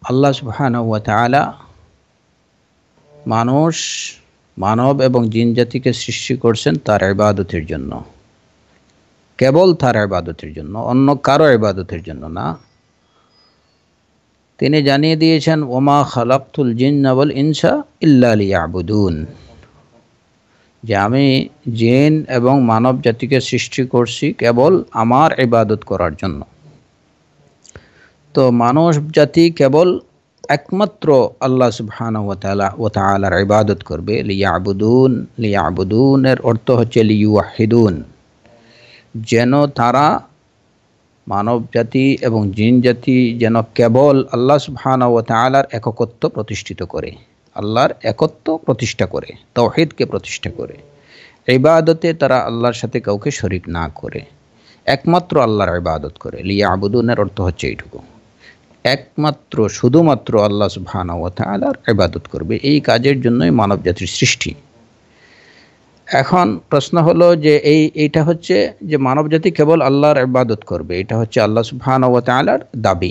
আল্লাহ সুবহানাহু ওয়া তাআলা মানব এবং জিন জাতিকে সৃষ্টি করছেন তার ইবাদতের জন্য, কেবল তার ইবাদতের জন্য, অন্য কারো ইবাদতের জন্য না। তিনি জানিয়ে দিয়েছেন, ওমা খালাকতুল জিন্না ওয়াল ইনসা ইল্লা লিয়াবুদুন, যে আমি জিন এবং মানব জাতিকে সৃষ্টি করছি কেবল আমার ইবাদত করার জন্য। তো মানব জাতি কেবল একমাত্র আল্লাহ সুবহানাহু ওয়া তাআলার ইবাদত করবে। লিয়াবুদুন এর অর্থ হচ্ছে লিইউহিদুন, যেন তারা মানব জাতি এবং জিন জাতি যেন কেবল আল্লাহ সুবহানাহু ওয়া তাআলার একত্ব প্রতিষ্ঠিত করে, আল্লাহর একত্ব প্রতিষ্ঠা করে, তাওহীদকে প্রতিষ্ঠা করে, ইবাদতে তারা আল্লাহর সাথে কাউকে শরীক না করে, একমাত্র আল্লাহর ইবাদত করে। লিয়াবুদুনের অর্থ হচ্ছে এইটুকু, একমাত্র শুধুমাত্র আল্লাহ সুবহানাহু ওয়া তাআলার ইবাদত করবে। এই কাজের জন্যই মানব জাতির সৃষ্টি। এখন প্রশ্ন হলো যে এইটা হচ্ছে যে মানব জাতি কেবল আল্লাহর ইবাদত করবে, এটা হচ্ছে আল্লাহ সুবহানাহু ওয়া তাআলার দাবি।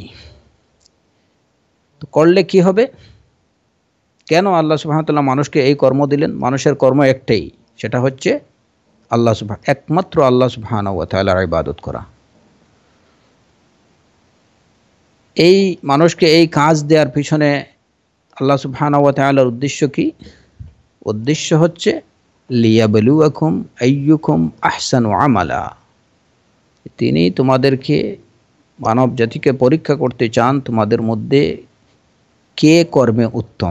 তো করলে কি হবে? কেন আল্লাহ সুবহানাহু ওয়া তাআলা মানুষকে এই কর্ম দিলেন? মানুষের কর্ম একটাই, সেটা হচ্ছে একমাত্র আল্লাহ সুবহানাহু ওয়া তাআলার ইবাদত করা। এই মানুষকে এই কাজ দেওয়ার পিছনে আল্লাহ সুবহানাহু ওয়া তাআলার উদ্দেশ্য কি? উদ্দেশ্য হচ্ছে লিয়াবলুয়াকুম আইয়ুকুম আহসানু আমালা, তিনি তোমাদেরকে, মানব জাতিকে পরীক্ষা করতে চান তোমাদের মধ্যে কে কর্মে উত্তম,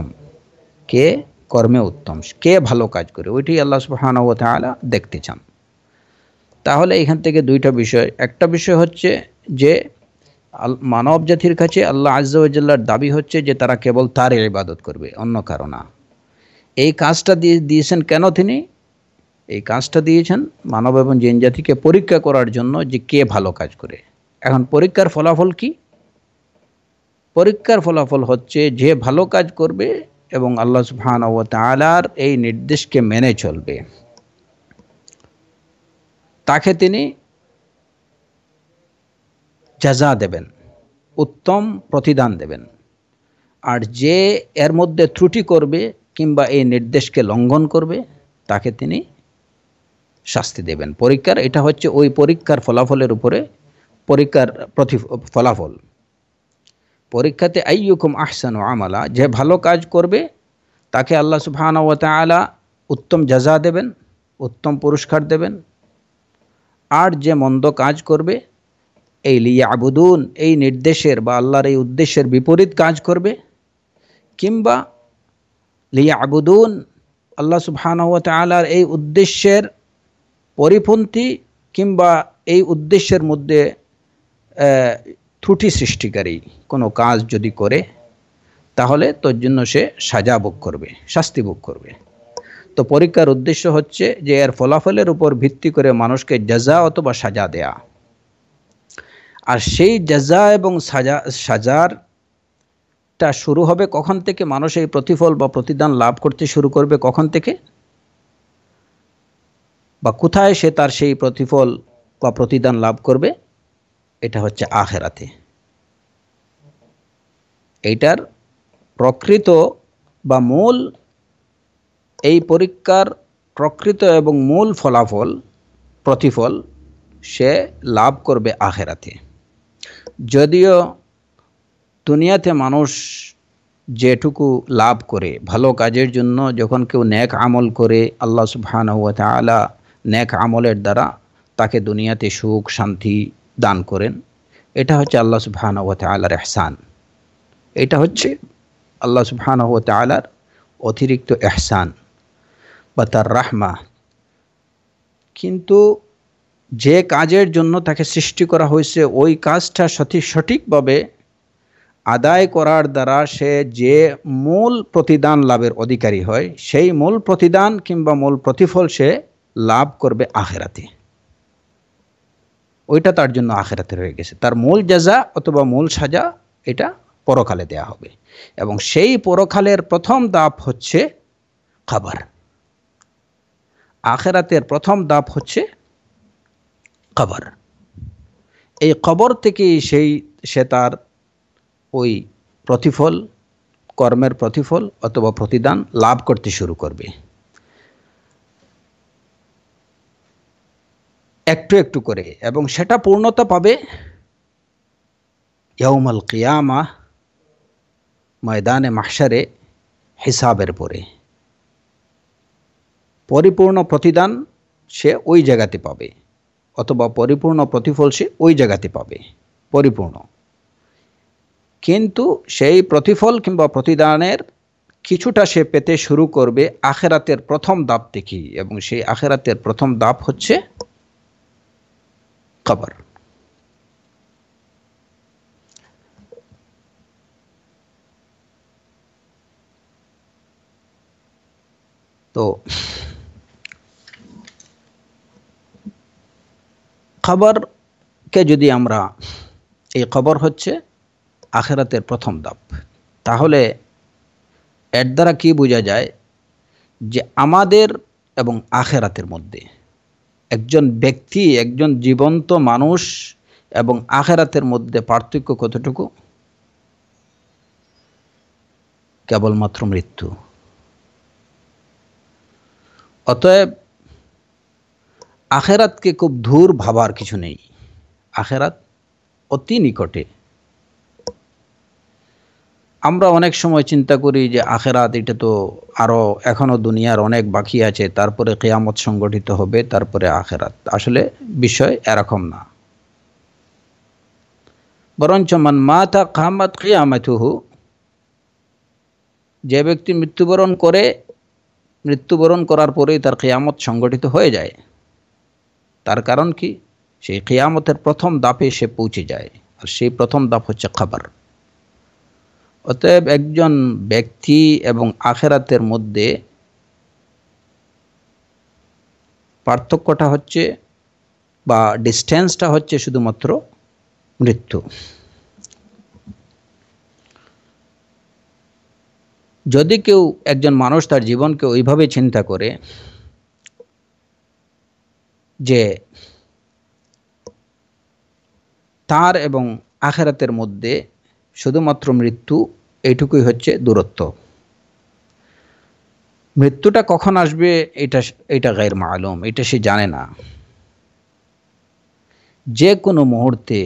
কে ভালো কাজ করে, ওইটাই আল্লাহ সুবহানাহু ওয়া তাআলা দেখতে চান। তাহলে এখান থেকে দুইটা বিষয়, একটা বিষয় হচ্ছে যে মানব জাতির কাছে আল্লাহ আযজা ওয়া জাল্লার দাবি হচ্ছে যে তারা কেবল তার ইবাদত করবে, অন্য কারো না। এই কাজটা দিয়েছেন কেন? তিনি এই কাজটা দিয়েছেন মানব এবং জিন জাতিকে পরীক্ষা করার জন্য যে কে ভালো কাজ করে। এখন পরীক্ষার ফলাফল কি? পরীক্ষার ফলাফল হচ্ছে যে ভালো কাজ করবে এবং আল্লাহ সুবহানাহু ওয়া তাআলার এই নির্দেশকে মেনে চলবে, তাকে তিনি জাযা দেবেন, উত্তম প্রতিদান দেবেন। আর যে এর মধ্যে ত্রুটি করবে কিংবা এই নির্দেশকে লঙ্ঘন করবে, তাকে তিনি শাস্তি দেবেন। এটা হচ্ছে ওই পরীক্ষার ফলাফলের উপরে, পরীক্ষার ফলাফল। পরীক্ষাতে আইয়ুকুম আহসানু আমালা, যে ভালো কাজ করবে তাকে আল্লাহ সুবহানাহু ওয়া তাআলা উত্তম জাযা দেবেন, উত্তম পুরস্কার দেবেন। আর যে মন্দ কাজ করবে, এই লিয়াবুদুন এই নির্দেশের বা আল্লাহর এই উদ্দেশ্যের বিপরীত কাজ করবে, কিংবা লিয়াবুদুন আল্লাহ সুবহানাহু ওয়া তাআলার এই উদ্দেশ্যের পরিপন্থী কিংবা এই উদ্দেশ্যের মধ্যে ত্রুটি সৃষ্টিকারী কোনো কাজ যদি করে, তাহলে তোর জন্য সে সাজা ভোগ করবে, শাস্তি ভোগ করবে। তো পরীক্ষার উদ্দেশ্য হচ্ছে যে এর ফলাফলের উপর ভিত্তি করে মানুষকে জাযা অথবা সাজা দেয়া। আর সেই জাযা এবং সাজারটা শুরু হবে কখন থেকে? মানুষ এই প্রতিফল বা প্রতিদান লাভ করতে শুরু করবে কখন থেকে, বা কোথায় সে তার সেই প্রতিফল বা প্রতিদান লাভ করবে? এটা হচ্ছে আখিরাতে। এইটার প্রকৃত বা মূল, এই পরীক্ষার প্রকৃত এবং মূল প্রতিফল সে লাভ করবে আখিরাতে। যদিও দুনিয়াতে মানুষ যেটুকু লাভ করে ভালো কাজের জন্য, যখন কেউ নেক আমল করে, আল্লাহ সুবহানাহু ওয়া তাআলা নেক আমলের দ্বারা তাকে দুনিয়াতে সুখ শান্তি দান করেন, এটা হচ্ছে আল্লাহ সুবহানাহু ওয়া তাআলার ইহসান, এটা হচ্ছে আল্লাহ সুবহানাহু ওয়া তাআলার অতিরিক্ত ইহসান বা তার রাহমা। কিন্তু যে কাজের জন্য তাকে সৃষ্টি করা হয়েছে, ওই কাজটা সঠিকভাবে আদায় করার দ্বারা সে যে মূল প্রতিদান লাভের অধিকারী হয়, সেই মূল প্রতিদান কিংবা মূল প্রতিফল সে লাভ করবে আখিরাতে। ওইটা তার জন্য আখিরাতে রয়ে গেছে। তার মূল জাযা অথবা মূল সাজা এটা পরকালে দেয়া হবে, এবং সেই পরকালের প্রথম ধাপ হচ্ছে কবর। আখিরাতের প্রথম ধাপ হচ্ছে কবর। এই কবর থেকেই সে তার ওই প্রতিফল, কর্মের প্রতিফল অথবা প্রতিদান লাভ করতে শুরু করবে, একটু একটু করে, এবং সেটা পূর্ণতা পাবে ইয়াউমাল কিয়ামাহ, ময়দানে মাহশারে, হিসাবের পরে। পরিপূর্ণ প্রতিদান সে ওই জায়গাতে পাবে, অথবা পরিপূর্ণ প্রতিফল সে ওই জায়গাতে পাবে, পরিপূর্ণ। কিন্তু সেই প্রতিফল কিংবা প্রতিদানের কিছুটা সে পেতে শুরু করবে আখেরাতের প্রথম ধাপ থেকেই, এবং সেই আখেরাতের প্রথম ধাপ হচ্ছে কবর। তো কবরকে যদি আমরা, এই কবর হচ্ছে আখেরাতের প্রথম ধাপ, তাহলে এর দ্বারা কি বোঝা যায় যে আমাদের এবং আখেরাতের মধ্যে, একজন ব্যক্তি, একজন জীবন্ত মানুষ এবং আখেরাতের মধ্যে পার্থক্য কতটুকু? কেবলমাত্র মৃত্যু। অতএব আখেরাতকে খুব দূর ভাবার কিছু নেই, আখেরাত অতি নিকটে। আমরা অনেক সময় চিন্তা করি যে আখেরাত এটা তো আরও এখনও দুনিয়ার অনেক বাকি আছে, তারপরে কিয়ামত সংগঠিত হবে, তারপরে আখেরাত। আসলে বিষয় এরকম না, বরঞ্চ মান মাতা কামাত কিয়ামাতুহু, যে ব্যক্তি মৃত্যুবরণ করে, মৃত্যুবরণ করার পরেই তার কিয়ামত সংগঠিত হয়ে যায়। তার কারণ কি? সেই কিয়ামতের প্রথম ধাপে সে পৌঁছে যায়, আর সেই প্রথম ধাপ হচ্ছে কবর। অতএব একজন ব্যক্তি এবং আখেরাতের মধ্যে পার্থক্যটা হচ্ছে, বা ডিস্টেন্সটা হচ্ছে শুধুমাত্র মৃত্যু। যদি কেউ, একজন মানুষ তার জীবনকে ওইভাবে চিন্তা করে যে তার এবং আখেরাতের মধ্যে শুধুমাত্র মৃত্যু, এইটুকুই হচ্ছে দূরত্ব। মৃত্যুটা কখন আসবে এটা গায়র মালুম, এটা সে জানে না। যে কোনো মুহূর্তে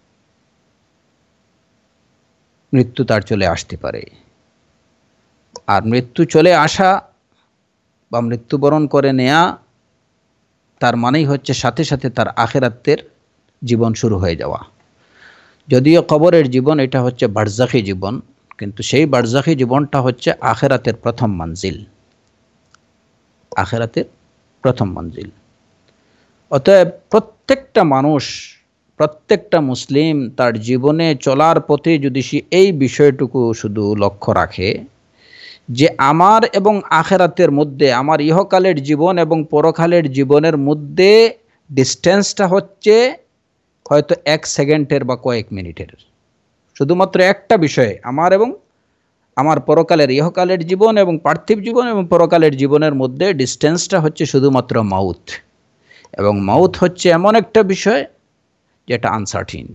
মৃত্যু তার চলে আসতে পারে। আর মৃত্যু চলে আসা বা মৃত্যুবরণ করে নেয়া, তার মানেই হচ্ছে সাথে সাথে তার আখেরাতের জীবন শুরু হয়ে যাওয়া। যদিও কবরের জীবন এটা হচ্ছে বারজাখী জীবন, কিন্তু সেই বারজাখী জীবনটা হচ্ছে আখেরাতের প্রথম মঞ্জিল, আখেরাতের প্রথম মঞ্জিল। অতএব প্রত্যেকটা মানুষ, প্রত্যেকটা মুসলিম তার জীবনে চলার পথে যদি সে এই বিষয়টুকু শুধু লক্ষ্য রাখে যে আমার এবং আখেরাতের মধ্যে, আমার ইহকালের জীবন এবং পরকালের জীবনের মধ্যে ডিস্টেন্সটা হচ্ছে হয়তো 1 সেকেন্ডের বা কয়েক মিনিটের, শুধুমাত্র একটা বিষয়ে, আমার এবং আমার পরকালের, ইহকালের জীবন এবং পার্থিব জীবন এবং পরকালের জীবনের মধ্যে ডিস্টেন্সটা হচ্ছে শুধুমাত্র মাউত। এবং মাউত হচ্ছে এমন একটা বিষয় যেটা আনসার্টিন,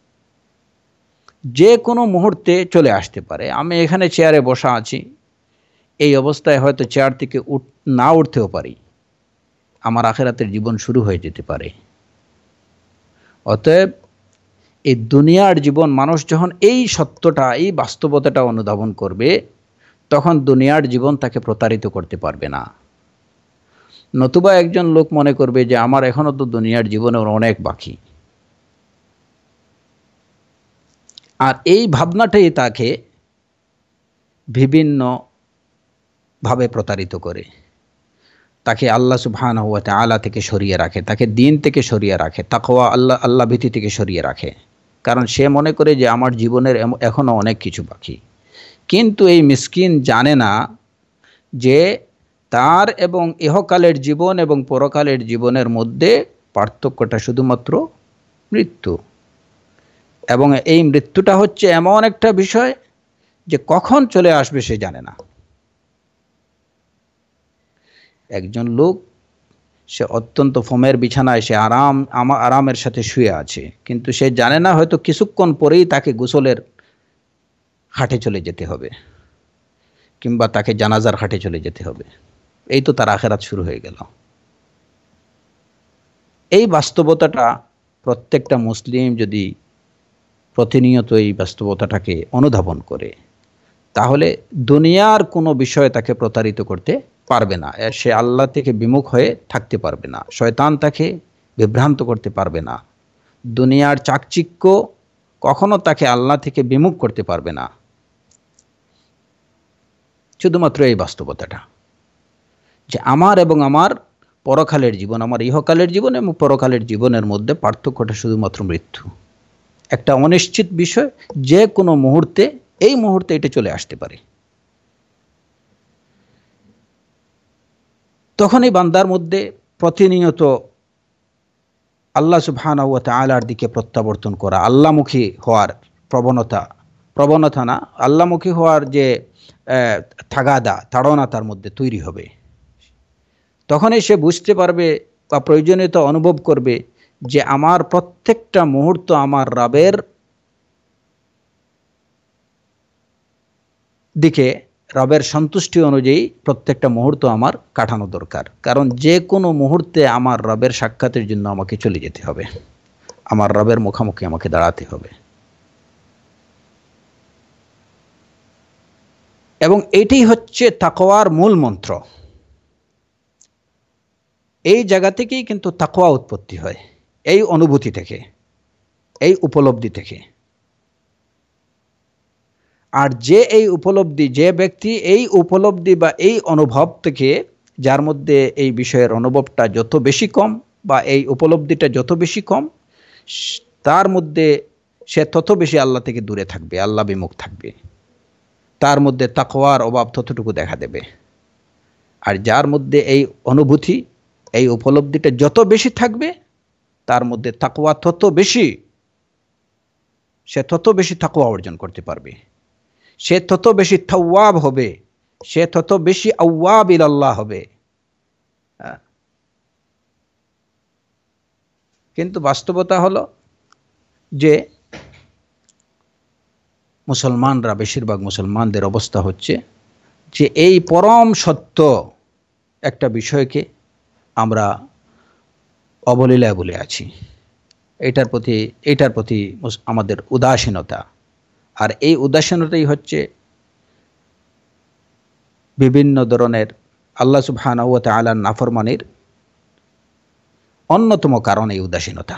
যে কোনো মুহূর্তে চলে আসতে পারে। আমি এখানে চেয়ারে বসা আছি, এই অবস্থায় হয়তো চেয়ার থেকে না উঠতেও পারি, আমার আখেরাতের জীবন শুরু হয়ে যেতে পারে। অতএব এই দুনিয়ার জীবন, মানুষ যখন এই সত্যটা, এই বাস্তবতাটা অনুধাবন করবে, তখন দুনিয়ার জীবন তাকে প্রতারিত করতে পারবে না। নতুবা একজন লোক মনে করবে যে আমার এখনো তো দুনিয়ার জীবনে অনেক বাকি, আর এই ভাবনাটাই তাকে বিভিন্ন ভাবে প্রতারিত করে, তাকে আল্লাহ সুবহানাহু ওয়া তাআলা থেকে সরিয়ে রাখে, তাকে দিন থেকে সরিয়ে রাখে, তাকওয়া, আল্লাহ ভীতি থেকে সরিয়ে রাখে। কারণ সে মনে করে যে আমার জীবনের এখনো অনেক কিছু বাকি। কিন্তু এই মিসকিন জানে না যে তার এবং ইহকালের জীবন এবং পরকালের জীবনের মধ্যে পার্থক্যটা শুধুমাত্র মৃত্যু। এবং এই মৃত্যুটা হচ্ছে এমন একটা বিষয় যে কখন চলে আসবে সে জানে না। একজন লোক, সে অত্যন্ত ফোমের বিছানায়, সে আরামের সাথে শুয়ে আছে, কিন্তু সে জানে না হয়তো কিছুক্ষণ পরেই তাকে গোসলের ঘাটে চলে যেতে হবে, কিংবা তাকে জানাজার ঘাটে চলে যেতে হবে। এই তো তার আখেরাত শুরু হয়ে গেল। এই বাস্তবতাটা প্রত্যেকটা মুসলিম যদি প্রতিনিয়ত এই বাস্তবতাটাকে অনুধাবন করে, তাহলে দুনিয়ার কোনো বিষয় তাকে প্রতারিত করতে পারবে না। সে আল্লাহ থেকে বিমুখ হয়ে থাকতে পারবে না, শয়তান তাকে বিভ্রান্ত করতে পারবে না, দুনিয়ার চাকচিক্য কখনো তাকে আল্লাহ থেকে বিমুখ করতে পারবে না। শুধুমাত্র এই বাস্তবতাটা যে আমার এবং আমার পরকালের জীবন, আমার ইহকালের জীবন এবং পরকালের জীবনের মধ্যে পার্থক্যটা শুধুমাত্র মৃত্যু। একটা অনিশ্চিত বিষয়, যে কোনো মুহূর্তে, এই মুহূর্তে এটা চলে আসতে পারে। তখনই বান্দার মধ্যে প্রতিনিয়ত আল্লাহ সুবহানাহু ওয়া তাআলার দিকে প্রত্যাবর্তন করা, আল্লাহমুখী হওয়ার প্রবণতা না, আল্লাহমুখী হওয়ার যে তাড়না তার মধ্যে তৈরি হবে। তখনই সে বুঝতে পারবে বা প্রয়োজনীয়তা অনুভব করবে যে আমার প্রত্যেকটা মুহূর্ত আমার রবের দিকে, রবের সন্তুষ্টি অনুযায়ী প্রত্যেকটা মুহূর্ত আমার কাটানো দরকার। কারণ যে কোনো মুহূর্তে আমার রবের সাক্ষাতের জন্য আমাকে চলে যেতে হবে, আমার রবের মুখোমুখি আমাকে দাঁড়াতে হবে। এবং এটি হচ্ছে তাকওয়ার মূল মন্ত্র। এই জায়গা থেকেই কিন্তু তাকওয়া উৎপত্তি হয়, এই অনুভূতি থেকে, এই উপলব্ধি থেকে। আর যে ব্যক্তি এই উপলব্ধি বা এই অনুভব থেকে, যার মধ্যে এই বিষয়ের অনুভবটা যত বেশি কম বা এই উপলব্ধিটা যত বেশি কম, তার মধ্যে সে তত বেশি আল্লাহ থেকে দূরে থাকবে, আল্লাহ বিমুখ থাকবে, তার মধ্যে তাকওয়ার অভাব ততটুকু দেখা দেবে। আর যার মধ্যে এই অনুভূতি, এই উপলব্ধিটা যত বেশি থাকবে, তার মধ্যে তাকওয়া তত বেশি, সে তত বেশি তাকওয়া অর্জন করতে পারবে, সে তত বেশি তাওয়াব হবে, সে তত বেশি আওয়াব ইলাল্লাহ হবে। কিন্তু বাস্তবতা হলো যে মুসলমানরা, বেশিরভাগ মুসলমানদের অবস্থা হচ্ছে যে এই পরম সত্য একটা বিষয়কে আমরা অবলীলায় বলে আছি। এটার প্রতি আমাদের উদাসীনতা। আর এই উদাসীনতাই হচ্ছে বিভিন্ন ধরনের আল্লাহ সুবহানাহু ওয়া তাআলার নাফরমানির অন্যতম কারণ, এই উদাসীনতা।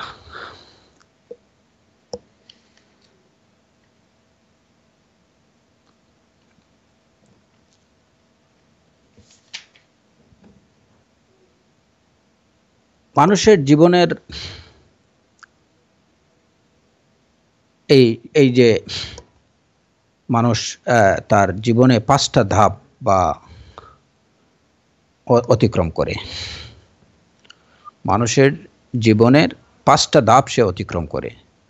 মানুষের জীবনের এই যে মানুষ তার জীবনে 5টা ধাপ বা অতিক্রম করে, মানুষের জীবনের 5টা ধাপ সে অতিক্রম করে।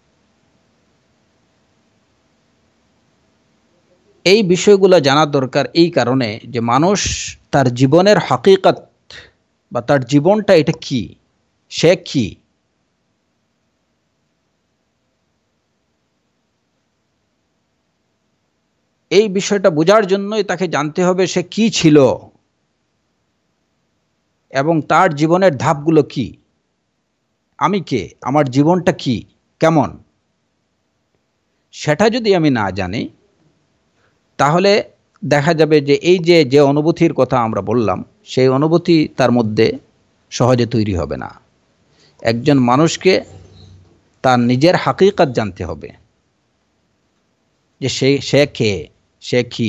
এই বিষয়গুলো জানা দরকার এই কারণে যে মানুষ তার জীবনের হাকিকত বা তার জীবনটা এটা কি, সে কি, এই বিষয়টা বোঝার জন্যই তাকে জানতে হবে সে কি ছিল এবং তার জীবনের ধাপগুলো কি, আমি কে, আমার জীবনটা কি, কেমন। সেটা যদি আমি না জানি, তাহলে দেখা যাবে যে এই যে অনুভূতির কথা আমরা বললাম, সেই অনুভূতি তার মধ্যে সহজে তৈরি হবে না। একজন মানুষকে তার নিজের হাকিকত জানতে হবে যে সে কে, সে কি।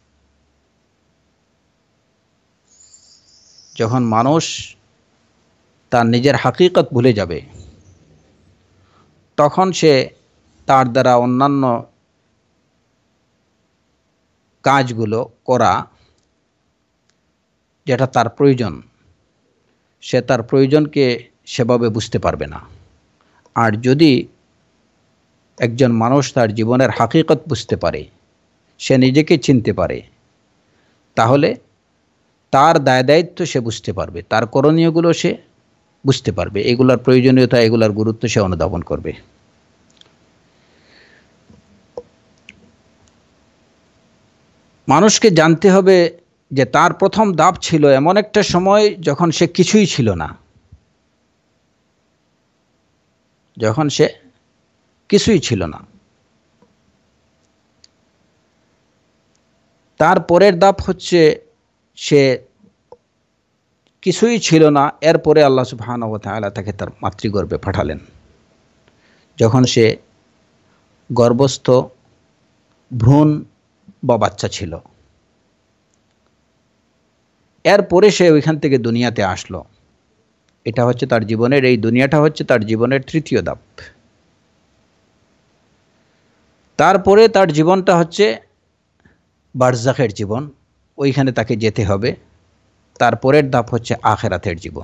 যখন মানুষ তার নিজের হাকিকত ভুলে যাবে, তখন সে তার দ্বারা অন্যান্য কাজগুলো করা যেটা তার প্রয়োজন, সে তার প্রয়োজনকে সেভাবে বুঝতে পারবে না। আর যদি একজন মানুষ তার জীবনের হাকিকত বুঝতে পারে, সে নিজেকে চিনতে পারে, তাহলে তার দায়িত্ব সে বুঝতে পারবে, তার করণীয়গুলো সে বুঝতে পারবে, এগুলার প্রয়োজনীয়তা, এগুলার গুরুত্ব সে অনুধাবন করবে। মানুষকে জানতে হবে যে তার প্রথম ধাপ ছিল এমন একটা সময় যখন সে কিছুই ছিল না, যখন সে কিছুই ছিল না। তার পরের ধাপ হচ্ছে সে কিছুই ছিল না, এরপরে আল্লাহ সুবহানাহু ওয়া তাআলা তাকে তার মাতৃগর্ভে পাঠালেন। যখন সে গর্ভস্থ ভ্রূণ বা বাচ্চা ছিল, এরপরে সে ওইখান থেকে দুনিয়াতে আসলো। এটা হচ্ছে তার জীবনের, এই দুনিয়াটা হচ্ছে তার জীবনের তৃতীয় ধাপ। তারপরে তার জীবনটা হচ্ছে বারজাখের জীবন, ওইখানে তাকে যেতে হবে। তারপরের ধাপ হচ্ছে আখিরাতের জীবন।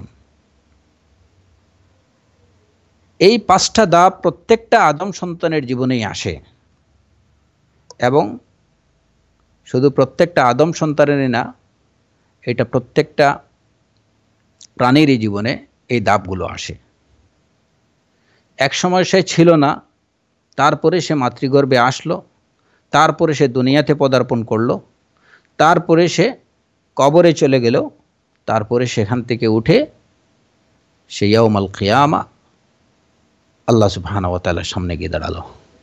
এই পাঁচটা ধাপ প্রত্যেকটা আদম সন্তানের জীবনেই আসে, এবং শুধু প্রত্যেকটা আদম সন্তানেরই না, এটা প্রত্যেকটা প্রাণীরই জীবনে এই ধাপগুলো আসে। এক সময় সে ছিল না, তারপরে সে মাতৃগর্ভে আসলো, তারপরে সে দুনিয়াতে পদার্পণ করলো, তারপরে সে কবরে চলে গেল, তারপরে সেখান থেকে উঠে সে ইয়াউমাল কিয়ামা আল্লাহ সুবহানাহু ওয়া তাআলার সামনে গিয়ে দাঁড়ালো।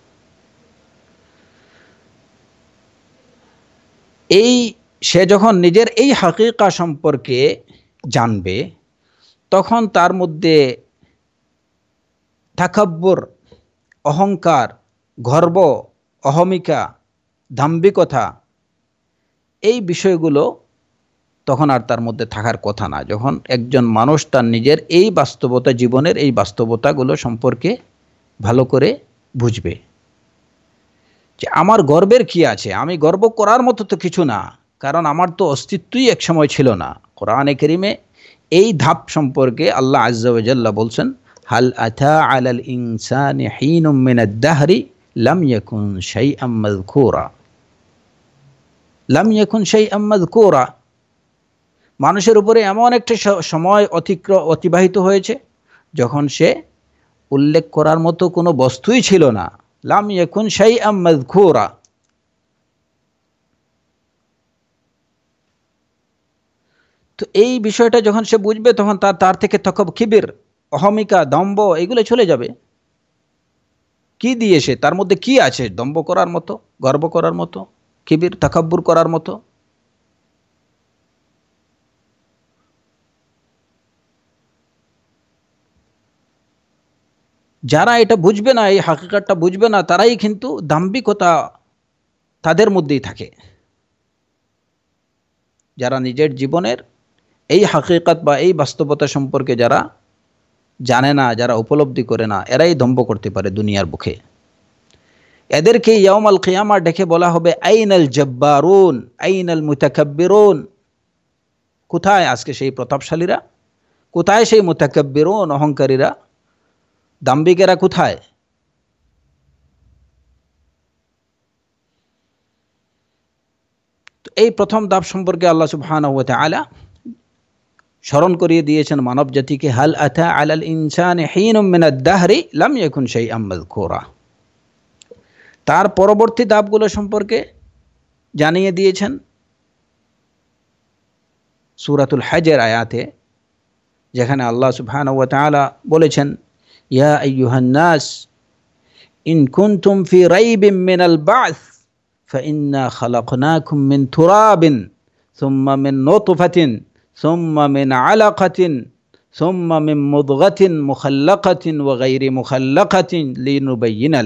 এই সে যখন নিজের এই হাকিকা সম্পর্কে জানবে, তখন তার মধ্যে তাকাব্বুর, অহংকার, গর্ব, অহমিকা, দাম্ভিকতা, এই বিষয়গুলো তখন আর তার মধ্যে থাকার কথা না। যখন একজন মানুষ তার নিজের এই বাস্তবতা, জীবনের এই বাস্তবতাগুলো সম্পর্কে ভালো করে বুঝবে যে আমার গর্বের কি আছে, আমি গর্ব করার মতো তো কিছু না, কারণ আমার তো অস্তিত্বই এক সময় ছিল না। কোরআনে কারীমে এই ধাপ সম্পর্কে আল্লাহ আযজা ওয়া জাল্লা বলছেন, হাল আতা আলাল ইনসানি হিনুম মিনাদ দাহরি লাম ইয়াকুন শাইআম মাযকুরা। লাম ইয়াকুন শাইআম মাযকুরা, মানুষের উপরে এমন একটা সময় অতিবাহিত হয়েছে যখন সে উল্লেখ করার মতো কোনো বস্তুই ছিল না। লাম ইয়াকুন শাইআম মাযকুরা। তো এই বিষয়টা যখন সে বুঝবে, তখন তার থেকে কিবির, অহমিকা, দম্ভ এগুলো চলে যাবে। কি দিয়ে সে, তার মধ্যে কি আছে দম্ভ করার মতো, গর্ব করার মতো, কিবির, তাকাব্বুর করার মতো? যারা এটা বুঝবে না, এই হাকিকতটা বুঝবে না, তারাই কিন্তু দাম্ভিকতা তাদের মধ্যেই থাকে। যারা নিজের জীবনের এই হাকিকত বা এই বাস্তবতা সম্পর্কে যারা জানে না, যারা উপলব্ধি করে না, এরাই দম্ভ করতে পারে দুনিয়ার বুকে। এদেরকে ইয়াউমাল কিয়ামা ডেকে বলা হবে আইনাল জব্বারুন আইনাল মুতাকাব্বিরুন। কোথায় আজকে সেই প্রতাপশালীরা? কোথায় সেই মুতাকাব্বিরুন, অহংকারীরা, দাম্ভিকেরা কোথায়? এই প্রথম ধাপ সম্পর্কে আল্লাহ সুবহানাহু ওয়া তাআলা স্মরণ করিয়ে দিয়েছেন মানব জাতিকে, হাল আতা আলাল ইনসানি হিনুম মিনাদ দাহরি লাম ইয়াকুন শাইআম মাযকুরা। তার পরবর্তী ধাপগুলো সম্পর্কে জানিয়ে দিয়েছেন সূরাতুল হজের আয়াতে, যেখানে আল্লাহ সুবহানাহু ওয়া তাআলা বলেছেন, ইয়া আইয়ুহান নাস ইন কুনতুম ফি রাইবিন মিনাল বা'থ ফাইন্না খালাকনাকুম মিন তুরাবিন সুম্মা মিন নুতফাতিন সুম্মা মিন আলাকাতিন সুম্মা মিন মুদগাতিন মুখাল্লাকাতিন ওয়া গায়রি মুখাল্লাকাতিন লিনুবাইয়িনা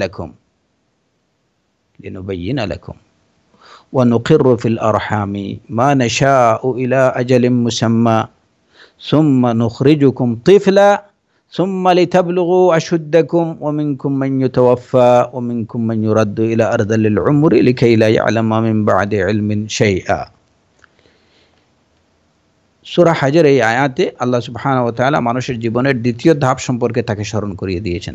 লাকুম ওয়া নুকিররু ফিল আরহামি মা নাশাউ ইলা আজালিন মুসাম্মা সুম্মা নুখরিজুকুম তিফলা সুম্মা লিতাবলুগু আশুদ্দাকুম ওয়া মিনকুম মান ইউতাওয়াফা ওয়া মিনকুম মান ইউরাদ্দু ইলা আরযালিল উমরি লিকাই লা ইয়ালামা মিন বা'দি ইলমিন শাইআ। সূরা হজের এই আয়াতে আল্লাহ সুবহানাহু ওয়া তাআলা মানুষের জীবনের দ্বিতীয় ধাপ সম্পর্কে তাকে স্মরণ করিয়ে দিয়েছেন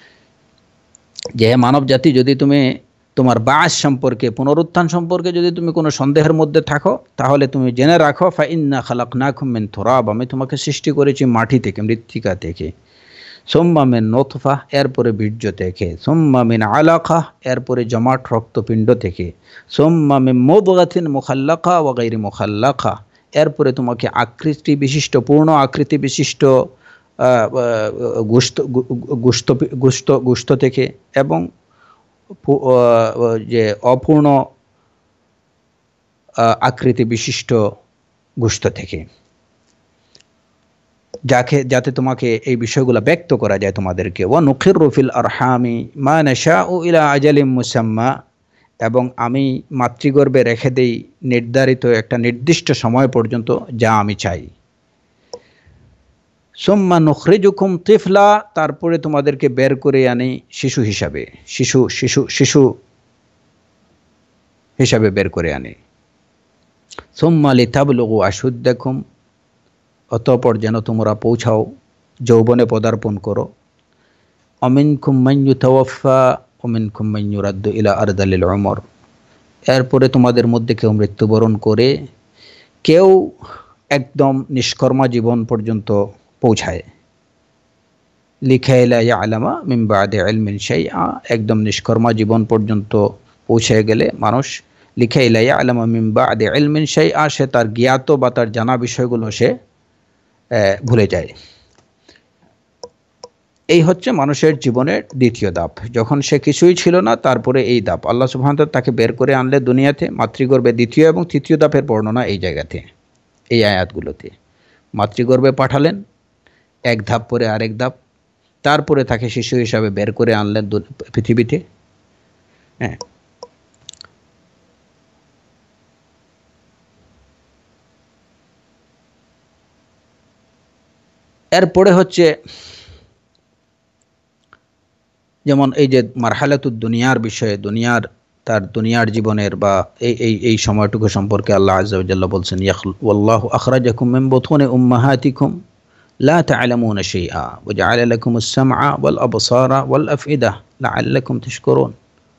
যে মানব জাতি, যদি তুমি তোমার বাস সম্পর্কে, পুনরুত্থান সম্পর্কে যদি তুমি কোনো সন্দেহের মধ্যে থাকো, তাহলে তুমি জেনে রাখো ফাইন্না খালাকনাকুম মিন তুরাব, আমি তোমাকে সৃষ্টি করেছি মাটি থেকে, মৃত্তিকা থেকে। সুম্মা মিন নুতফা, এরপরে বীর্য থেকে, সুম্মা মিন আলাকা, এরপরে জমাট রক্তপিণ্ড থেকে, সুম্মা মিন মুদগাতিন মুখাল্লাকা ওয়া গায়রি মুখাল্লাকা, এরপরে তোমাকে আকৃতি বিশিষ্ট, পূর্ণ আকৃতি বিশিষ্ট গোশত গোশত গোশত গোশত থেকে, এবং যে অপূর্ণ আকৃতি বিশিষ্ট গোশত থেকে, যাতে তোমাকে এই বিষয়গুলো ব্যক্ত করা যায় তোমাদেরকে। ওয়া নুখিরু ফিল আরহামি মা নাশাউ ইলা আজালিম মুসাম্মা, এবং আমি মাতৃগর্ভে রেখে দেই নির্ধারিত একটা নির্দিষ্ট সময় পর্যন্ত, যা আমি চাই। সুম্মা নুখরিজুকুম তিফলা, তারপরে তোমাদেরকে বের করে আনি শিশু হিসাবে, শিশু হিসাবে বের করে আনি। সুম্মা লিতাবলুগু আশুদ্দাকুম, অতঃপর যেন তোমরা পৌঁছাও, যৌবনে পদার্পণ করো। অমিনকুম মান ইউতাওয়াফা অমিনকুম মান ইউরাদ্দু ইলা আরদালিল উমর, এরপরে তোমাদের মধ্যে কেউ মৃত্যুবরণ করে, কেউ একদম নিষ্কর্মা জীবন পর্যন্ত পৌঁছায়। লিখাই লা ইয়ালামা মিন বাদি ইলমিন শাইআ, একদম নিষ্কর্মা জীবন পর্যন্ত পৌঁছে গেলে মানুষ লিখাই লা ইয়ালামা মিন বাদি ইলমিন শাইআ, সে তার জ্ঞাত বা তার জানা বিষয়গুলো সে ভুলে যায়। এই হচ্ছে মানুষের জীবনের দ্বিতীয় ধাপ। যখন সে কিছুই ছিল না, তারপরে এই ধাপ আল্লাহ সুবহানাহু ওয়া তাআলা তাকে বের করে আনলে দুনিয়াতে, মাতৃগর্ভে দ্বিতীয় এবং তৃতীয় ধাপের বর্ণনা এই জায়গাতে, এই আয়াতগুলোতে। মাতৃগর্ভে পাঠালেন, এক ধাপ পরে আরেক ধাপ, তারপরে তাকে শিশু হিসাবে বের করে আনলেন পৃথিবীতে। হ্যাঁ, এরপরে হচ্ছে যেমন এই যে মারহালাতুদ দুনিয়ার বিষয়ে, দুনিয়ার জীবনের বা এই সময়টুকু সম্পর্কে আল্লাহ আযজা ওয়া জাল্লা বলছেন, ওয়াল্লাহু আখরাজাকুম মিন বুতুনি উম্মাহাতিকুম লা তা'লামুনা শাইআ ওয়া জা'আলা লাকুমুস সামআ ওয়াল আবসারা ওয়াল আফইদা লা'আল্লাকুম তাশকুরুন।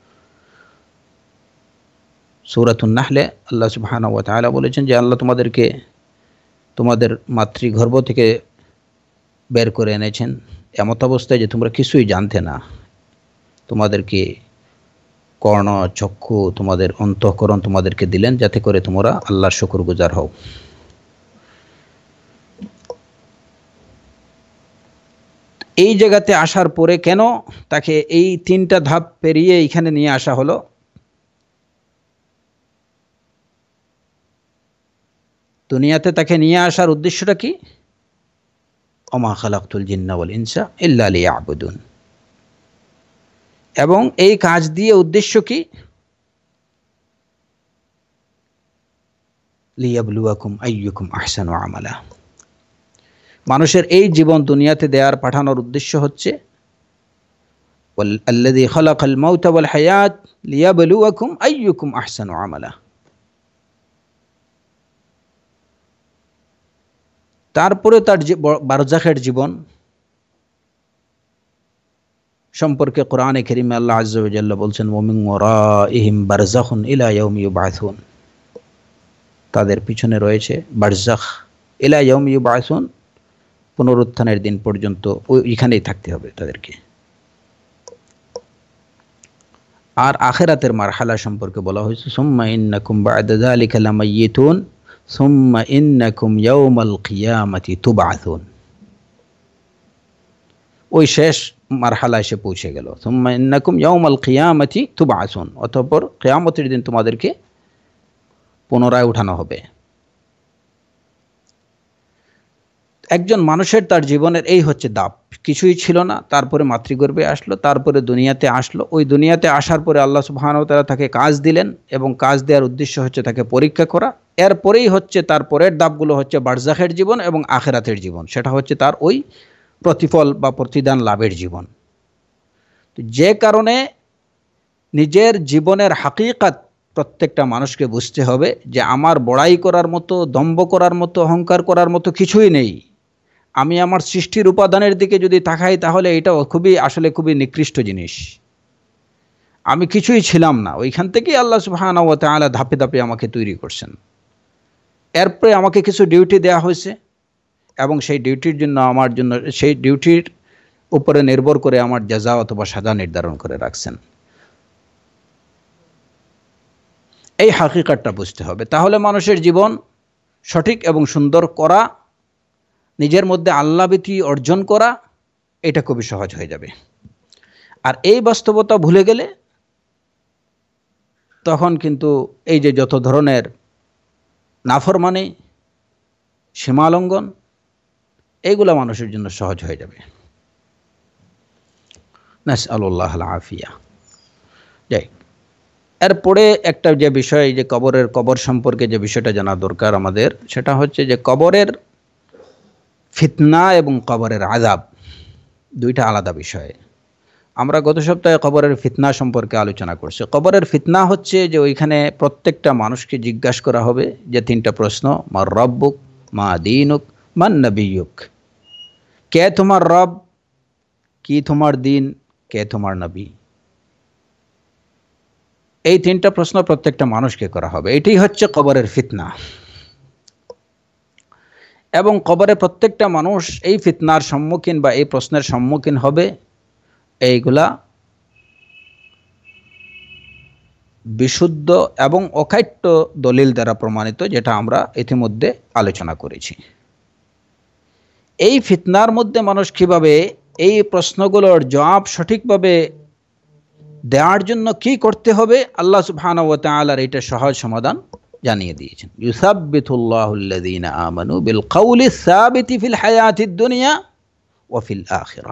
সূরাতুন নাহলে আল্লাহ সুবহানাহু ওয়া তাআলা বলেছেন যে আল্লাহ তোমাদেরকে তোমাদের মাতৃগর্ভ থেকে বের করে এনেছেন এমত অবস্থায় যে তোমরা কিছুই জানতে না। তোমাদেরকে কর্ণ, চক্ষু, তোমাদের অন্তঃকরণ তোমাদেরকে দিলেন, যাতে করে তোমরা আল্লাহর শুকরগুজার হও। এই জায়গাতে আসার পরে কেন তাকে এই তিনটা ধাপ পেরিয়ে এইখানে নিয়ে আসা হলো? দুনিয়াতে তাকে নিয়ে আসার উদ্দেশ্যটা কি? ওমা খালাকতুল জিন্না ওয়াল ইনসা ইল্লা লিয়াবুদুন। এবং এই কাজ দিয়ে উদ্দেশ্য কি? লিয়াবলুয়াকুম আইয়ুকুম আহসানু আমালা। মানুষের এই জীবন দুনিয়াতে দেওয়ার পাঠানোর উদ্দেশ্য হচ্ছে আল্লাযী খালাকাল মাউতা ওয়াল হায়াত লিয়াবলুয়াকুম আইয়ুকুম আহসানু আমালা। তারপরে তার বারজাখের জীবন সম্পর্কে কোরআনে কারীমে আল্লাহ আযজা ওয়া জাল্লা বলছেন, ওয়া মিন ওয়ারাইহিম বারযাখুন ইলা ইয়াউমি ইউবআসুন, তাদের পিছনে রয়েছে বারজাখ, ইলা ইয়াউমি ইউবআসুন, পুনরুত্থানের দিন পর্যন্ত ওইখানেই থাকতে হবে তাদেরকে। আর আখিরাতের মারহালা সম্পর্কে বলা হয়েছে, সুম্মা ইন্নাকুম বা'দা যালিকা লামাইয়িতুন সুম্মা ইন্নাকুম ইয়াউমাল কিয়ামাতি তুবআসুন। ওই শেষ মারহালা এসে পৌঁছে গেল, সুম্মা ইন্নাকুম ইয়াউমাল কিয়ামাতি তুবআসুন, অতঃপর কিয়ামতের দিন তোমাদেরকে পুনরায় উঠানো হবে। একজন মানুষের তার জীবনের এই হচ্ছে ধাপ। কিছুই ছিল না, তারপরে মাতৃগর্ভে আসলো, তারপরে দুনিয়াতে আসলো। ওই দুনিয়াতে আসার পরে আল্লাহ সুবহানাহু ওয়া তাআলা তাকে কাজ দিলেন, এবং কাজ দেওয়ার উদ্দেশ্য হচ্ছে তাকে পরীক্ষা করা। এরপরেই হচ্ছে তার পরের ধাপগুলো হচ্ছে বারজাখের জীবন এবং আখিরাতের জীবন, সেটা হচ্ছে তার ওই প্রতিফল বা প্রতিদান লাভের জীবন। তো যে কারণে নিজের জীবনের হাকিকাত প্রত্যেকটা মানুষকে বুঝতে হবে যে আমার বড়াই করার মতো, দম্ভ করার মতো, অহংকার করার মতো কিছুই নেই। আমি আমার সৃষ্টির উপাদানের দিকে যদি তাকাই, তাহলে এটা খুবই নিকৃষ্ট জিনিস। আমি কিছুই ছিলাম না, ওইখান থেকেই আল্লাহ সুবহানাহু ওয়া তাআলা ধাপে ধাপে আমাকে তৈরি করছেন। এরপরে আমাকে কিছু ডিউটি দেওয়া হয়েছে, এবং সেই ডিউটির জন্য সেই ডিউটির উপরে নির্ভর করে আমার জাযা অথবা সাজা নির্ধারণ করে রাখছেন। এই হাকিকতটা বুঝতে হবে। তাহলে মানুষের জীবন সঠিক এবং সুন্দর করা, নিজের মধ্যে আল্লাহভীতি অর্জন করা, এটা খুবই সহজ হয়ে যাবে। আর এই বাস্তবতা ভুলে গেলে তখন কিন্তু এই যে যত ধরনের নাফরমানি, সীমালঙ্ঘন, এইগুলা মানুষের জন্য সহজ হয়ে যাবে। নাসআলুল্লাহ আল আফিয়া। যাই, এরপরে একটা যে বিষয়, যে কবর সম্পর্কে যে বিষয়টা জানা দরকার আমাদের, সেটা হচ্ছে যে কবরের ফিতনা এবং কবরের আযাব দুইটা আলাদা বিষয়। আমরা গত সপ্তাহে কবরের ফিতনা সম্পর্কে আলোচনা করছি। কবরের ফিতনা হচ্ছে যে ওইখানে প্রত্যেকটা মানুষকে জিজ্ঞাসা করা হবে যে তিনটা প্রশ্ন, মা রব্বুক, মা দীনুক, মান নবিয়ুক। কে তোমার রব, কি তোমার দিন, কে তোমার নবী। এই তিনটা প্রশ্ন প্রত্যেকটা মানুষকে করা হবে। এটাই হচ্ছে কবরের ফিতনা। এবং কবরে প্রত্যেকটা মানুষ এই ফিতনার সম্মুখীন বা এই প্রশ্নের সম্মুখীন হবে। এইগুলা বিশুদ্ধ এবং অকাট্য দলিল দ্বারা প্রমাণিত, যেটা আমরা ইতিমধ্যে আলোচনা করেছি। এই ফিতনার মধ্যে মানুষ কিভাবে এই প্রশ্নগুলোর জবাব সঠিকভাবে দেওয়ার জন্য কি করতে হবে, আল্লাহ সুবহানাহু ওয়া তাআলার এটা সহজ সমাধান জানিয়ে দিয়েছেন। ইউসাব্বিতুল্লাহুল্লাযীনা আমানু বিল কাউলিস সাবিতি ফিল হায়াতিদ দুনিয়া ওয়া ফিল আখিরাহ।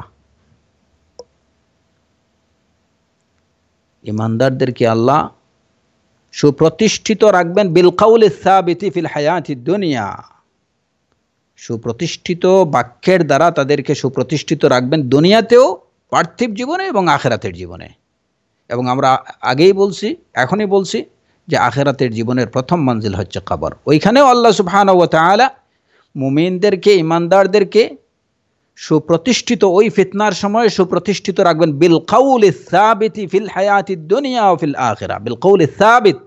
ঈমানদারদেরকে আল্লাহ সুপ্রতিষ্ঠিত রাখবেন বিল কাউলিস সাবিতি ফিল হায়াতিদ দুনিয়া, সুপ্রতিষ্ঠিত বাক্যের দ্বারা তাদেরকে সুপ্রতিষ্ঠিত রাখবেন দুনিয়াতেও, পার্থিব জীবনে এবং আখিরাতের জীবনে। এবং আমরা আগেই বলছি, এখনই বলছি যে আখিরাতের জীবনের প্রথম মঞ্জিল হচ্ছে কবর। ওইখানেও আল্লাহ সুবহানাহু ওয়া তাআলা মুমিনদেরকে, ঈমানদারদেরকে সুপ্রতিষ্ঠিত, ওই ফিতনার সময় সুপ্রতিষ্ঠিত রাখবেন বিল কাউলিস সাবিতি ফিল হায়াতিদ দুনিয়া ওয়া ফিল আখিরাহ। বিল কাউলিস সাবিত,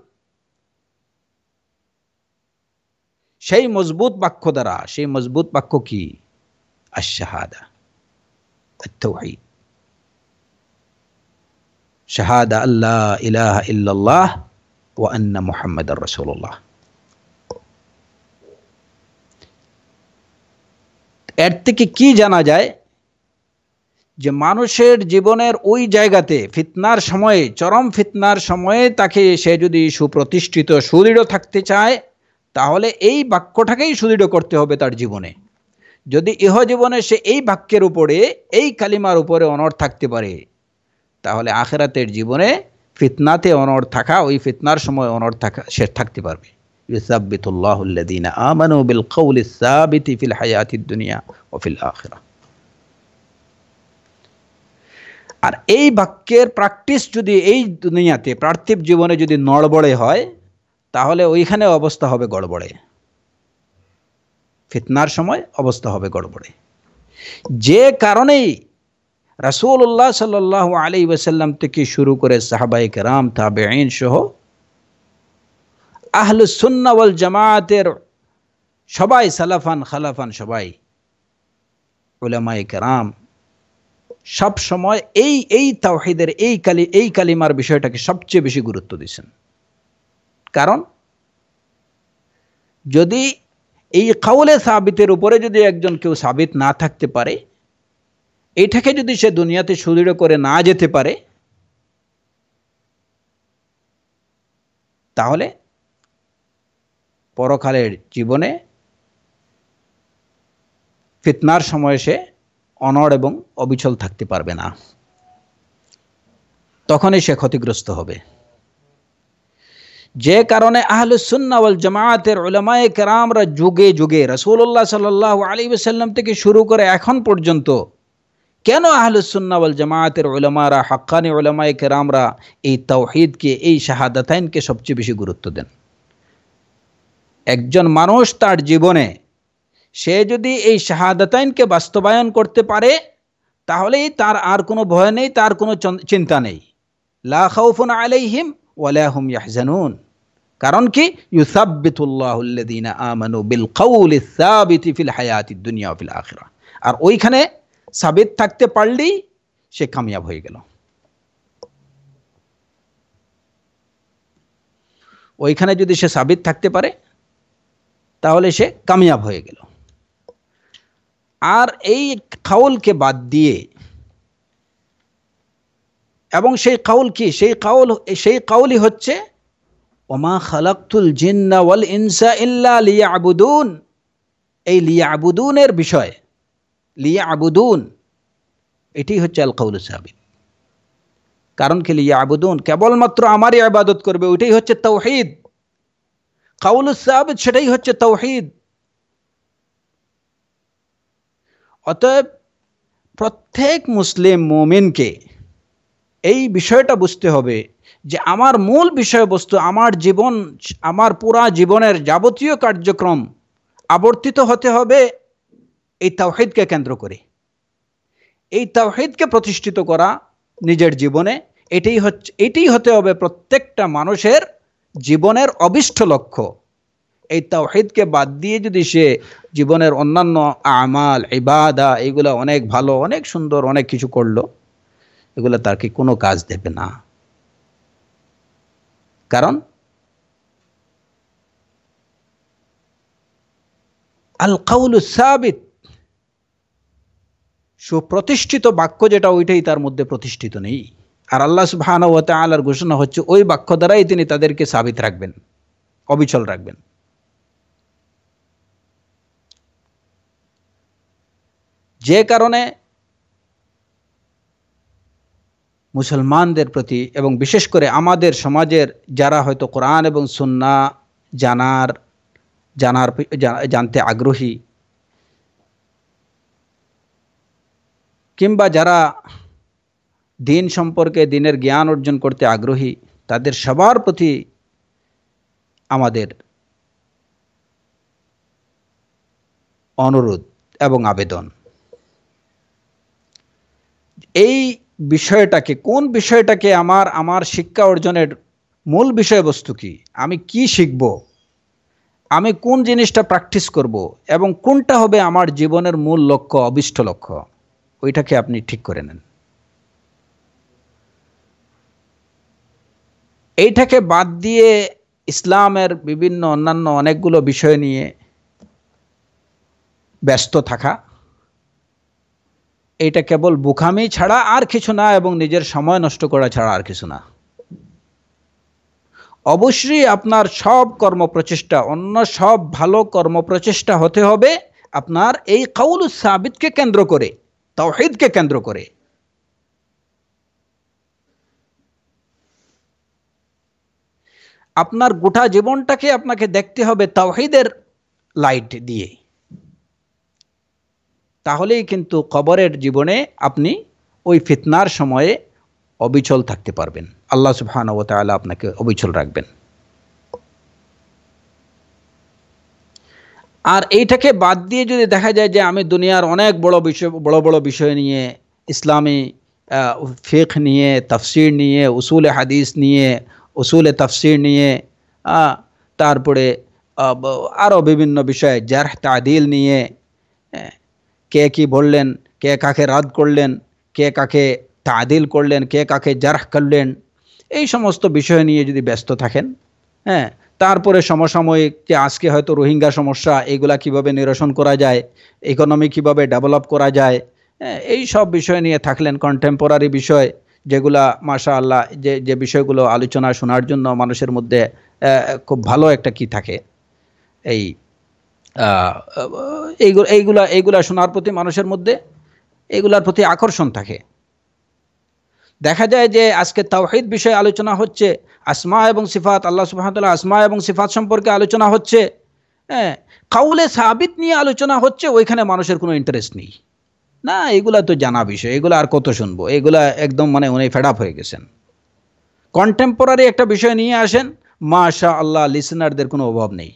সেই মজবুত বাক্য দ্বারা। সেই মজবুত বাক্য কি? আশ-শাহাদা, আত-তাওহীদ, শাহাদা আল্লাহ ইলাহা ইল্লাল্লাহ ওয়া আন্না মুহাম্মাদার রাসূলুল্লাহ। এর থেকে কি জানা যায় যে মানুষের জীবনের ওই জায়গাতে ফিতনার সময়ে, চরম ফিতনার সময়ে তাকে, সে যদি সুপ্রতিষ্ঠিত, সুদৃঢ় থাকতে চায়, তাহলে এই বাক্যটাকেই সুদৃঢ় করতে হবে তার জীবনে। যদি ইহজীবনে সে এই বাক্যের উপরে, এই কালিমার উপরে অনড় থাকতে পারে, তাহলে আখিরাতের জীবনে ফিতনাতে অনড় থাকা, ওই ফিতনার সময় অনড় থাকা, সে থাকতে পারবে। ইউসাব্বিতুল্লাহুল্লাযীনা আমানু বিল কাউলিস সাবিতি ফিল হায়াতিদ দুনিয়া ওয়া ফিল আখিরাহ। আর এই বাক্যের প্র্যাকটিস যদি এই দুনিয়াতে, পার্থিব জীবনে যদি নড়বড়ে হয়, তাহলে ওইখানে অবস্থা হবে গড়বড়ে। ফিতনার সময় অবস্থা হবে গড়বড়ে। যে কারণেই রাসূলুল্লাহ সাল্লাল্লাহু আলাইহি ওয়াসাল্লাম থেকে শুরু করে সাহাবায়ে কেরাম, তাবেঈন সহ আহলুস সুন্নাহ ওয়াল জামাতের সবাই, সালাফান খালাফান সবাই, উলামায়ে কেরাম সব সময় এই তাওহীদের, এই কালিমার বিষয়টাকে সবচেয়ে বেশি গুরুত্ব দিয়েছেন। কারণ যদি এই কাউলে সাবিতের উপরে যদি একজন কেউ সাবিত না থাকতে পারে, এটাকে যদি সে দুনিয়াতে সুদৃঢ় করে না যেতে পারে, তাহলে পরকালের জীবনে ফিতনার সময় সে অনড় এবং অবিচল থাকতে পারবে না। তখনই সে ক্ষতিগ্রস্ত হবে। যে কারণে আহলুস সুন্নাহ ওয়াল জামাতের উলামায়ে কেরামরা যুগে যুগে রাসূলুল্লাহ সাল্লাল্লাহু আলাইহি ওয়াসাল্লাম থেকে শুরু করে এখন পর্যন্ত, কেন আহলুস সুন্নাহ ওয়াল জামাতের উলামারা, হাক্কানি উলামায়ে কেরামরা এই তাওহীদকে, এই শাহাদাতাইনকে সবচেয়ে বেশি গুরুত্ব দেন? একজন মানুষ তার জীবনে সে যদি এই শাহাদাতাইনকে বাস্তবায়ন করতে পারে, তাহলেই তার আর কোনো ভয় নেই, তার কোনো চিন্তা নেই। লা খাউফুন আলাইহিম ওয়া লা হুম ইয়াহজানুন। কারণ কি? ইউসাব্বিতুল্লাহুল্লাযীনা আমানু বিল কাউলিস সাবিতি ফিল হায়াতিদ দুনিয়া ওয়া ফিল আখিরাহ। আর ওইখানে সাবিত থাকতে পারলেই সে কামিয়াব হয়ে গেল। ওইখানে যদি সে সাবিত থাকতে পারে তাহলে সে কামিয়াব হয়ে গেল। আর এই কাউলকে বাদ দিয়ে, এবং সেই কাউল কি, সেই কাউলই হচ্ছে ওমা খালাকতুল জিন্না ওয়াল ইনসা ইল্লা লিয়াবুদুন। এই লিয়াবুদুনের বিষয়, লিয়াবুদুন, এটি হচ্ছে আল কাউলুস সাবিত। কারণ কি, লিয়াবুদুন, কেবলমাত্র আমারই ইবাদত করবে, ওইটাই হচ্ছে তাওহীদ। কাউলুস সাবিত সেটাই হচ্ছে তাওহীদ। অতএব প্রত্যেক মুসলিম মুমিনকে এই বিষয়টা বুঝতে হবে যে আমার মূল বিষয়বস্তু, আমার জীবন, আমার পুরা জীবনের যাবতীয় কার্যক্রম আবর্তিত হতে হবে এই তাওহীদকে কেন্দ্র করে। এই তাওহীদকে প্রতিষ্ঠিত করা নিজের জীবনে, এটাই হতে হবে প্রত্যেকটা মানুষের জীবনের অভিষ্ট লক্ষ্য। এই তাওহীদকে বাদ দিয়ে যদি সে জীবনের অন্যান্য আমাল, ইবাদা, এগুলা অনেক ভালো, অনেক সুন্দর, অনেক কিছু করলো, এগুলো তার কি কোনো কাজ দেবে না। কারণ আল কাউলুস সাবিত, সুপ্রতিষ্ঠিত বাক্য যেটা, ওইটাই তার মধ্যে প্রতিষ্ঠিত নেই। আর আল্লাহ সুবহানাহু ওয়া তাআলার ঘোষণা হচ্ছে ওই বাক্য দ্বারাই তিনি তাদেরকে সাবিত রাখবেন, অবিচল রাখবেন। যে কারণে মুসলমানদের প্রতি, এবং বিশেষ করে আমাদের সমাজের যারা হয়তো কোরআন এবং সুন্নাহ জানতে আগ্রহী, কিংবা যারা দিন সম্পর্কে, দিনের জ্ঞান অর্জন করতে আগ্রহী, তাদের সবার প্রতি আমাদের অনুরোধ এবং আবেদন, এই বিষয়টাকে, কোন বিষয়টাকে আমার শিক্ষা অর্জনের মূল বিষয়বস্তু কি, আমি কি শিখব, আমি কোন জিনিসটা প্র্যাকটিস করব, এবং কোনটা হবে আমার জীবনের মূল লক্ষ্য, অভিষ্ট লক্ষ্য, ওইটাকে আপনি ঠিক করে নেন। এইটাকে বাদ দিয়ে ইসলামের বিভিন্ন অন্যান্য অনেকগুলো বিষয় নিয়ে ব্যস্ত থাকা, এটা কেবল বোকামি ছাড়া আর কিছু না, এবং নিজের সময় নষ্ট করা ছাড়া আর কিছু না। অবশ্যই আপনার সব কর্মপ্রচেষ্টা, অন্য সব ভালো কর্মপ্রচেষ্টা হতে হবে আপনার এই কাউলুস সাবিতকে কেন্দ্র করে, তাওহীদকে কেন্দ্র করে। আপনার গোটা জীবনটাকে আপনাকে দেখতে হবে তাওহীদের লাইট দিয়ে। তাহলেই কিন্তু কবরের জীবনে আপনি ওই ফিতনার সময়ে অবিচল থাকতে পারবেন। আল্লাহ সুবহানাহু ওয়া তাআলা আপনাকে অবিচল রাখবেন। আর এইটাকে বাদ দিয়ে যদি দেখা যায় যে আমি দুনিয়ার অনেক বড় বড় বিষয় নিয়ে, ইসলামী ফিকহ নিয়ে, তাফসীর নিয়ে, উসুল হাদিস নিয়ে, উসুল তাফসীর নিয়ে, তারপরে আরও বিভিন্ন বিষয়ে জারহ তাদিল নিয়ে, কে কি বললেন, কে কাকে রাদ করলেন, কে কাকে তাদিল করলেন, কে কাকে জারহ করলেন, এই সমস্ত বিষয় নিয়ে যদি ব্যস্ত থাকেন, তারপরে সমসাময়িক যে আজকে হয়তো রোহিঙ্গা সমস্যা, এগুলা কিভাবে নিরসন করা যায়, ইকোনমি কিভাবে ডেভেলপ করা যায়, এই সব বিষয় নিয়ে থাকলেন, কন্টেম্পোরারি বিষয় যেগুলা মাশাআল্লাহ, যে বিষয়গুলো আলোচনা শোনার জন্য মানুষের মধ্যে খুব ভালো একটা কি থাকে, এইগুলা শোনার প্রতি মানুষের মধ্যে এইগুলার প্রতি আকর্ষণ থাকে। দেখা যায় যে আজকে তাওহীদ বিষয়ে আলোচনা হচ্ছে, আসমা এবং সিফাত, আল্লাহ সুবহানাহু ওয়া তাআলা আসমা এবং সিফাত সম্পর্কে আলোচনা হচ্ছে, কাউলে সাবিত নিয়ে আলোচনা হচ্ছে, ওইখানে মানুষের কোনো ইন্টারেস্ট নেই। না, এগুলা তো জানা বিষয়, এগুলা আর কত শুনবো, এগুলা একদম উনি ফেড আপ হয়ে গেছেন। কন্টেম্পোরারি একটা বিষয় নিয়ে আসেন, মাশাআল্লাহ, লিসেনারদের কোনো অভাব নেই।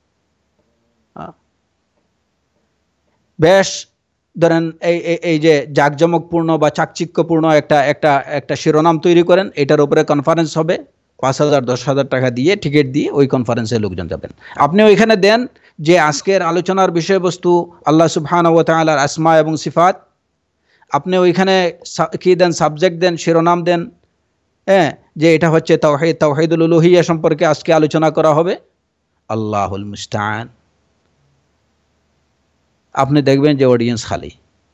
বেশ, ধরেন এই যে জাঁকজমকপূর্ণ বা চাকচিক্যপূর্ণ একটা শিরোনাম তৈরি করেন, এটার উপরে কনফারেন্স হবে, 5,000 10,000 টাকা দিয়ে টিকিট দিয়ে ওই কনফারেন্সে লোকজন যাবেন। আপনি ওইখানে দেন যে আজকের আলোচনার বিষয়বস্তু আল্লাহ সুবহানাহু ওয়া তাআলার আসমা এবং সিফাত, আপনি ওইখানে কি দেন, সাবজেক্ট দেন, শিরোনাম দেন, হ্যাঁ, যে এটা হচ্ছে তাওহীদ, তাওহীদুল উলুহিয়্যা সম্পর্কে আজকে আলোচনা করা হবে। আল্লাহুল মুস্তাআন। আপনি দেখবেন যে অডিয়েন্স খালি।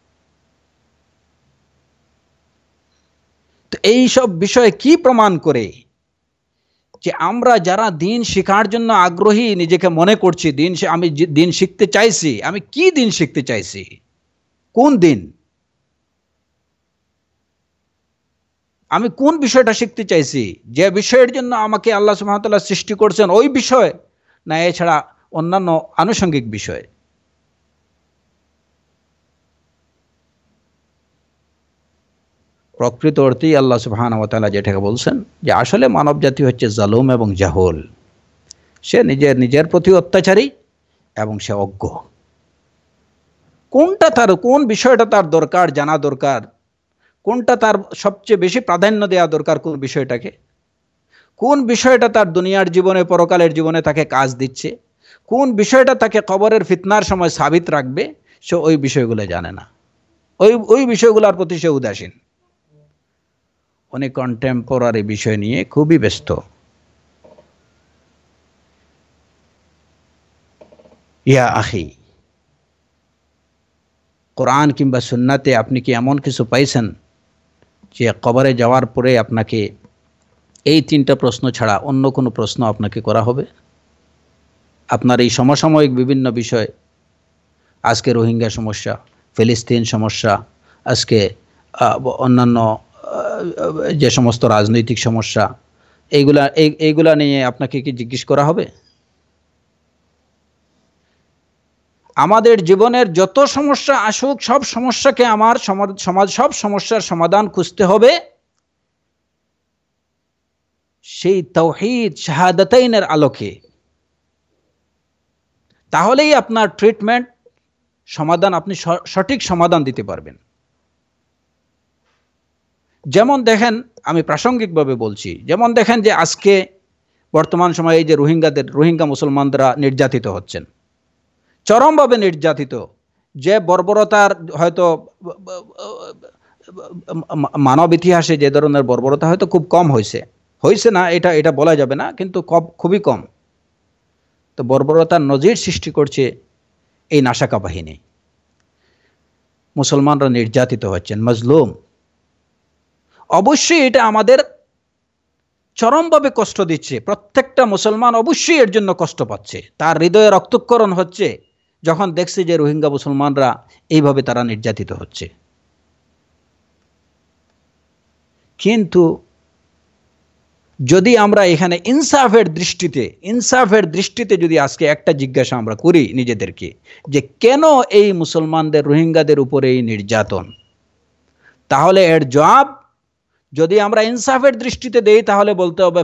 তো এই সব বিষয়ে কি প্রমাণ করে যে আমরা যারা দিন শেখার জন্য আগ্রহী নিজেকে মনে করছি, আমি দিন শিখতে চাইছি, আমি কি দিন শিখতে চাইছি, কোন দিন, আমি কোন বিষয়টা শিখতে চাইছি, যে বিষয়ের জন্য আমাকে আল্লাহ সুবহানাহু ওয়া তাআলা সৃষ্টি করছেন ওই বিষয়, না এছাড়া অন্যান্য আনুষঙ্গিক বিষয়। প্রকৃত অর্থেই আল্লাহ সুবহানাহু ওয়া তাআলা যেটাকে বলছেন যে আসলে মানব জাতি হচ্ছে জালুম এবং জাহুল, সে নিজের প্রতি অত্যাচারী এবং সে অজ্ঞ। কোন বিষয়টা তার দরকার, জানা দরকার, কোনটা তার সবচেয়ে বেশি প্রাধান্য দেওয়া দরকার, কোন বিষয়টাকে, কোন বিষয়টা তার দুনিয়ার জীবনে পরকালের জীবনে তাকে কাজ দিচ্ছে, কোন বিষয়টা তাকে কবরের ফিতনার সময় সাবিত রাখবে, সে ওই বিষয়গুলো জানে না, ওই বিষয়গুলোর প্রতি সে উদাসীন। উনি কন্টেম্পোরারি বিষয় নিয়ে খুবই ব্যস্ত। ইয়া আখি, কোরআন কিংবা সুন্নাতে আপনি কি এমন কিছু পাইছেন যে কবরে যাওয়ার পরে আপনাকে এই তিনটা প্রশ্ন ছাড়া অন্য কোনো প্রশ্ন আপনাকে করা হবে? আপনার এই সমসাময়িক বিভিন্ন বিষয়, আজকে রোহিঙ্গা সমস্যা, ফিলিস্তিন সমস্যা, আজকে অন্যান্য যে সমস্ত রাজনৈতিক সমস্যা, এইগুলা নিয়ে আপনাকে কি জিজ্ঞেস করা হবে? আমাদের জীবনের যত সমস্যা আসুক, সব সমস্যাকে সব সমস্যার সমাধান খুঁজতে হবে সেই তাওহীদ শাহাদাতাইনের আলোকে। তাহলেই আপনার ট্রিটমেন্ট সমাধান, আপনি সঠিক সমাধান দিতে পারবেন। যেমন দেখেন, আমি প্রাসঙ্গিকভাবে বলছি, যেমন দেখেন যে আজকে বর্তমান সময়ে এই যে রোহিঙ্গা মুসলমানরা নির্যাতিত হচ্ছেন, চরমভাবে নির্যাতিত, যে বর্বরতার হয়তো মানব ইতিহাসে যে ধরনের বর্বরতা হয়তো খুব কম হয়েছে না, এটা বলা যাবে না, কিন্তু খুবই কম। তো বর্বরতার নজির সৃষ্টি করছে এই নাশাকা বাহিনী। মুসলমানরা নির্যাতিত হচ্ছেন, মজলুম। অবশ্যই এটা আমাদের চরমভাবে কষ্ট দিচ্ছে। প্রত্যেকটা মুসলমান অবশ্যই এর জন্য কষ্ট পাচ্ছে, তার হৃদয়ে রক্তক্ষরণ হচ্ছে যখন দেখছে যে রোহিঙ্গা মুসলমানরা এইভাবে তারা নির্যাতিত হচ্ছে। কিন্তু যদি আমরা এখানে ইনসাফের দৃষ্টিতে যদি আজকে একটা জিজ্ঞাসা আমরা করি নিজেদেরকে, যে কেন এই মুসলমানদের, রোহিঙ্গাদের উপরে এই নির্যাতন, তাহলে এর জবাব যদি আমরা ইনসাফের দৃষ্টিতে দেই তাহলে বলতে হবে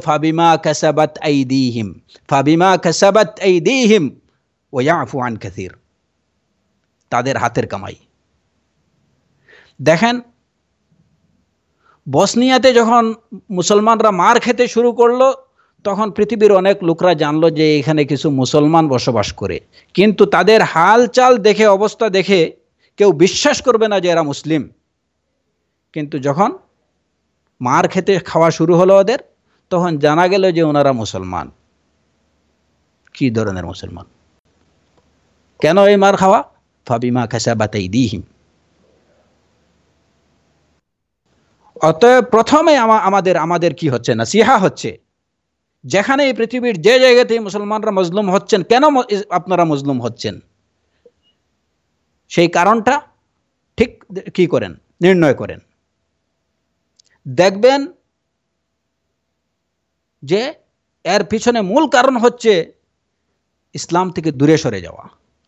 ফাবিমা কাসাবাত আইদিহিম ওয়া ইয়াফু আন কাসীর, তাদের হাতের কামাই। দেখেন, বসনিয়াতে যখন মুসলমানরা মার খেতে শুরু করলো, তখন পৃথিবীর অনেক লোকরা জানলো যে এখানে কিছু মুসলমান বসবাস করে, কিন্তু তাদের হালচাল দেখে, অবস্থা দেখে কেউ বিশ্বাস করবে না যে এরা মুসলিম। কিন্তু যখন মার খেতে খাওয়া শুরু হলো ওদের, তখন জানা গেল যে ওনারা মুসলমান। কি ধরনের মুসলমান? কেন এই মার খাওয়া? ফাবিমা কাসাবাত আইদিহিম। অতএব প্রথমে আমাদের কি হচ্ছে, নাসিহা হচ্ছে, যেখানে এই পৃথিবীর যে জায়গাতে মুসলমানরা মজলুম হচ্ছেন, কেন আপনারা মজলুম হচ্ছেন, সেই কারণটা ঠিক কি করেন, নির্ণয় করেন। দেখবেন যে এর পিছনে মূল কারণ হচ্ছে ইসলাম থেকে দূরে সরে যাওয়া।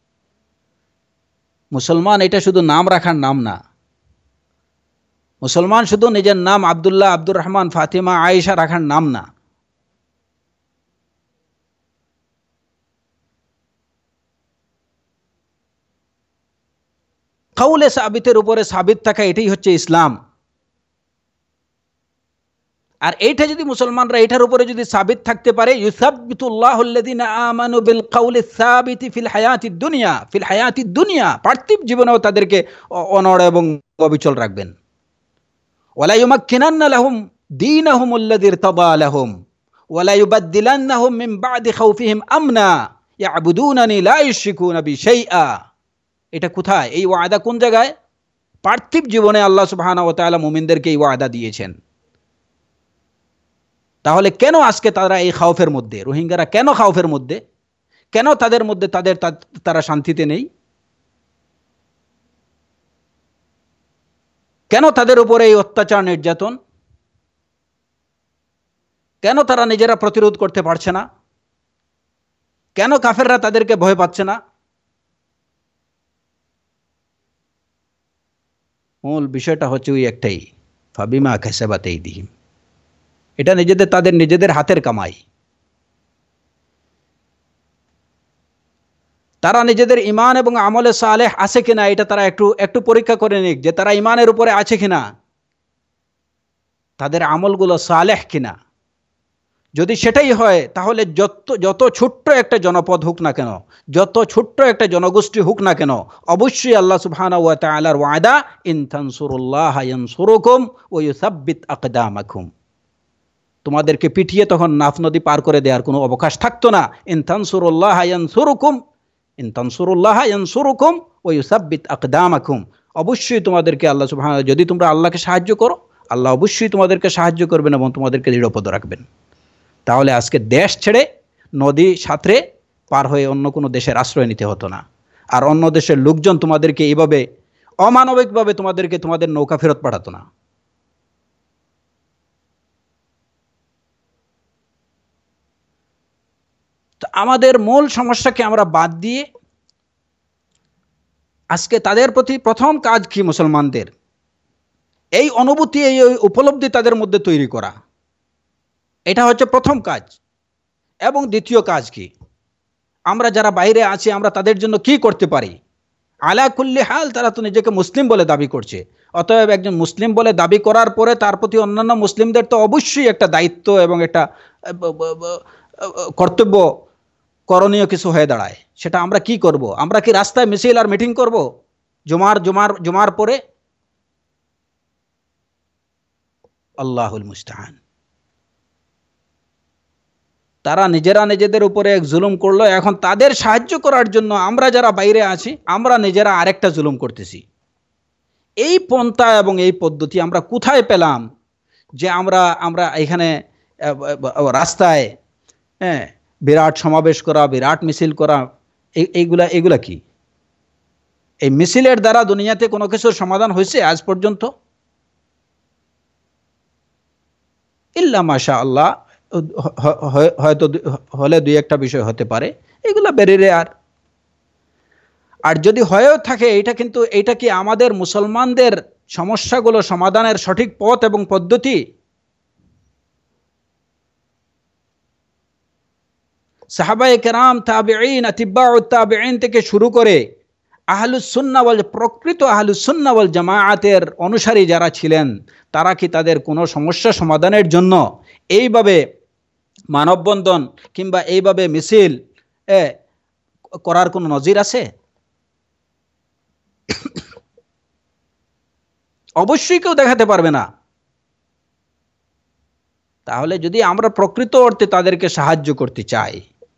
মুসলমান এটা শুধু নাম রাখার নাম না। মুসলমান শুধু নিজের নাম আব্দুল্লাহ, আব্দুর রহমান, ফাতিমা, আয়েশা রাখার নাম না। কাউলে সাবিতের উপরে সাবিত থাকা, এটাই হচ্ছে ইসলাম। আর এইটা যদি মুসলমানরা এটার উপরে যদি সাবিত থাকতে পারে, ইউসাব্বিতুল্লাহুল্লাযিনা আমানু বিল কাউলিস সাবিতি ফিল হায়াতিদ দুনিয়া, পার্থিব জীবনেও তাদেরকে অনড় এবং অবিচল রাখবেন। ওয়ালা ইউমাক্কিনান্না লাহুম দীনাহুমুল্লাযী ইরতাদা লাহুম ওয়ালা ইউবাদদিলান্নাহুম মিন বা'দি খাউফিহিম আমনা ইয়াবুদুনানি লা ইউশরিকুনা বি শাইআ। এটা কোথায়? এই ওয়াদা কোন জায়গায়? পার্থিব জীবনে আল্লাহ সুবহানাহু ওয়া তাআলা মুমিনদেরকে এই ওয়াদা দিয়েছেন। তাহলে কেন আজকে তারা এই খাউফের মধ্যে? রোহিঙ্গারা কেন খাউফের মধ্যে? কেন তাদের মধ্যে তারা শান্তিতে নেই? কেন তাদের উপরে এই অত্যাচার নির্যাতন? কেন তারা নিজেরা প্রতিরোধ করতে পারছে না? কেন কাফেররা তাদেরকে ভয় পাচ্ছে না? মূল বিষয়টা হচ্ছে ওই একটাই, ফাবিমা কাসাবাত আইদিহিম। এটা তাদের নিজেদের হাতের কামাই। তারা নিজেদের ঈমান এবং আমলে সালেহ আছে কিনা এটা তারা একটু পরীক্ষা করে নিক, যে তারা ঈমানের উপরে আছে কিনা, তাদের আমলগুলো সালেহ কিনা। যদি সেটাই হয় তাহলে যত ছোট্ট একটা জনপদ হোক না কেন, যত ছোট্ট একটা জনগোষ্ঠী হোক না কেন, অবশ্যই আল্লাহ সুবহানাহু ওয়া তাআলার ওয়াদা, ইন তানসুরুল্লাহ ইয়ানসুরুকুম ওয়া ইউসাব্বিত আকদামাকুম। তোমাদেরকে পিটিয়ে তখন নাফ নদী পার করে দেওয়ার কোনো অবকাশ থাকতো না। ইন তানসুরুল্লাহ ইয়ানসুরুকুম ওয়া ইউসাব্বিত আকদামাকুম। অবশ্যই তোমাদেরকে আল্লাহ সুবহানাহু, যদি তোমরা আল্লাহকে সাহায্য করো, আল্লাহ অবশ্যই তোমাদেরকে সাহায্য করবেন এবং তোমাদেরকে দৃঢ়পদ রাখবেন। তাহলে আজকে দেশ ছেড়ে নদী সাঁতরে পার হয়ে অন্য কোনো দেশের আশ্রয় নিতে হতো না। আর অন্য দেশের লোকজন তোমাদেরকে এইভাবে অমানবিকভাবে তোমাদের নৌকা ফেরত পাঠাতো না। তো আমাদের মূল সমস্যাকে আমরা বাদ দিয়ে আজকে তাদের প্রতি প্রথম কাজ কি? মুসলমানদের এই অনুভূতি, এই উপলব্ধি তাদের মধ্যে তৈরি করা, এটা হচ্ছে প্রথম কাজ। এবং দ্বিতীয় কাজ কি? আমরা যারা বাইরে আছি আমরা তাদের জন্য কি করতে পারি? আলা কুল্লি হাল তারা তো নিজেকে মুসলিম বলে দাবি করছে। অতএব একজন মুসলিম বলে দাবি করার পরে তার প্রতি অন্যান্য মুসলিমদের তো অবশ্যই একটা দায়িত্ব এবং একটা কর্তব্য, করণীয় কিছু হয়ে দাঁড়ায়। সেটা আমরা কি করব? আমরা কি রাস্তায় মিছিল আর মিটিং করব জুমার পরে? আল্লাহুল মুস্তাআন। তারা নিজেদের উপরে এক জুলুম করলো, এখন তাদের সাহায্য করার জন্য আমরা যারা বাইরে আছি আমরা নিজেরা আরেকটা জুলুম করতেছি। এই পন্থা এবং এই পদ্ধতি আমরা কোথায় পেলাম যে আমরা এখানে রাস্তায় বিরাট সমাবেশ করা, বিরাট মিছিল করা, এগুলা কি? এই মিছিলের দ্বারা দুনিয়াতে কোনো কিছুর সমাধান হয়েছে আজ পর্যন্ত? ইল্লা মাশা আল্লাহ, হয়তো হলে দুই একটা বিষয় হতে পারে, এগুলা বেরিয়ে। আর যদি হয়েও থাকে এটা কি আমাদের মুসলমানদের সমস্যাগুলো সমাধানের সঠিক পথ এবং পদ্ধতি? সাহাবায়ে কেরাম, তাবেঈন, আতিবাউত তাবেঈন থেকে শুরু করে আহলুস সুন্নাহ প্রকৃত আহলুস সুন্নাহ ওয়াল জামাআতের অনুসারী যারা ছিলেন, তারা কি তাদের কোনো সমস্যা সমাধানের জন্য এইভাবে মানববন্ধন কিংবা এইভাবে মিছিল করার কোনো নজির আছে? অবশ্যই কেউ দেখাতে পারবে না। তাহলে যদি আমরা প্রকৃত অর্থে তাদেরকে সাহায্য করতে চাই,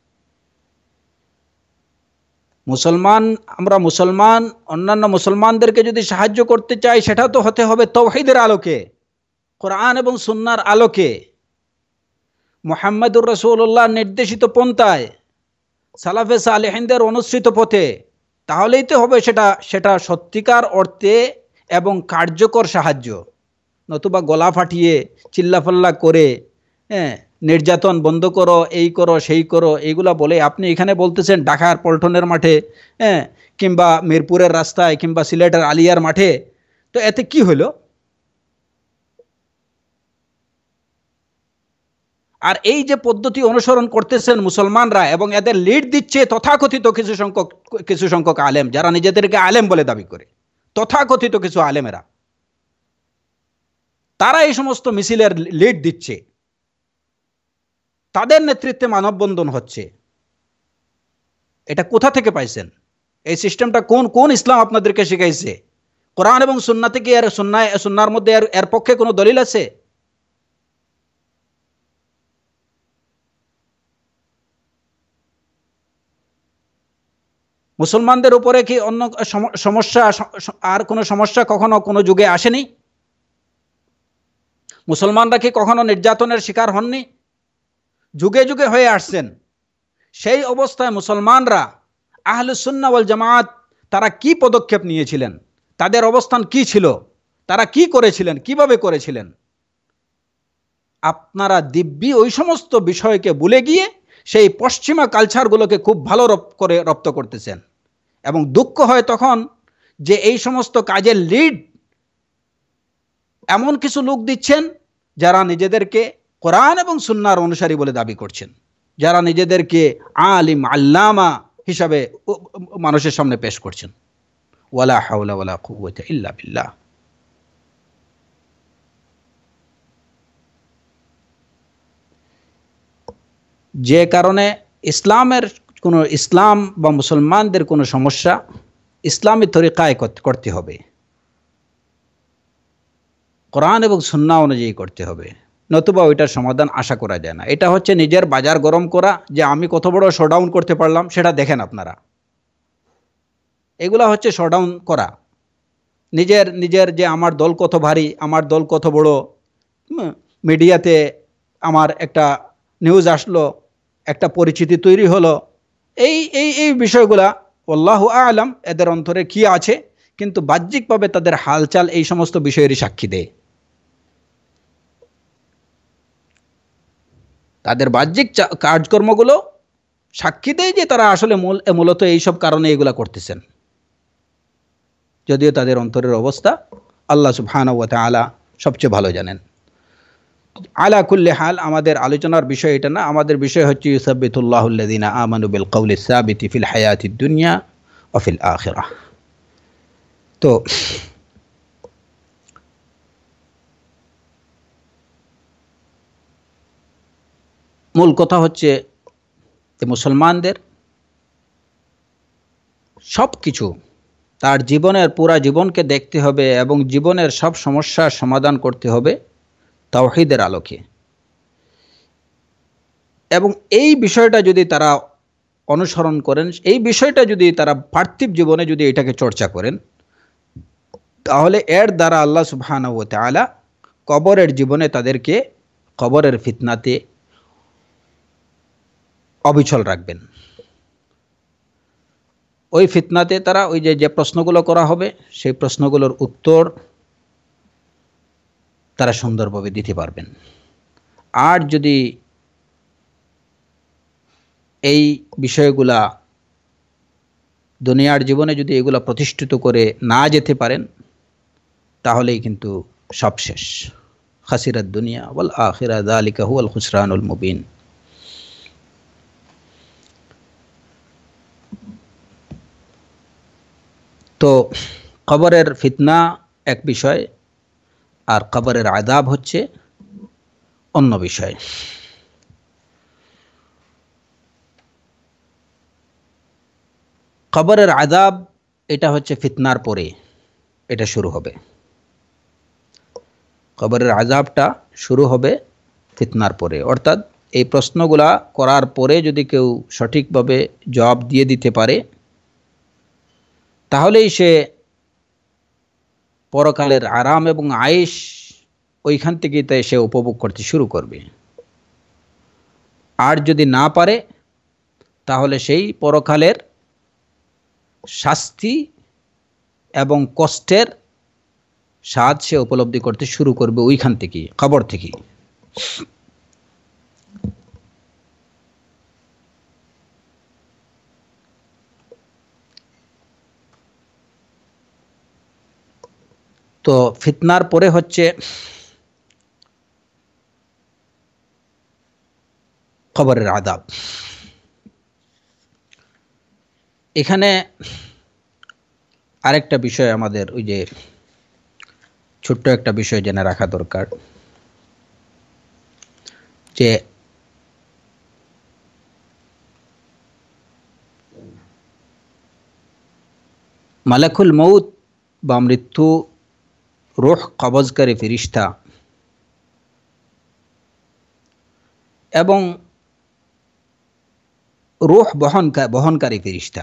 আমরা মুসলমান অন্যান্য মুসলমানদেরকে যদি সাহায্য করতে চাই, সেটা তো হতে হবে তাওহীদের আলোকে, কোরআন এবং সুন্নাহর আলোকে, মুহাম্মদুর রাসূলুল্লাহ নির্দেশিত পন্থায়, সালাফে সালেহিনদের অনুসৃত পথে। তাহলেই তো হবে সেটা সত্যিকার অর্থে এবং কার্যকর সাহায্য। নতুবা গলা ফাটিয়ে চিল্লাফাল্লা করে নির্যাতন বন্ধ করো, এই করো, সেই করো, এইগুলা বলে আপনি এখানে বলতেছেন ঢাকার পল্টনের মাঠে, কিংবা মিরপুরের রাস্তায়, কিংবা সিলেটের আলিয়ার মাঠে, তো এতে কি হলো? আর এই যে পদ্ধতি অনুসরণ করতেছেন মুসলমানরা, এবং এদের লিড দিচ্ছে তথাকথিত কিছু সংখ্যক আলেম, যারা নিজেদেরকে আলেম বলে দাবি করে, তথাকথিত কিছু আলেমেরা। তারা এই সমস্ত মিছিলের লিড দিচ্ছে, তাদের নেতৃত্বে মানববন্ধন হচ্ছে। এটা কোথা থেকে পাইছেন? এই সিস্টেমটা কোন ইসলাম আপনাদেরকে শিখাইছে? কোরআন এবং সুন্নাহ থেকে এর সুন্নাহর মধ্যে এর পক্ষে কোনো দলিল আছে? মুসলমানদের উপরে কি অন্য সমস্যা, আর কোনো সমস্যা কখনো কোনো যুগে আসেনি? মুসলমানরা কি কখনো নির্যাতনের শিকার হননি? যুগে যুগে হয়ে আসছেন। সেই অবস্থায় মুসলমানরা, আহলুস সুন্নাহ ওয়াল জামাত, তারা কি পদক্ষেপ নিয়েছিলেন? তাদের অবস্থান কি ছিল? তারা কি করেছিলেন? কিভাবে করেছিলেন? আপনারা দিব্যি ওই সমস্ত বিষয়কে ভুলে গিয়ে সেই পশ্চিমা কালচারগুলোকে খুব ভালো করে রপ্ত করতেছেন। এবং দুঃখ হয় তখন যে এই সমস্ত কাজের লিড এমন কিছু লোক দিচ্ছেন যারা নিজেদেরকে কোরআন এবং সুন্নাহর অনুসারী বলে দাবি করছেন, যারা নিজেদেরকে আলিম আল্লামা হিসাবে মানুষের সামনে পেশ করছেন। ওয়ালা হাওলা ওয়ালা কুওয়াতা ইল্লা বিল্লাহ। যে কারণে ইসলাম বা মুসলমানদের কোনো সমস্যা ইসলামী তরিকায় করতে হবে, কোরআন এবং সুন্নাহ অনুযায়ী করতে হবে, নতুবা ওইটার সমাধান আশা করা যায় না। এটা হচ্ছে নিজের বাজার গরম করা, যে আমি কত বড় শোডাউন করতে পারলাম সেটা দেখেন আপনারা। এগুলা হচ্ছে শোডাউন করা, নিজের যে আমার দল কত ভারী, আমার দল কত বড়, মিডিয়াতে আমার একটা নিউজ আসলো, একটা পরিচিতি তৈরি হলো, এই এই এই বিষয়গুলা আল্লাহু আ'লাম এদের অন্তরে কি আছে, কিন্তু বাহ্যিকভাবে তাদের হালচাল এই সমস্ত বিষয়েরই সাক্ষী দেয়। তাদের বাহ্যিক কাজকর্মগুলো সাক্ষী দেয় যে তারা আসলে মূলত এইসব কারণে এগুলা করতেছেন, যদিও তাদের অন্তরের অবস্থা আল্লাহ সুবহানাহু ওয়া তাআলা সবচেয়ে ভালো জানেন। আলা কুল্লি হাল, আমাদের আলোচনার বিষয় এটা না। আমাদের বিষয় হচ্ছে ইউসাব্বিতুল্লাহুল্লাযিনা আমানু বিল কওলিস সাবিতি ফিল হায়াতিদ দুনিয়া ওয়া ফিল আখিরাহ। তো মূল কথা হচ্ছে যে মুসলমানদের সব কিছু, তার জীবনের পুরা জীবনকে দেখতে হবে এবং জীবনের সব সমস্যার সমাধান করতে হবে তাওহীদের আলোকে। এবং এই বিষয়টা যদি তারা অনুসরণ করেন, এই বিষয়টা যদি তারা পার্থিব জীবনে যদি এটাকে চর্চা করেন, তাহলে এর দ্বারা আল্লাহ সুবহানাহু ওয়া তাআলা কবরের জীবনে তাদেরকে কবরের ফিতনাতে অবিচল রাখবেন। ওই ফিতনাতে তারা ওই যে প্রশ্নগুলো করা হবে, সেই প্রশ্নগুলোর উত্তর তারা সুন্দরভাবে দিতে পারবেন। আর যদি এই বিষয়গুলা দুনিয়ার জীবনে যদি এগুলা প্রতিষ্ঠিত করে না যেতে পারেন, তাহলেই কিন্তু সব শেষ। খাসিরাত দুনিয়া ওয়াল আখিরা যালিকা হুয়াল খুসরানুল মুবিন। তো কবরের ফিতনা এক বিষয়, আর কবরের আযাব হচ্ছে অন্য বিষয়। কবরের আযাব এটা হচ্ছে ফিতনার পরে এটা শুরু হবে। কবরের আযাবটা শুরু হবে ফিতনার পরে, অর্থাৎ এই প্রশ্নগুলা করার পরে যদি কেউ সঠিকভাবে জবাব দিয়ে দিতে পারে, তাহলেই সে পরকালের আরাম এবং আয়েশ ওইখান থেকেই তাই সে উপভোগ করতে শুরু করবে। আর যদি না পারে, তাহলে সেই পরকালের শাস্তি এবং কষ্টের স্বাদ সে উপলব্ধি করতে শুরু করবে ওইখান থেকেই, কবর থেকেই। তো ফিতনার পরে হচ্ছে কবরের আযাব। এখানে আরেকটা বিষয় আমাদের ওই যে ছোট্ট একটা বিষয় জেনে রাখা দরকার যে মালাকুল মউত বা মৃত্যু রূহ কবজকারী ফেরেশতা এবং রূহ বহনকারী ফেরেশতা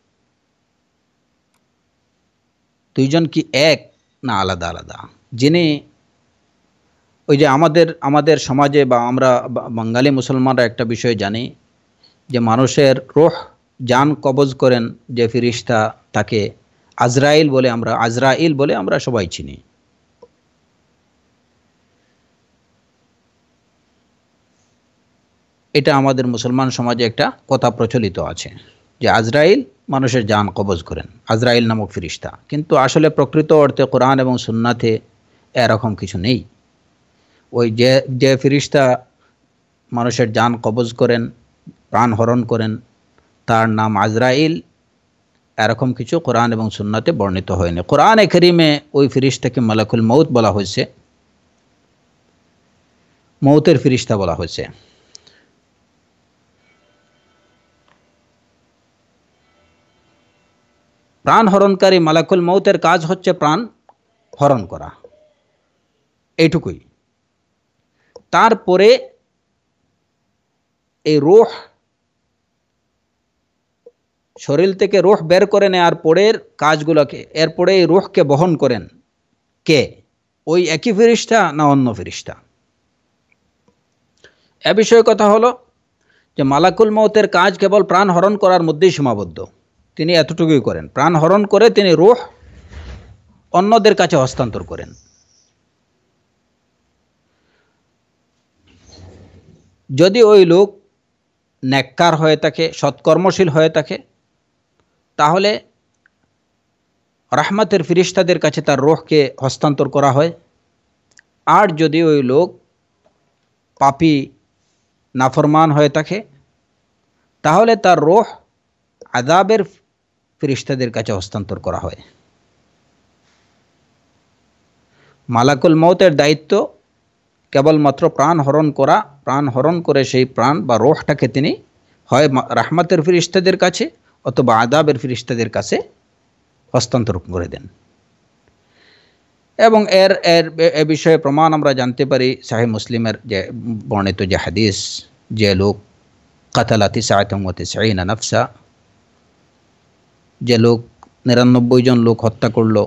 দুইজন কি এক না আলাদা আলাদা? যিনি ওই যে আমাদের সমাজে বা আমরা বাঙালি মুসলমানরা একটা বিষয় জানি যে মানুষের রূহ জান কবজ করেন যে ফেরেশতা, তাকে আজরাইল বলে আমরা সবাই চিনি। এটা আমাদের মুসলমান সমাজে একটা কথা প্রচলিত আছে যে আজরাইল মানুষের জান কবজ করেন, আজরাইল নামক ফেরেশতা। কিন্তু আসলে প্রকৃত অর্থে কোরআন এবং সুন্নাতে এরকম কিছু নেই। ওই যে ফেরেশতা মানুষের জান কবজ করেন, প্রাণ হরণ করেন, তার নাম আজরাইল, এরকম কিছু কোরআন এবং সুন্নাতে বর্ণিত হয়নি। কোরআনে কারীমে ওই ফেরেশতাকে মালাকুল মউত বলা হয়েছে, মউতের ফেরেশতা বলা হয়েছে। প্রাণ হরণকারী মালাকুল মউতের কাজ হচ্ছে প্রাণ হরণ করা, এইটুকুই। তারপরে এই রূহ শরীর থেকে রূহ বের করে নেওয়ার পরের কাজগুলোকে, এরপরে এই রূহকে বহন করেন কে? ওই একই ফেরেশতা না অন্য ফেরেশতা? এ বিষয়ে কথা হলো যে মালাকুল মউতের কাজ কেবল প্রাণ হরণ করার মধ্যেই সীমাবদ্ধ। তিনি এতটুকুই করেন, প্রাণ হরণ করে তিনি রূহ অন্যদের কাছে হস্তান্তর করেন। যদি ওই লোক নেককার হয়ে থাকে, সৎকর্মশীল হয়ে থাকে, তাহলে রাহমাতের ফেরেশতাদের কাছে তার রূহকে হস্তান্তর করা হয়। আর যদি ওই লোক পাপী নাফরমান হয়ে থাকে, তাহলে তার রূহ আযাবের ফেরেশতাদের কাছে হস্তান্তর করা হয়। মালাকুল মউতের দায়িত্ব কেবলমাত্র প্রাণ হরণ করা, প্রাণ হরণ করে সেই প্রাণ বা রূহটাকে তিনি হয় রাহমাতের ফেরেশতাদের কাছে অথবা আযাবের ফেরেশতাদের কাছে হস্তান্তর করে দেন। এবং এ বিষয়ে প্রমাণ আমরা জানতে পারি সহিহ মুসলিমের যে বর্ণিত যে হাদিস, যে লোক কাতালা 99 নাফসা, যে লোক 99 জন লোক হত্যা করলো,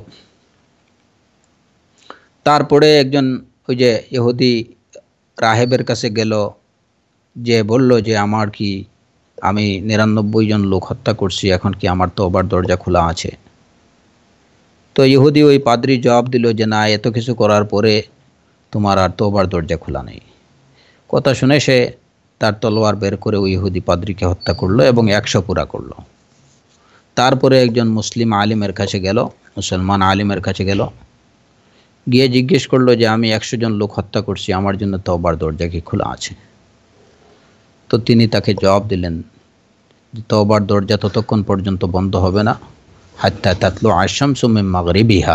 তারপরে একজন ওই যে ইহুদি রাহেবের কাছে গেল, যে বলল যে আমি 99 জন লোক হত্যা করছি, এখন কি আমার তওবার দরজা খোলা আছে? তো ইহুদি ওই পাদ্রী জবাব দিল যে না, এত কিছু করার পরে তোমার আর তওবার দরজা খোলা নেই। কথা শুনে সে তার তলোয়ার বের করে ওই ইহুদি পাদ্রীকে হত্যা করলো এবং 100 পুরা করলো। তারপরে একজন মুসলিম আলিমের কাছে গেল, মুসলমান আলিমের কাছে গেল, গিয়ে জিজ্ঞেস করলো যে আমি 100 জন লোক হত্যা করছি, আমার জন্য তওবার দরজা কি খোলা আছে? তো তিনি তাকে জবাব দিলেন যে তওবার দরজা ততক্ষণ পর্যন্ত বন্ধ হবে না হাত্তা তাতলু আশ-শামসু মিন মাগরিবিহা,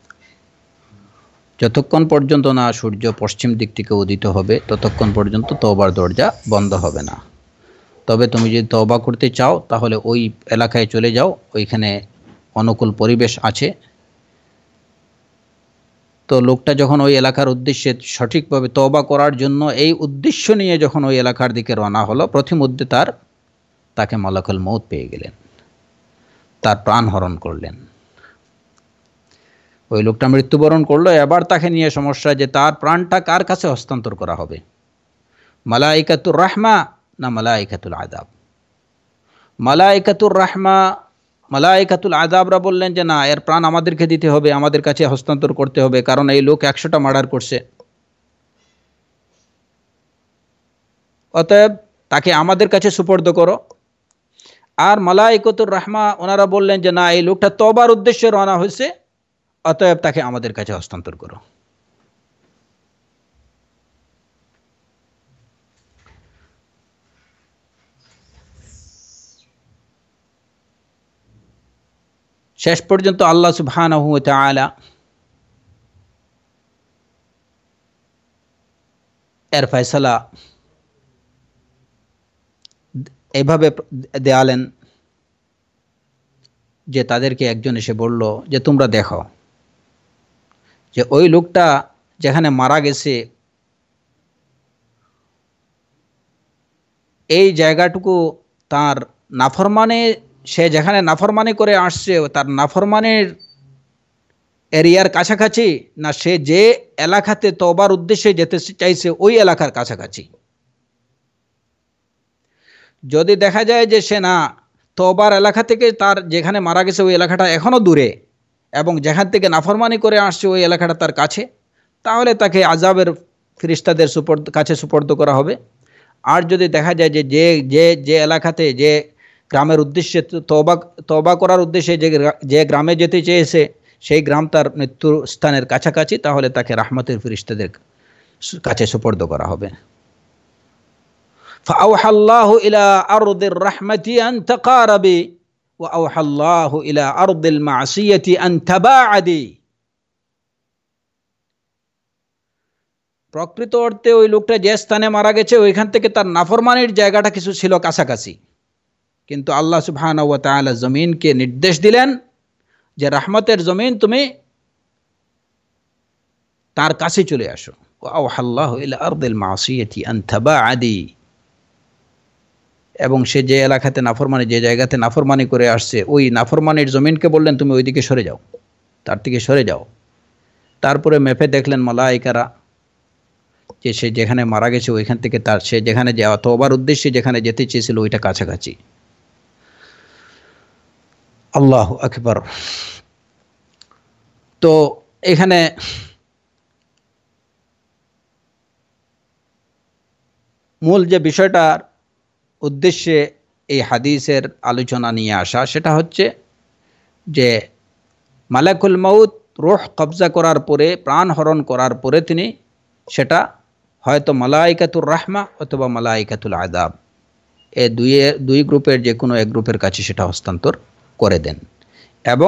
যতক্ষণ পর্যন্ত না সূর্য পশ্চিম দিক থেকে উদিত হবে ততক্ষণ পর্যন্ত তওবার দরজা বন্ধ হবে না। তবে তুমি যদি তওবা করতে চাও তাহলে ওই এলাকায় চলে যাও, ওইখানে অনুকূল পরিবেশ আছে। তো লোকটা যখন ওই এলাকার উদ্দেশ্যে সঠিকভাবে তওবা করার জন্য এই উদ্দেশ্য নিয়ে যখন ওই এলাকার দিকে রওনা হলো, প্রথমে তাকে মালাকুল মউত পেয়ে গেলেন, তার প্রাণ হরণ করলেন। ওই লোকটা মৃত্যুবরণ করলো। এবার তাকে নিয়ে সমস্যা যে তার প্রাণটা কার কাছে হস্তান্তর করা হবে, মালাইকাতুর রাহমা না মালাইকাতুল আযাব? মালাইকাতুল আযাবরা বললেন যে না, এর প্রাণ আমাদেরকে দিতে হবে, আমাদের কাছে হস্তান্তর করতে হবে, কারণ এই লোক 100টা মার্ডার করছে, অতএব তাকে আমাদের কাছে সুপর্দ করো। আর মালাইকাতুর রাহমা ওনারা বললেন যে না, এই লোকটা তওবার উদ্দেশ্যে রওনা হয়েছে, অতএব তাকে আমাদের কাছে হস্তান্তর করো। শেষ পর্যন্ত আল্লাহ সুবহানাহু ওয়া তাআলা এর ফয়সালা এভাবে দেয়ালেন যে তাদেরকে একজন এসে বলল যে তোমরা দেখো যে ওই লোকটা যেখানে মারা গেছে এই জায়গাটুকু তার নাফরমানে, সে যেখানে নাফরমানি করে আসছে তার নাফরমানের এরিয়ার কাছাকাছি, না সে যে এলাকাতে তওবার উদ্দেশ্যে যেতে চাইছে ওই এলাকার কাছাকাছি। যদি দেখা যায় যে সে না, তওবার এলাকা থেকে তার যেখানে মারা গেছে ওই এলাকাটা এখনো দূরে এবং যেখান থেকে নাফরমানি করে আসছে ওই এলাকাটা তার কাছে, তাহলে তাকে আযাবের ফেরেশতাদের কাছে সুপর্দ করা হবে। আর যদি দেখা যায় যে যে যে যে এলাকাতে, যে গ্রামের উদ্দেশ্যে তওবা করার উদ্দেশ্যে যে গ্রামে যেতে চেয়েছে সেই গ্রাম তার মৃত্যুর স্থানের কাছাকাছি, তাহলে তাকে রাহমতের ফেরেশতাদের কাছে সুপর্দ করা হবে। فأوحى الله إلى أرض الرحمة أن تقاربي وأوحى الله إلى أرض المعصية أن تباعدي। প্রকৃত অর্থে ওই লোকটা যে স্থানে মারা গেছে ওইখান থেকে তার নাফরমানির জায়গাটা কিছু ছিল কাছাকাছি, কিন্তু আল্লাহ সুবহানাহু ওয়া তাআলা জমিনকে নির্দেশ দিলেন যে রাহমতের জমিন তুমি তার কাছে চলে আসো। ওয়াহাল্লাহু ইলা আরদিল মাসিয়াতি আন তাবাআদি। এবং সে যে এলাকাতে নাফরমানি, যে জায়গাতে নাফরমানি করে আসছে ওই নাফরমানির জমিনকে বললেন তুমি ওইদিকে সরে যাও, তার থেকে সরে যাও। তারপরে মেপে দেখলেন মালায়েকারা যে সে যেখানে মারা গেছে ওইখান থেকে তার সে যেখানে যাওয়া তওবার উদ্দেশ্যে যেখানে যেতে চেয়েছিল ওইটা কাছাকাছি। আল্লাহু আকবার। তো এখানে মূল যে বিষয়টার উদ্দেশ্যে এই হাদিসের আলোচনা নিয়ে আসা সেটা হচ্ছে যে মালাকুল মউত রূহ কবজা করার পরে, প্রাণ হরণ করার পরে তিনি সেটা হয়তো মালাইকাতুর রাহমা অথবা মালাইকাতুল আযাব, এই দুই গ্রুপের যে কোনো এক গ্রুপের কাছে সেটা হস্তান্তর করে দেন। এবং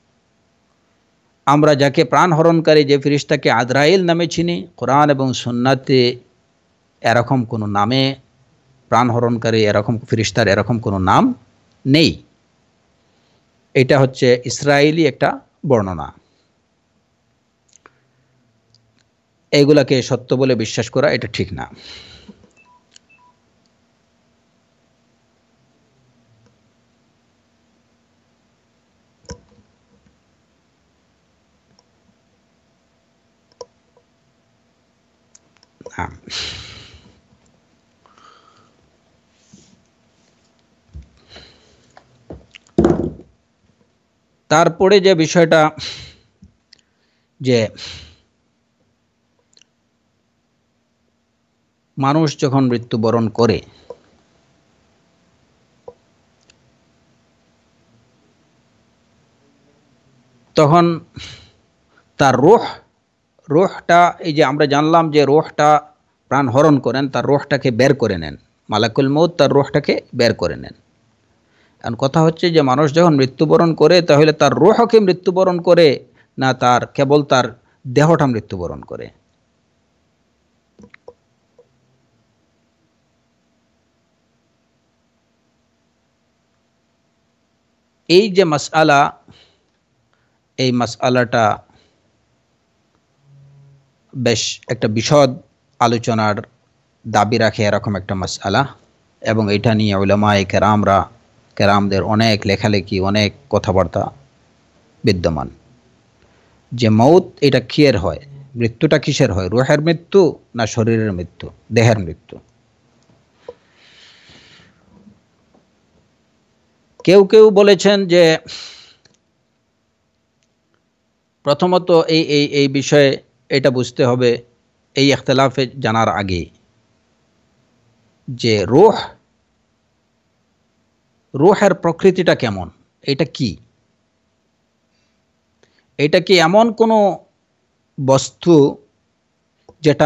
আমরা যাকে প্রাণ হরণকারী যে ফেরেশতাকে আজরাইল নামে চিনি, কোরআন এবং সুন্নাতে এরকম কোনো নামে প্রাণ হরণকারী এরকম ফেরেশতার এরকম কোনো নাম নেই। এটা হচ্ছে ইসরায়েলি একটা বর্ণনা। এগুলাকে সত্য বলে বিশ্বাস করা এটা ঠিক না। তারপরে যে বিষয়টা যে মানুষ যখন মৃত্যুবরণ করে তখন তার রূহটা, এই যে আমরা জানলাম যে রূহটা প্রাণ হরণ করেন, তার রূহটাকে বের করে নেন মালাকুল মউত, তার রূহটাকে বের করে নেন। এখন কথা হচ্ছে যে মানুষ যখন মৃত্যুবরণ করে তাহলে তার রূহকে মৃত্যুবরণ করে না তার কেবল তার দেহটা মৃত্যুবরণ করে? এই যে মাসআলা, এই মাসআলাটা বেশ একটা বিশদ আলোচনার দাবি রাখে এরকম একটা মাসআলা, এবং এটা নিয়ে উলামায়ে কেরামদের অনেক লেখালেখি, অনেক কথাবার্তা বিদ্যমান যে মউত এটা কিয়ের হয়, মৃত্যুটা কিসের হয়, রূহের মৃত্যু না শরীরের মৃত্যু, দেহের মৃত্যু। কেউ কেউ বলেছেন যে প্রথমত এই বিষয়ে এটা বুঝতে হবে, এই ইখতিলাফে জানার আগে, যে রূহের প্রকৃতিটা কেমন, এটা কি? এটা কি এমন কোনো বস্তু যেটা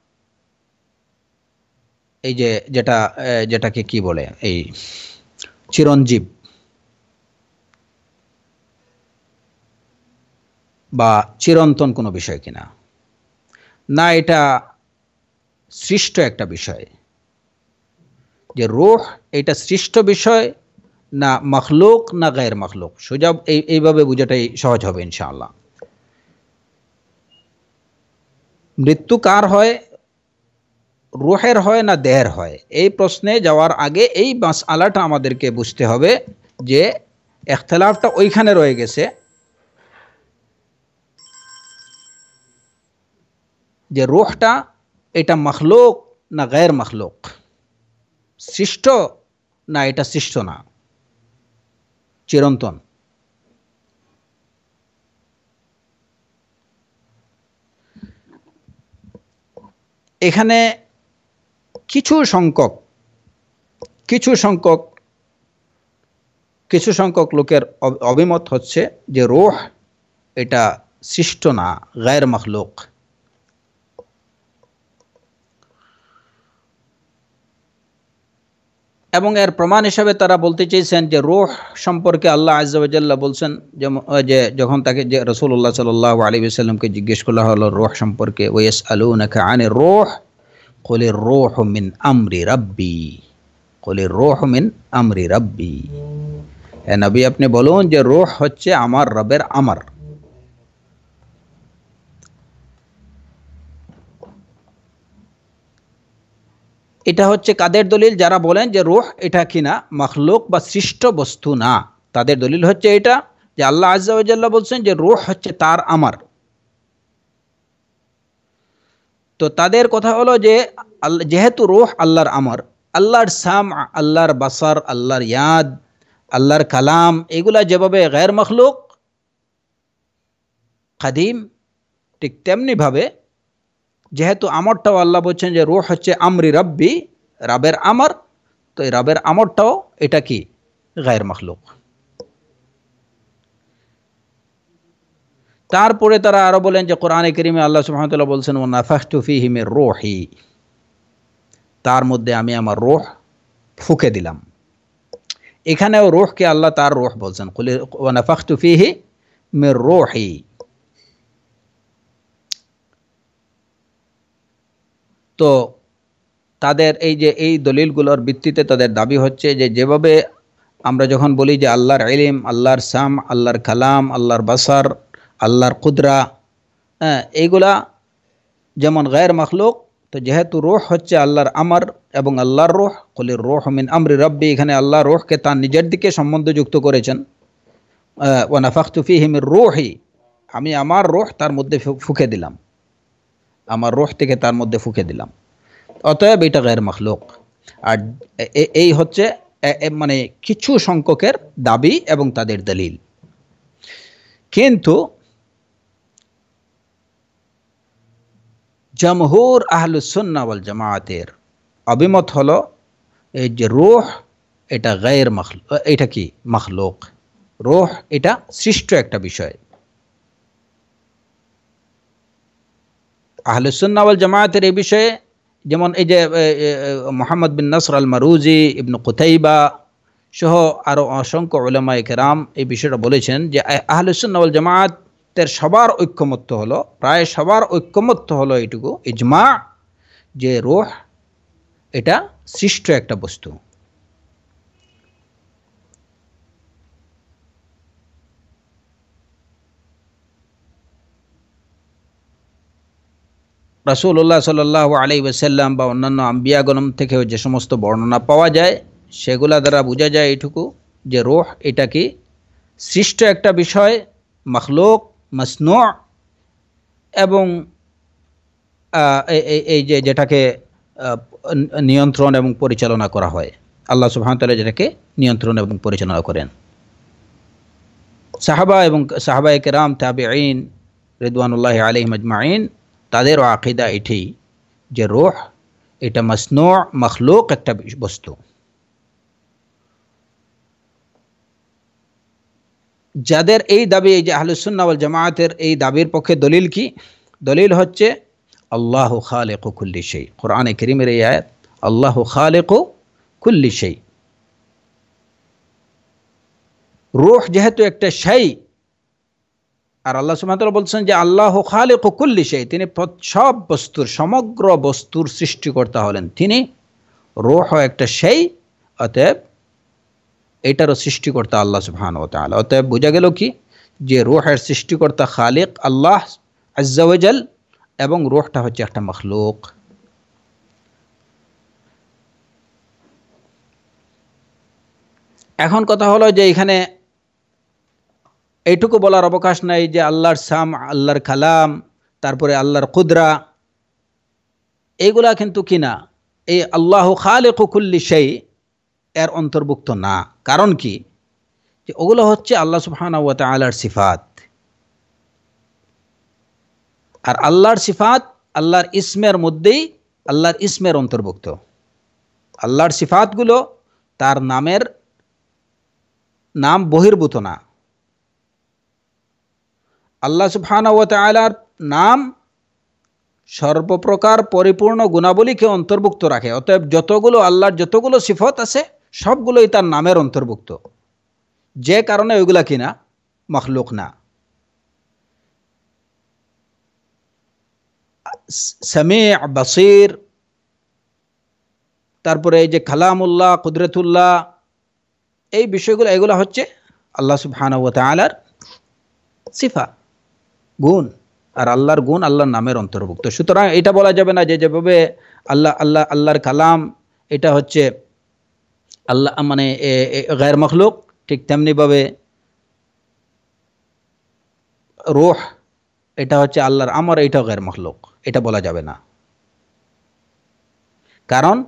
এই যে যেটাকে কি বলে, এই চিরঞ্জীব বা চিরন্তন কোনো বিষয় কিনা, না এটা সৃষ্ট একটা বিষয়, যে রূহ এটা সৃষ্ট বিষয় না মখলুক না গায়ের মখলুক। সোজা এইভাবে বোঝাটাই সহজ হবে ইনশাআল্লাহ। মৃত্যু কার হয়, রূহের হয় না দেহের হয়? এই প্রশ্নে যাওয়ার আগে এই মাসআলাটা আমাদেরকে বুঝতে হবে যে ইখতিলাফটা ওইখানে রয়ে গেছে যে রূহটা এটা মখলুক না গায়ের মখলুক, সৃষ্ট না এটা সৃষ্ট না, চিরন্তন। এখানে কিছু সংখ্যক লোকের অভিমত হচ্ছে যে রূহ এটা সৃষ্ট না, গায়ের মখলুক। এবং এর প্রমাণ হিসাবে তারা বলতে চেয়েছেন যে রূহ সম্পর্কে আল্লাহ আযজা ওয়া জাল্লা বলছেন যে যখন তাকে যে রাসূলুল্লাহ সাল্লাল্লাহু আলাইহি ওয়াসাল্লামকে জিজ্ঞেস করা হলো রূহ সম্পর্কে, ওয়াসআলুনাকা আনির রূহ কুলির রূহু মিন আমরি রাব্বি, কুলির রূহু মিন আমরি রাব্বি। হে নবী, আপনি বলুন যে রূহ হচ্ছে আমার রবের আমর। এটা হচ্ছে কাদের দলিল? যারা বলেন যে রূহ এটা কিনা মখলুক বা সৃষ্ট বস্তু না, তাদের দলিল হচ্ছে এটা যে আল্লাহ আযজা ওয়া জাল্লা বলছেন যে রূহ হচ্ছে তার আমর। তো তাদের কথা হলো যে যেহেতু রূহ আল্লাহর আমর, আল্লাহর সাম, আল্লাহর বাসার, আল্লাহর ইয়াদ, আল্লাহর কালাম, এগুলা যেভাবে গায়ের মখলুক কাদিম, ঠিক তেমনিভাবে যেহেতু আমরটাও আল্লাহ বলছেন যে রূহ হচ্ছে আমরি রব্বি, রাবের আমর, তো এই রাবের আমরটাও এটা কি গায়ের মখলুক। তারপরে তারা আরো বলেন যে কোরআনে কারীমে আল্লাহ সুবহানাহু ওয়া তাআলা বলছেন ওয়া নাফাখতু ফীহি মির রূহি, তার মধ্যে আমি আমার রূহ ফুঁকে দিলাম। এখানেও রূহকে আল্লাহ তার রূহ বলছেন, কুল ওয়া নাফাখতু ফীহি মির রূহি। তো তাদের এই দলিলগুলোর ভিত্তিতে তাদের দাবি হচ্ছে যে যেভাবে আমরা যখন বলি যে আল্লাহর ইলম, আল্লাহর সাম, আল্লাহর কালাম, আল্লাহর বাসার, আল্লাহর কুদরা, এইগুলা যেমন গায়ের মখলুক, তো যেহেতু রূহ হচ্ছে আল্লাহর আমর এবং আল্লাহর রূহ, কুলির রূহু মিন আমরি রাব্বি, এখানে আল্লাহ রূহকে তার নিজের দিকে সম্বন্ধযুক্ত করেছেন। ওয়া নাফাখতু ফীহি মির রূহি, আমি আমার রূহ তার মধ্যে ফুঁকে দিলাম, আমার রূহ থেকে তার মধ্যে ফুঁকে দিলাম। অতএব এটা গায়ের মখলুক। আর এই হচ্ছে মানে কিছু সংখ্যকের দাবি এবং তাদের দলিল। কিন্তু জমহুর আহলুস সুন্নাহ ওয়াল জামাআতের অভিমত হলো এই যে রূহ এটা গায়ের মখলুক, এটা কি মখলুক, রূহ এটা সৃষ্ট একটা বিষয়। আহলুস সুন্নাহ ওয়াল জামাআতের এই বিষয়ে যেমন এই যে মুহাম্মদ বিন নাসর আল মারুজি, ইবনে কুতাইবা সহ আরো অসংখ্য উলামায়ে কেরাম এই বিষয়টা বলেছেন যে আহলুস সুন্নাহ ওয়াল জামাআতের সবার ঐক্যমত্য হলো, প্রায় সবার ঐক্যমত্য হলো এইটুকু ইজমা, যে রূহ এটা সৃষ্ট একটা বস্তু। রাসূলুল্লাহ সাল্লাল্লাহু আলাইহি ওয়াসাল্লাম বা অন্যান্য আম্বিয়াগণ থেকেও যে সমস্ত বর্ণনা পাওয়া যায় সেগুলা দ্বারা বোঝা যায় এইটুকু যে রূহ এটা কি সৃষ্ট একটা বিষয়, মখলুক, মাসনু, এবং এই যে যেটাকে নিয়ন্ত্রণ এবং পরিচালনা করা হয়, আল্লাহ সুবহানাহু ওয়া তাআলা যেটাকে নিয়ন্ত্রণ এবং পরিচালনা করেন। সাহাবায়ে কেরাম, তাবিঈন রিদওয়ানুল্লাহি আলাইহিম আজমাইন, তাদেরও আকীদা এটাই যে রূহ এটা মাসনু, মখলুক একটা বস্তু। যাদের এই দাবি, এই যে আহলুস সুন্নাহ ওয়াল জামাআতের এই দাবির পক্ষে দলিল কি? দলিল হচ্ছে আল্লাহু খালিকু কুল্লি শাই, কোরআনে কারীমের এই আয়াত, আল্লাহু খালিকু কুল্লি শাই। রূহ যেহেতু একটা শাই, আর আল্লাহ সুবহানাহু ওয়া তাআলা বলছেন যে আল্লাহু খালিকু কুল্লি শাই, তিনি সব বস্তুর, সমগ্র বস্তুর সৃষ্টিকর্তা হলেন তিনি। রূহ একটা সেই, অতএব এটারও সৃষ্টিকর্তা আল্লাহ সুবহানাহু ওয়া তাআলা। অতএব বোঝা গেল কি, যে রূহের সৃষ্টিকর্তা খালিক আল্লাহ আজ্জা ওয়া জাল, এবং রূহটা হচ্ছে একটা মখলুক। এখন কথা হলো যে এখানে এইটুকু বলার অবকাশ নাই যে আল্লাহর সাম, আল্লাহর কালাম, তারপরে আল্লাহর কুদরা, এইগুলা কিন্তু কিনা এই আল্লাহু খালিকু কুল্লি শাই এর অন্তর্ভুক্ত না। কারণ কি, যে ওগুলো হচ্ছে আল্লাহ সুবহানাহু ওয়া তাআলার সিফাত। আর আল্লাহর সিফাত আল্লাহর ইসমের মধ্যেই, আল্লাহর ইসমের অন্তর্ভুক্ত। আল্লাহর সিফাতগুলো তার নামের নাম বহির্ভূত না। আল্লাহ সুবহানাহু ওয়া তাআলার নাম সর্বপ্রকার পরিপূর্ণ গুণাবলীকে অন্তর্ভুক্ত রাখে। অতএব যতগুলো আল্লাহর যতগুলো সিফত আছে সবগুলোই তার নামের অন্তর্ভুক্ত, যে কারণে ওইগুলা কিনা মখলুক না। সামি', বাসির, তারপরে এই যে কালামুল্লাহ, কুদরতুল্লাহ, এই বিষয়গুলো এগুলো হচ্ছে আল্লাহ সুবহানাহু ওয়া তাআলার সিফা, গুণ। আর আল্লাহর গুণ আল্লাহর নামের অন্তর্ভুক্ত। সুতরাং এটা বলা যাবে না যে যেভাবে আল্লাহর কালাম এটা হচ্ছে আল্লাহ মানে গায়র মখলুক, ঠিক তেমনিভাবে রূহ এটা হচ্ছে আল্লাহর আমর, এটাও গায়র মখলুক, এটা বলা যাবে না। কারণ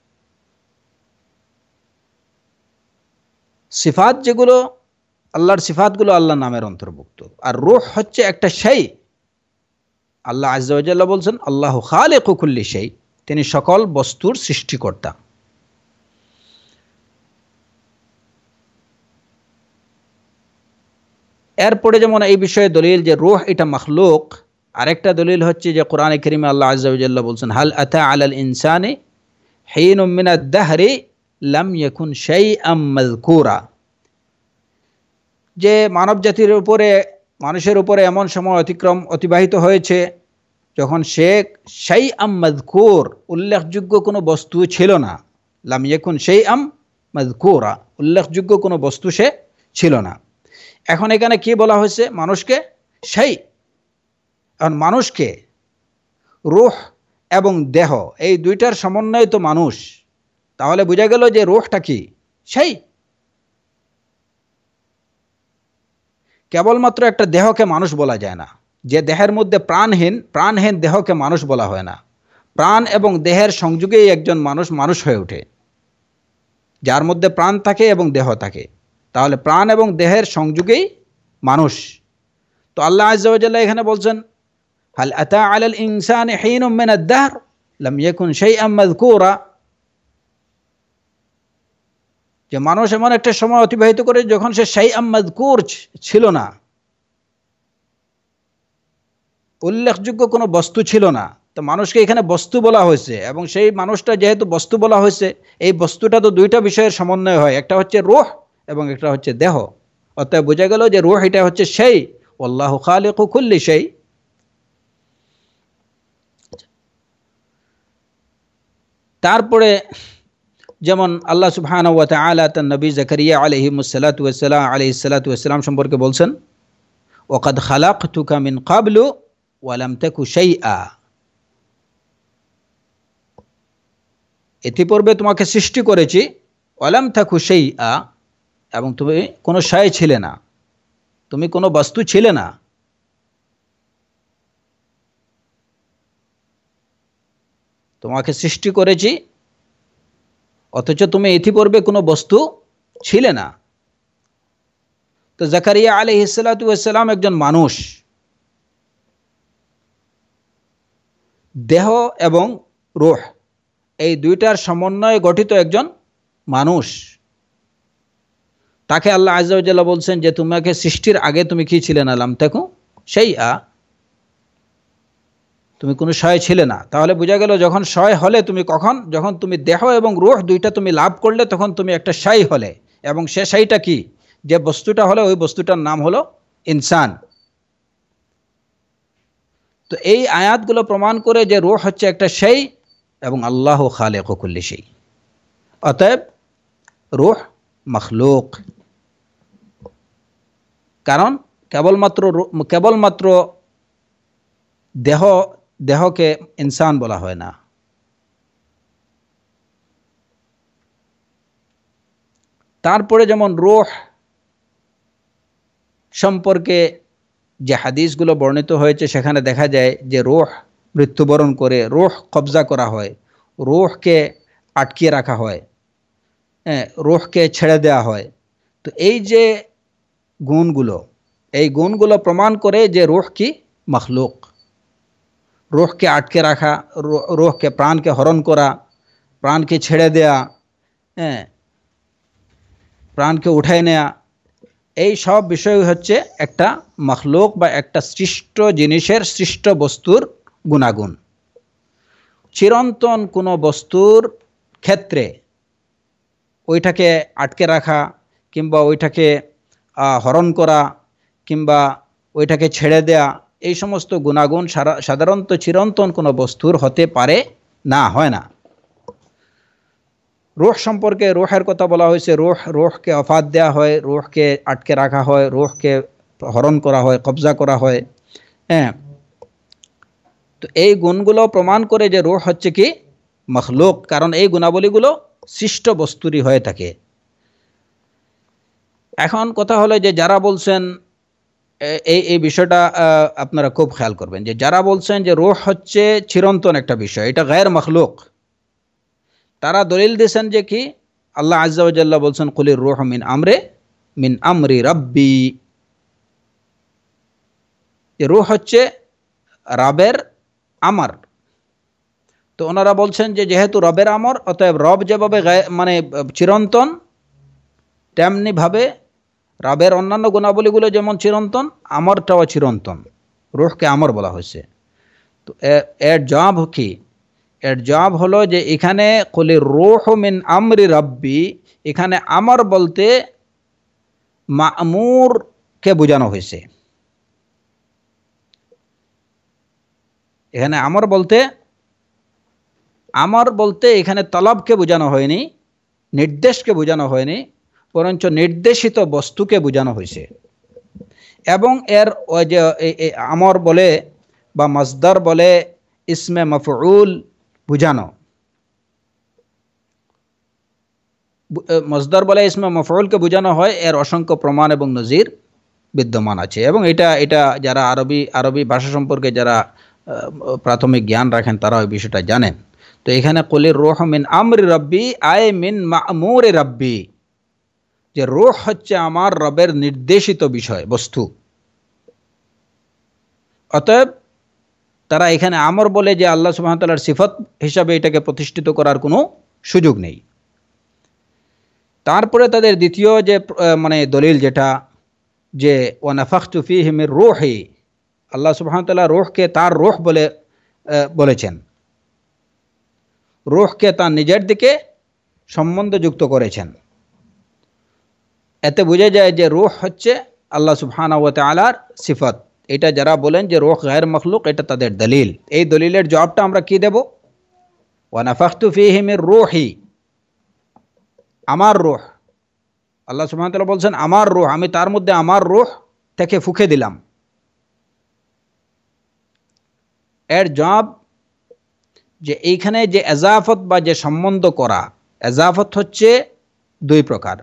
সিফাত যেগুলো, আল্লাহর সিফাতগুলো আল্লাহর নামের অন্তর্ভুক্ত। আর রূহ হচ্ছে একটা সেই। আল্লাহ আজ্জা ওয়া জাল্লা বলছেন আল্লাহু খালিকু কুল্লি শাই, তিনি সকল বস্তুর সৃষ্টিকর্তা। এরপরে যেমন এই বিষয়ে দলিল যে রূহ এটা মখলুক, আরেকটা দলিল হচ্ছে যে কোরআনে কারীমে আল্লাহ আজ্জা ওয়া জাল্লা বলছেন হাল আতা আলাল ইনসানি হিনুম মিনাদ দাহরি লাম ইয়াকুন শাইআম মাযকুরা, যে মানব জাতির উপরে, মানুষের উপরে এমন সময় অতিবাহিত হয়েছে যখন সে শাইআম মাযকুর, উল্লেখযোগ্য কোনো বস্তু ছিল না। লাম ইয়াকুন শাইআম মাযকুরা, উল্লেখযোগ্য কোনো বস্তু সে ছিল না। এখন এখানে কি বলা হয়েছে, মানুষকে সেই। এখন মানুষকে, রূহ এবং দেহ এই দুইটার সমন্বয় তো মানুষ, তাহলে বোঝা গেল যে রূহটা কি সেই। কেবলমাত্র একটা দেহকে মানুষ বলা যায় না, যে দেহের মধ্যে প্রাণহীন দেহকে মানুষ বলা হয় না। প্রাণ এবং দেহের সংযোগেই একজন মানুষ হয়ে ওঠে, যার মধ্যে প্রাণ থাকে এবং দেহ থাকে। তাহলে প্রাণ এবং দেহের সংযোগেই মানুষ। তো আল্লাহ আজ্জা ওয়া জাল্লা এখানে বলছেন হাল আতা আলাল ইনসানি হিনুম মিনাদ দাহর লাম ইয়াকুন শাইআম মাযকুরা, যে মানুষ এমন একটা সময় অতিবাহিত করে যখন সে শাইআম মাযকুর ছিল না, উল্লেখযোগ্য কোনো বস্তু ছিল না। তো মানুষকে এখানে বস্তু বলা হয়েছে, এবং সেই মানুষটা যেহেতু বস্তু বলা হয়েছে, এই বস্তুটা তো দুইটা বিষয়ের সমন্বয় হয়, একটা হচ্ছে রূহ এবং একটা হচ্ছে দেহ। অতএব বোঝা গেল যে রূহ এটা হচ্ছে সেই, আল্লাহু খালিকু কুল্লি শাই। তারপরে যেমন আল্লাহ সুবহানাহু ওয়া তাআলা তার নবী জাকারিয়া আলাইহিস সালাতু ওয়াস সালাম সম্পর্কে বলছেন ওয়াকাদ খালাকতুকা মিন ক্বাবলু ওয়া লাম তাকু শাইআ, ইতিপূর্বে তোমাকে সৃষ্টি করেছি, ওয়া লাম তাকু শাইআ, এবং তুমি কোনো শাই ছিলে না, তুমি কোনো বস্তু ছিলে না। তোমাকে সৃষ্টি করেছি অথচ তুমি ইতিপূর্বে কোনো বস্তু ছিলে না। তো জাকারিয়া আলাইহিস সালাতু ওয়াস সালাম একজন মানুষ, দেহ এবং রূহ এই দুইটার সমন্বয়ে গঠিত একজন মানুষ। তাকে আল্লাহ আজ্জা ওয়া জাল্লা বলছেন যে তোমাকে সৃষ্টির আগে তুমি কি ছিলে না, লাম তাকু শাইআ, তুমি কোনো শয় ছিলে না। তাহলে বোঝা গেল যখন শয় হলে তুমি কখন, যখন তুমি দেহ এবং রূহ দুইটা তুমি লাভ করলে তখন তুমি একটা শাই হলে, এবং সে শাইটা কি, যে বস্তুটা হলো ওই বস্তুটার নাম হলো ইনসান। তো এই আয়াতগুলো প্রমাণ করে যে রূহ হচ্ছে একটা সেই এবং আল্লাহ খালিক কুল্লি সেই। অতএব রূহ মখলুক, কারণ কেবলমাত্র দেহকে ইনসান বলা হয় না। তারপরে যেমন রূহ সম্পর্কে যে হাদিসগুলো বর্ণিত হয়েছে সেখানে দেখা যায় যে রূহ মৃত্যুবরণ করে, রূহ কবজা করা হয়, রূহকে আটকিয়ে রাখা হয়, রূহকে ছেড়ে দেওয়া হয়। তো এই যে গুণগুলো, এই গুণগুলো প্রমাণ করে যে রূহ কি মখলুক। রূহকে আটকে রাখা, রূহকে প্রাণকে হরণ করা, প্রাণকে ছেড়ে দেয়া, প্রাণকে উঠায় নেয়া, এই সব বিষয় হচ্ছে একটা মখলুক বা একটা সৃষ্ট জিনিসের, সৃষ্ট বস্তুর গুণাগুণ। চিরন্তন কোনো বস্তুর ক্ষেত্রে ওইটাকে আটকে রাখা কিংবা ওইটাকে হরণ করা কিংবা ওইটাকে ছেড়ে দেয়া, এই সমস্ত গুণাগুণ সাধারণত চিরন্তন কোনো বস্তুর হতে পারে না, হয় না। রূহ সম্পর্কে রূহের কথা বলা হয়েছে, রূহকে অফাত দেওয়া হয়, রূহকে আটকে রাখা হয়, রূহকে হরণ করা হয়, কবজা করা হয়। তো এই গুণগুলো প্রমাণ করে যে রূহ হচ্ছে কি মখলুক, কারণ এই গুণাবলীগুলো সৃষ্ট বস্তুরই হয়ে থাকে। এখন কথা হলো যে যারা বলছেন এই বিষয়টা আপনারা খুব খেয়াল করবেন, যে যারা বলছেন যে রূহ হচ্ছে চিরন্তন একটা বিষয়, এটা গায়র মখলুক, তারা দলিল দিয়েছেন যে কি আল্লাহ আজ্জা ওয়া জাল্লা বলছেন কুলির রূহ মিন আমরি রাব্বি, যে রূহ হচ্ছে রবের আমর। তো ওনারা বলছেন যে যেহেতু রবের আমর, অতএব রব যেভাবে মানে চিরন্তন, তেমনিভাবে রবের অন্যান্য গুণাবলীগুলো যেমন চিরন্তন, আমরটাও চিরন্তন, রূহকে আমর বলা হয়েছে। তো এর জবাব কি? এর জবাব হলো যে এখানে কুলির রূহ মিন আমরি রাব্বি, এখানে আমর বলতে মা'মুরকে বোঝানো হয়েছে। এখানে আমর বলতে এখানে তলবকে বোঝানো হয়নি, নির্দেশকে বোঝানো হয়নি, বরঞ্চ নির্দেশিত বস্তুকে বোঝানো হয়েছে। এবং এর ওই যে আমর বলে বা মসদার বলে ইসমে মফউল বোঝানো, মসদার বলে ইসমে মফউলকে বোঝানো হয়, এর অসংখ্য প্রমাণ এবং নজির বিদ্যমান আছে। এবং এটা যারা আরবি ভাষা সম্পর্কে যারা প্রাথমিক জ্ঞান রাখেন তারা ওই বিষয়টা জানেন। তো এখানে কুলির রূহ মিন আমরি রাব্বি আয় মিন মা'মুরি রাব্বি, যে রূহ হচ্ছে আমার রবের নির্দেশিত বিষয় বস্তু। অতএব তারা এখানে আমর বলে যে আল্লাহ সুবহানাহু ওয়া তাআলার সিফত হিসাবে এটাকে প্রতিষ্ঠিত করার কোনো সুযোগ নেই। তারপরে তাদের দ্বিতীয় যে মানে দলিল যেটা, যে ওয়া নাফাখতু ফীহি মির রূহি, আল্লাহ সুবহানাহু ওয়া তাআলা রূহকে তার রূহ বলে বলেছেন, রূহকে তার নিজের দিকে সম্বন্ধযুক্ত করেছেন। এতে বোঝা যায় যে রূহ হচ্ছে আল্লাহ সুবহানাহু ওয়া তাআলার সিফত। এটা যারা বলেন যে রূহ গায়র মখলুক, এটা তাদের দলিল। এই দলিলের জবাবটা আমরা কি দেব? ওয়া নাফাখতু ফীহি মির রূহি, আমার রূহ, আল্লাহ সুবহানাহু ওয়া তাআলা বলছেন আমার রূহ, আমি তার মধ্যে আমার রূহ থেকে ফুঁকে দিলাম। এর জবাব যে এইখানে যে এজাফত বা যে সম্বন্ধ করা, এজাফত হচ্ছে দুই প্রকার।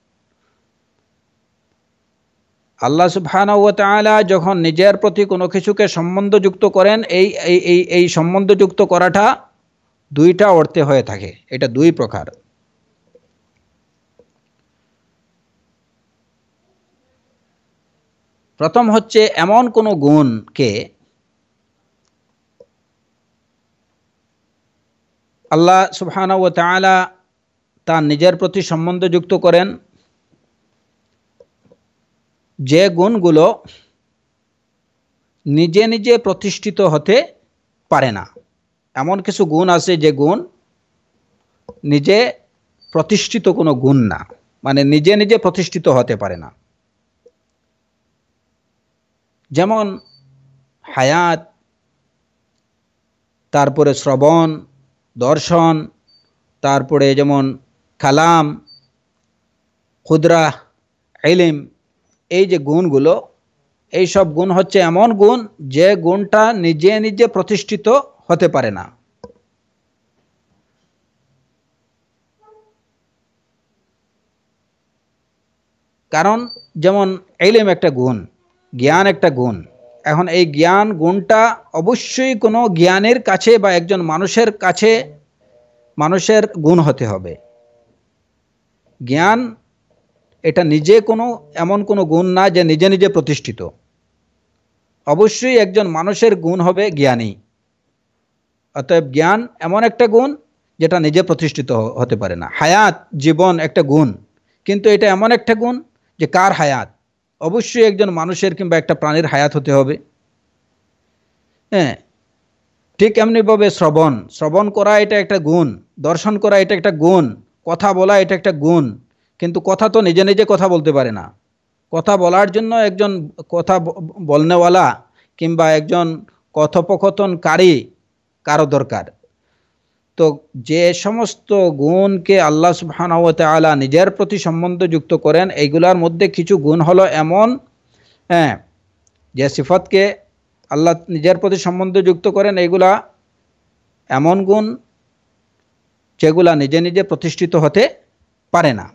আল্লাহ সুবহানাহু ওয়া তাআলা যখন নিজের প্রতি কোনো কিছুকে সম্বন্ধযুক্ত করেন, এই সম্বন্ধযুক্ত করাটা দুইটা অর্থে হয়ে থাকে, এটা দুই প্রকার। প্রথম হচ্ছে এমন কোনো গুণকে আল্লাহ সুবহানাহু ওয়া তাআলা তার নিজের প্রতি সম্বন্ধযুক্ত করেন, যে গুণগুলো নিজে নিজে প্রতিষ্ঠিত হতে পারে না। এমন কিছু গুণ আছে যে গুণ নিজে প্রতিষ্ঠিত কোনো গুণ না, মানে নিজে নিজে প্রতিষ্ঠিত হতে পারে না। যেমন হায়াত, তারপরে শ্রবণ, দর্শন, তারপরে যেমন কালাম, কুদরাহ, ইলম, এই যে গুণগুলো, এই সব গুণ হচ্ছে এমন গুণ যে গুণটা নিজে নিজে প্রতিষ্ঠিত হতে পারে না। কারণ যেমন ইলম একটা গুণ, জ্ঞান একটা গুণ। এখন এই জ্ঞান গুণটা অবশ্যই কোনো জ্ঞানের কাছে বা একজন মানুষের কাছে মানুষের গুণ হতে হবে। জ্ঞান এটা নিজে কোনো এমন কোনো গুণ না যে নিজে নিজে প্রতিষ্ঠিত। অবশ্যই একজন মানুষের গুণ হবে জ্ঞানী। অতএব জ্ঞান এমন একটা গুণ যেটা নিজে প্রতিষ্ঠিত হতে পারে না। হায়াত, জীবন একটা গুণ, কিন্তু এটা এমন একটা গুণ যে কার হায়াত? অবশ্যই একজন মানুষের কিংবা একটা প্রাণীর হায়াত হতে হবে। হ্যাঁ, ঠিক এমনিভাবে শ্রবণ, শ্রবণ করা এটা একটা গুণ, দর্শন করা এটা একটা গুণ, কথা বলা এটা একটা গুণ, কিন্তু কথা তো নিজে নিজে কথা বলতে পারে না। কথা বলার জন্য একজন কথা বলনেওয়ালা কিংবা একজন কথোপকথনকারী কারো দরকার। তো যে সমস্ত গুণকে আল্লাহ সুবহানাহু ওয়া তাআলা নিজের প্রতি সম্বন্ধযুক্ত করেন, এইগুলার মধ্যে কিছু গুণ হলো এমন, হ্যাঁ, যে সিফতকে আল্লাহ নিজের প্রতি সম্বন্ধযুক্ত করেন, এইগুলা এমন গুণ যেগুলা নিজে নিজে প্রতিষ্ঠিত হতে পারে না।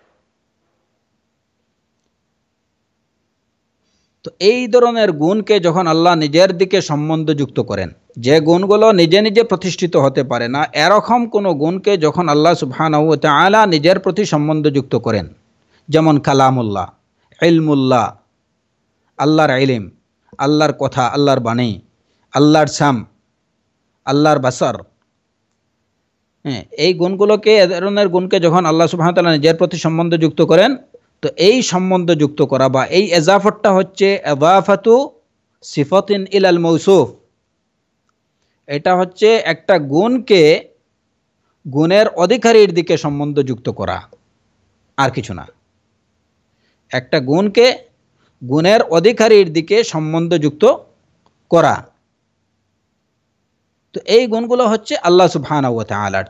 তো এই ধরনের গুণকে যখন আল্লাহ নিজের দিকে সম্বন্ধযুক্ত করেন, যে গুণগুলো নিজে নিজে প্রতিষ্ঠিত হতে পারে না, এরকম কোনো গুণকে যখন আল্লাহ সুবহানাহু ওয়া তাআলা নিজের প্রতি সম্বন্ধযুক্ত করেন, যেমন কালামুল্লাহ, ইলমুল্লাহ, আল্লাহর ইলম, আল্লাহর কথা, আল্লাহর বাণী, আল্লাহর সাম, আল্লাহর বাসার, হ্যাঁ, এই গুণগুলোকে, এ ধরনের গুণকে যখন আল্লাহ সুবহানাহু ওয়া তাআলা নিজের প্রতি সম্বন্ধযুক্ত করেন, তো এই সম্বন্ধযুক্ত করা বা এই এজাফতটা হচ্ছে এজাফাতু সিফাতিন ইলাল মৌসুফ। এটা হচ্ছে একটা গুণকে গুণের অধিকারীর দিকে সম্বন্ধযুক্ত করা, আর কিছু না। একটা গুণকে গুণের অধিকারীর দিকে সম্বন্ধযুক্ত করা। তো এই গুণগুলো হচ্ছে আল্লাহ সুবহানাহু ওয়া তাআলার।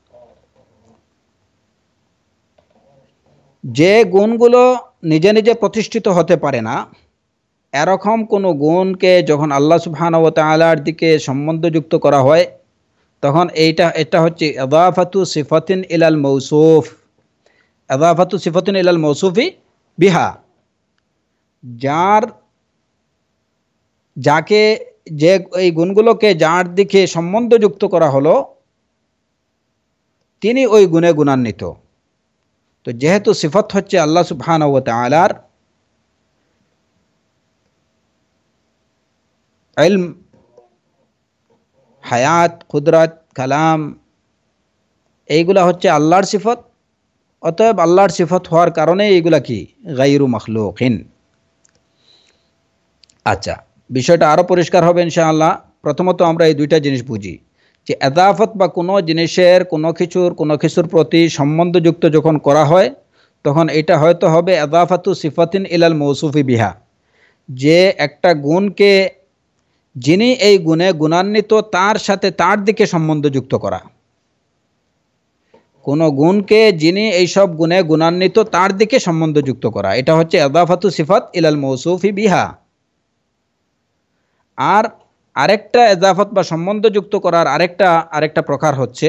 যে গুণগুলো নিজে নিজে প্রতিষ্ঠিত হতে পারে না, এরকম কোনো গুণকে যখন আল্লাহ সুবহানাহু ওয়া তাআলার দিকে সম্বন্ধযুক্ত করা হয়, তখন এটা হচ্ছে ইদাফাতু সিফাতিন ইলাল মৌসুফ। ইদাফাতু সিফাতিন ইলাল মৌসুফি বিহা। যার যাকে যে এই গুণগুলোকে যার দিকে সম্বন্ধযুক্ত করা হলো, তিনি ওই গুণে গুণান্বিত। তো যেহেতু সিফত হচ্ছে আল্লাহ সুবহানাহু ওয়া তাআলার, ইলম, হায়াত, কুদরত, কালাম, এইগুলা হচ্ছে আল্লাহর সিফত। অতএব আল্লাহর সিফত হওয়ার কারণে এইগুলা কি গায়রু মাখলুকিন। আচ্ছা, বিষয়টা আরও পরিষ্কার হবে ইনশাআল্লাহ। প্রথমত আমরা এই দুইটা জিনিস বুঝি যে এদাফত বা কোনো জিনিসের কোনো কিছুর প্রতি সম্বন্ধযুক্ত যখন করা হয়, তখন এটা হয়তো হবে এদাফাতু সিফাতিন ইলাল মৌসুফি বিহা, যে একটা গুণকে যিনি এই গুণে গুণান্বিত তার সাথে তার দিকে সম্বন্ধযুক্ত করা। কোনো গুণকে যিনি এইসব গুণে গুণান্বিত তার দিকে সম্বন্ধযুক্ত করা, এটা হচ্ছে এদাফাতু সিফাত ইলাল মৌসুফি বিহা। আর আরেকটা এজাফত বা সম্বন্ধযুক্ত করার আরেকটা প্রকার হচ্ছে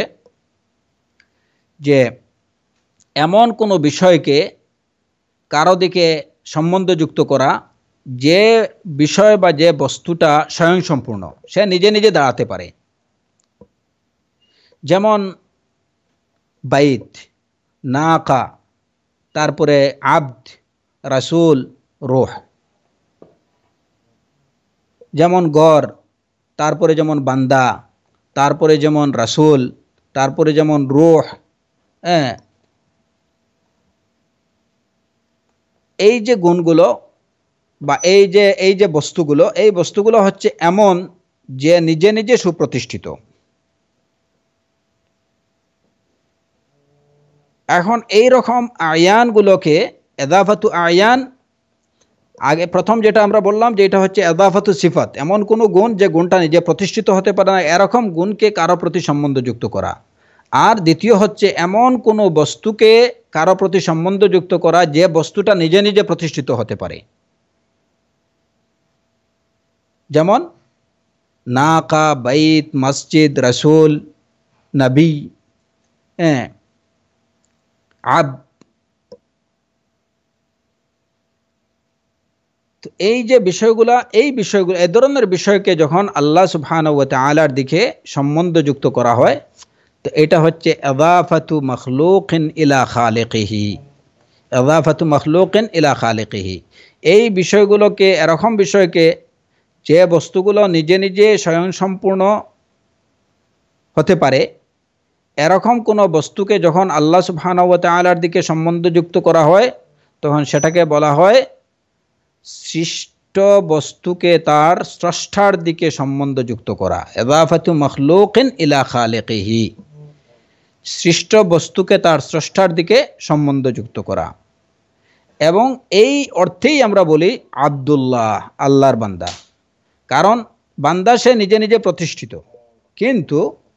যে এমন কোনো বিষয়কে কারো দিকে সম্বন্ধযুক্ত করা, যে বিষয় বা যে বস্তুটা স্বয়ংসম্পূর্ণ, সে নিজে নিজে দাঁড়াতে পারে। যেমন বাইত, নাকা, তারপরে আবদ, রাসূল, রূহ। যেমন গর, তারপরে যেমন বান্দা, তারপরে যেমন রাসূল, তারপরে যেমন রূহ। হ্যাঁ, এই যে গুণগুলো বা এই যে বস্তুগুলো, এই বস্তুগুলো হচ্ছে এমন যে নিজে নিজে সুপ্রতিষ্ঠিত। এখন এই রকম আয়ানগুলোকে এদাফাতু আয়ান আগে প্রথম যেটা আমরা বললাম যে এটা হচ্ছে এদাফাতু সিফাত, এমন কোনো গুণ যে গুণটা নিজে প্রতিষ্ঠিত হতে পারে না, এরকম গুণকে কারো প্রতি সম্বন্ধযুক্ত করা। আর দ্বিতীয় হচ্ছে এমন কোনো বস্তুকে কারো প্রতি সম্বন্ধযুক্ত করা যে বস্তুটা নিজে নিজে প্রতিষ্ঠিত হতে পারে। যেমন নাকা, বাইত, মসজিদ, রসুল, নবী, হ্যাঁ, আব। তো এই যে বিষয়গুলো, এই ধরনের বিষয়কে যখন আল্লাহ সুবহানাহু ওয়া তাআলার দিকে সম্বন্ধযুক্ত করা হয়, তো এটা হচ্ছে ইদাফাতু মখলুকিন ইলা খালিকিহি। ইদাফাতু মখলুকিন ইলা খালিকিহি, এই বিষয়গুলোকে, এরকম বিষয়কে যে বস্তুগুলো নিজে নিজে স্বয়ংসম্পূর্ণ হতে পারে, এরকম কোনো বস্তুকে যখন আল্লাহ সুবহানাহু ওয়া তাআলার দিকে সম্বন্ধযুক্ত করা হয়, তখন সেটাকে বলা হয় সৃষ্ট বস্তুকে তার স্রষ্টার দিকে সম্বন্ধযুক্ত করা। ইদাফাতু মখলুকিন ইলা খালিকিহি, সৃষ্ট বস্তুকে তার স্রষ্টার দিকে সম্বন্ধযুক্ত করা। এবং এই অর্থেই আমরা বলি আব্দুল্লাহ, আল্লাহর বান্দা। কারণ বান্দা সে নিজে নিজে প্রতিষ্ঠিত, কিন্তু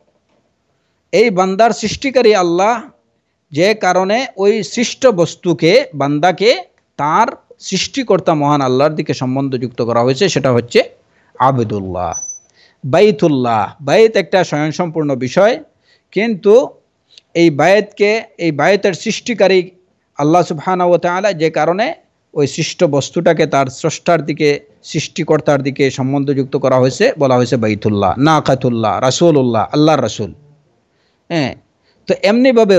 এই বান্দার সৃষ্টিকারী আল্লাহ, যে কারণে ওই সৃষ্ট বস্তুকে, বান্দাকে তার সৃষ্টিকর্তা মহান আল্লাহর দিকে সম্বন্ধযুক্ত করা হয়েছে, সেটা হচ্ছে আবদুল্লাহ। বাইতুল্লাহ, বাইত একটা স্বয়ংসম্পূর্ণ বিষয়, কিন্তু এই বায়েতের সৃষ্টিকারী আল্লাহ সুবহানাহু ওয়া তাআলা, যে কারণে ওই সৃষ্ট বস্তুটাকে তার স্রষ্টার দিকে, সৃষ্টিকর্তার দিকে সম্বন্ধযুক্ত করা হয়েছে, বলা হয়েছে বাইতুল্লাহ, নাকাতুল্লাহ, রাসূলুল্লাহ, আল্লাহর রাসূল। হ্যাঁ, তো এমনিভাবে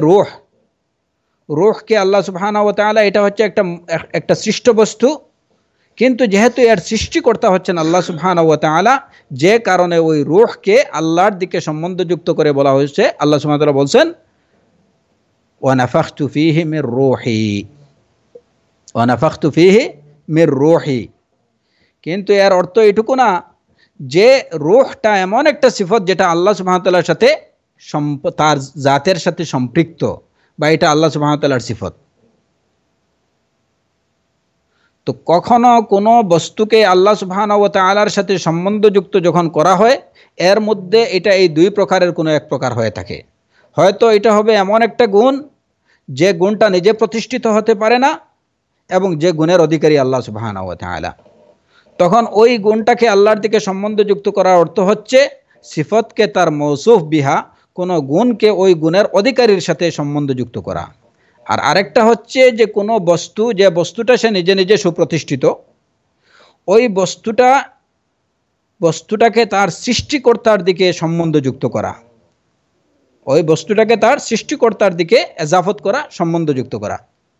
রূহকে আল্লাহ সুবহানাহু ওয়া তাআলা, এটা হচ্ছে একটা সৃষ্ট বস্তু, কিন্তু যেহেতু এর সৃষ্টিকর্তা হচ্ছেন আল্লাহ সুবহানাহু ওয়া তাআলা, যে কারণে ওই রূহকে আল্লাহর দিকে সম্বন্ধযুক্ত করে বলা হয়েছে। আল্লাহ সুবহানাহু ওয়া তাআলা বলছেন ওয়া নাফাখতু ফীহি মির রূহি, ওয়া নাফাখতু ফীহি মির রূহি। কিন্তু এর অর্থ এটুকু না যে রূহটা এমন একটা সিফত যেটা আল্লাহ সুবহানাহু ওয়া তাআলার সাথে, তার জাতের সাথে সম্পৃক্ত, বা এটা আল্লাহ সুবহানাহু ওয়া তাআলার সিফত। তো কখনো কোনো বস্তুকে আল্লাহ সুবহানাহু ওয়া তাআলার সাথে সম্বন্ধযুক্ত যখন করা হয়, এর মধ্যে এটা এই দুই প্রকারের কোনো এক প্রকার হয়ে থাকে। হয়তো এটা হবে এমন একটা গুণ যে গুণটা নিজে প্রতিষ্ঠিত হতে পারে না, এবং যে গুণের অধিকারী আল্লাহ সুবহানাহু ওয়া তাআলা, তখন ওই গুণটাকে আল্লাহর দিকে সম্বন্ধযুক্ত করার অর্থ হচ্ছে সিফতকে তার মৌসুফ বিহা, কোনো গুণকে ওই গুণের অধিকারীর সাথে সম্বন্ধযুক্ত করা। আর আরেকটা হচ্ছে যে কোনো বস্তু, যে বস্তুটা সে নিজে নিজে সুপ্রতিষ্ঠিত, ওই বস্তুটাকে তার সৃষ্টিকর্তার দিকে সম্বন্ধযুক্ত করা, ওই বস্তুটাকে তার সৃষ্টিকর্তার দিকে এজাফত করা, সম্বন্ধযুক্ত করা।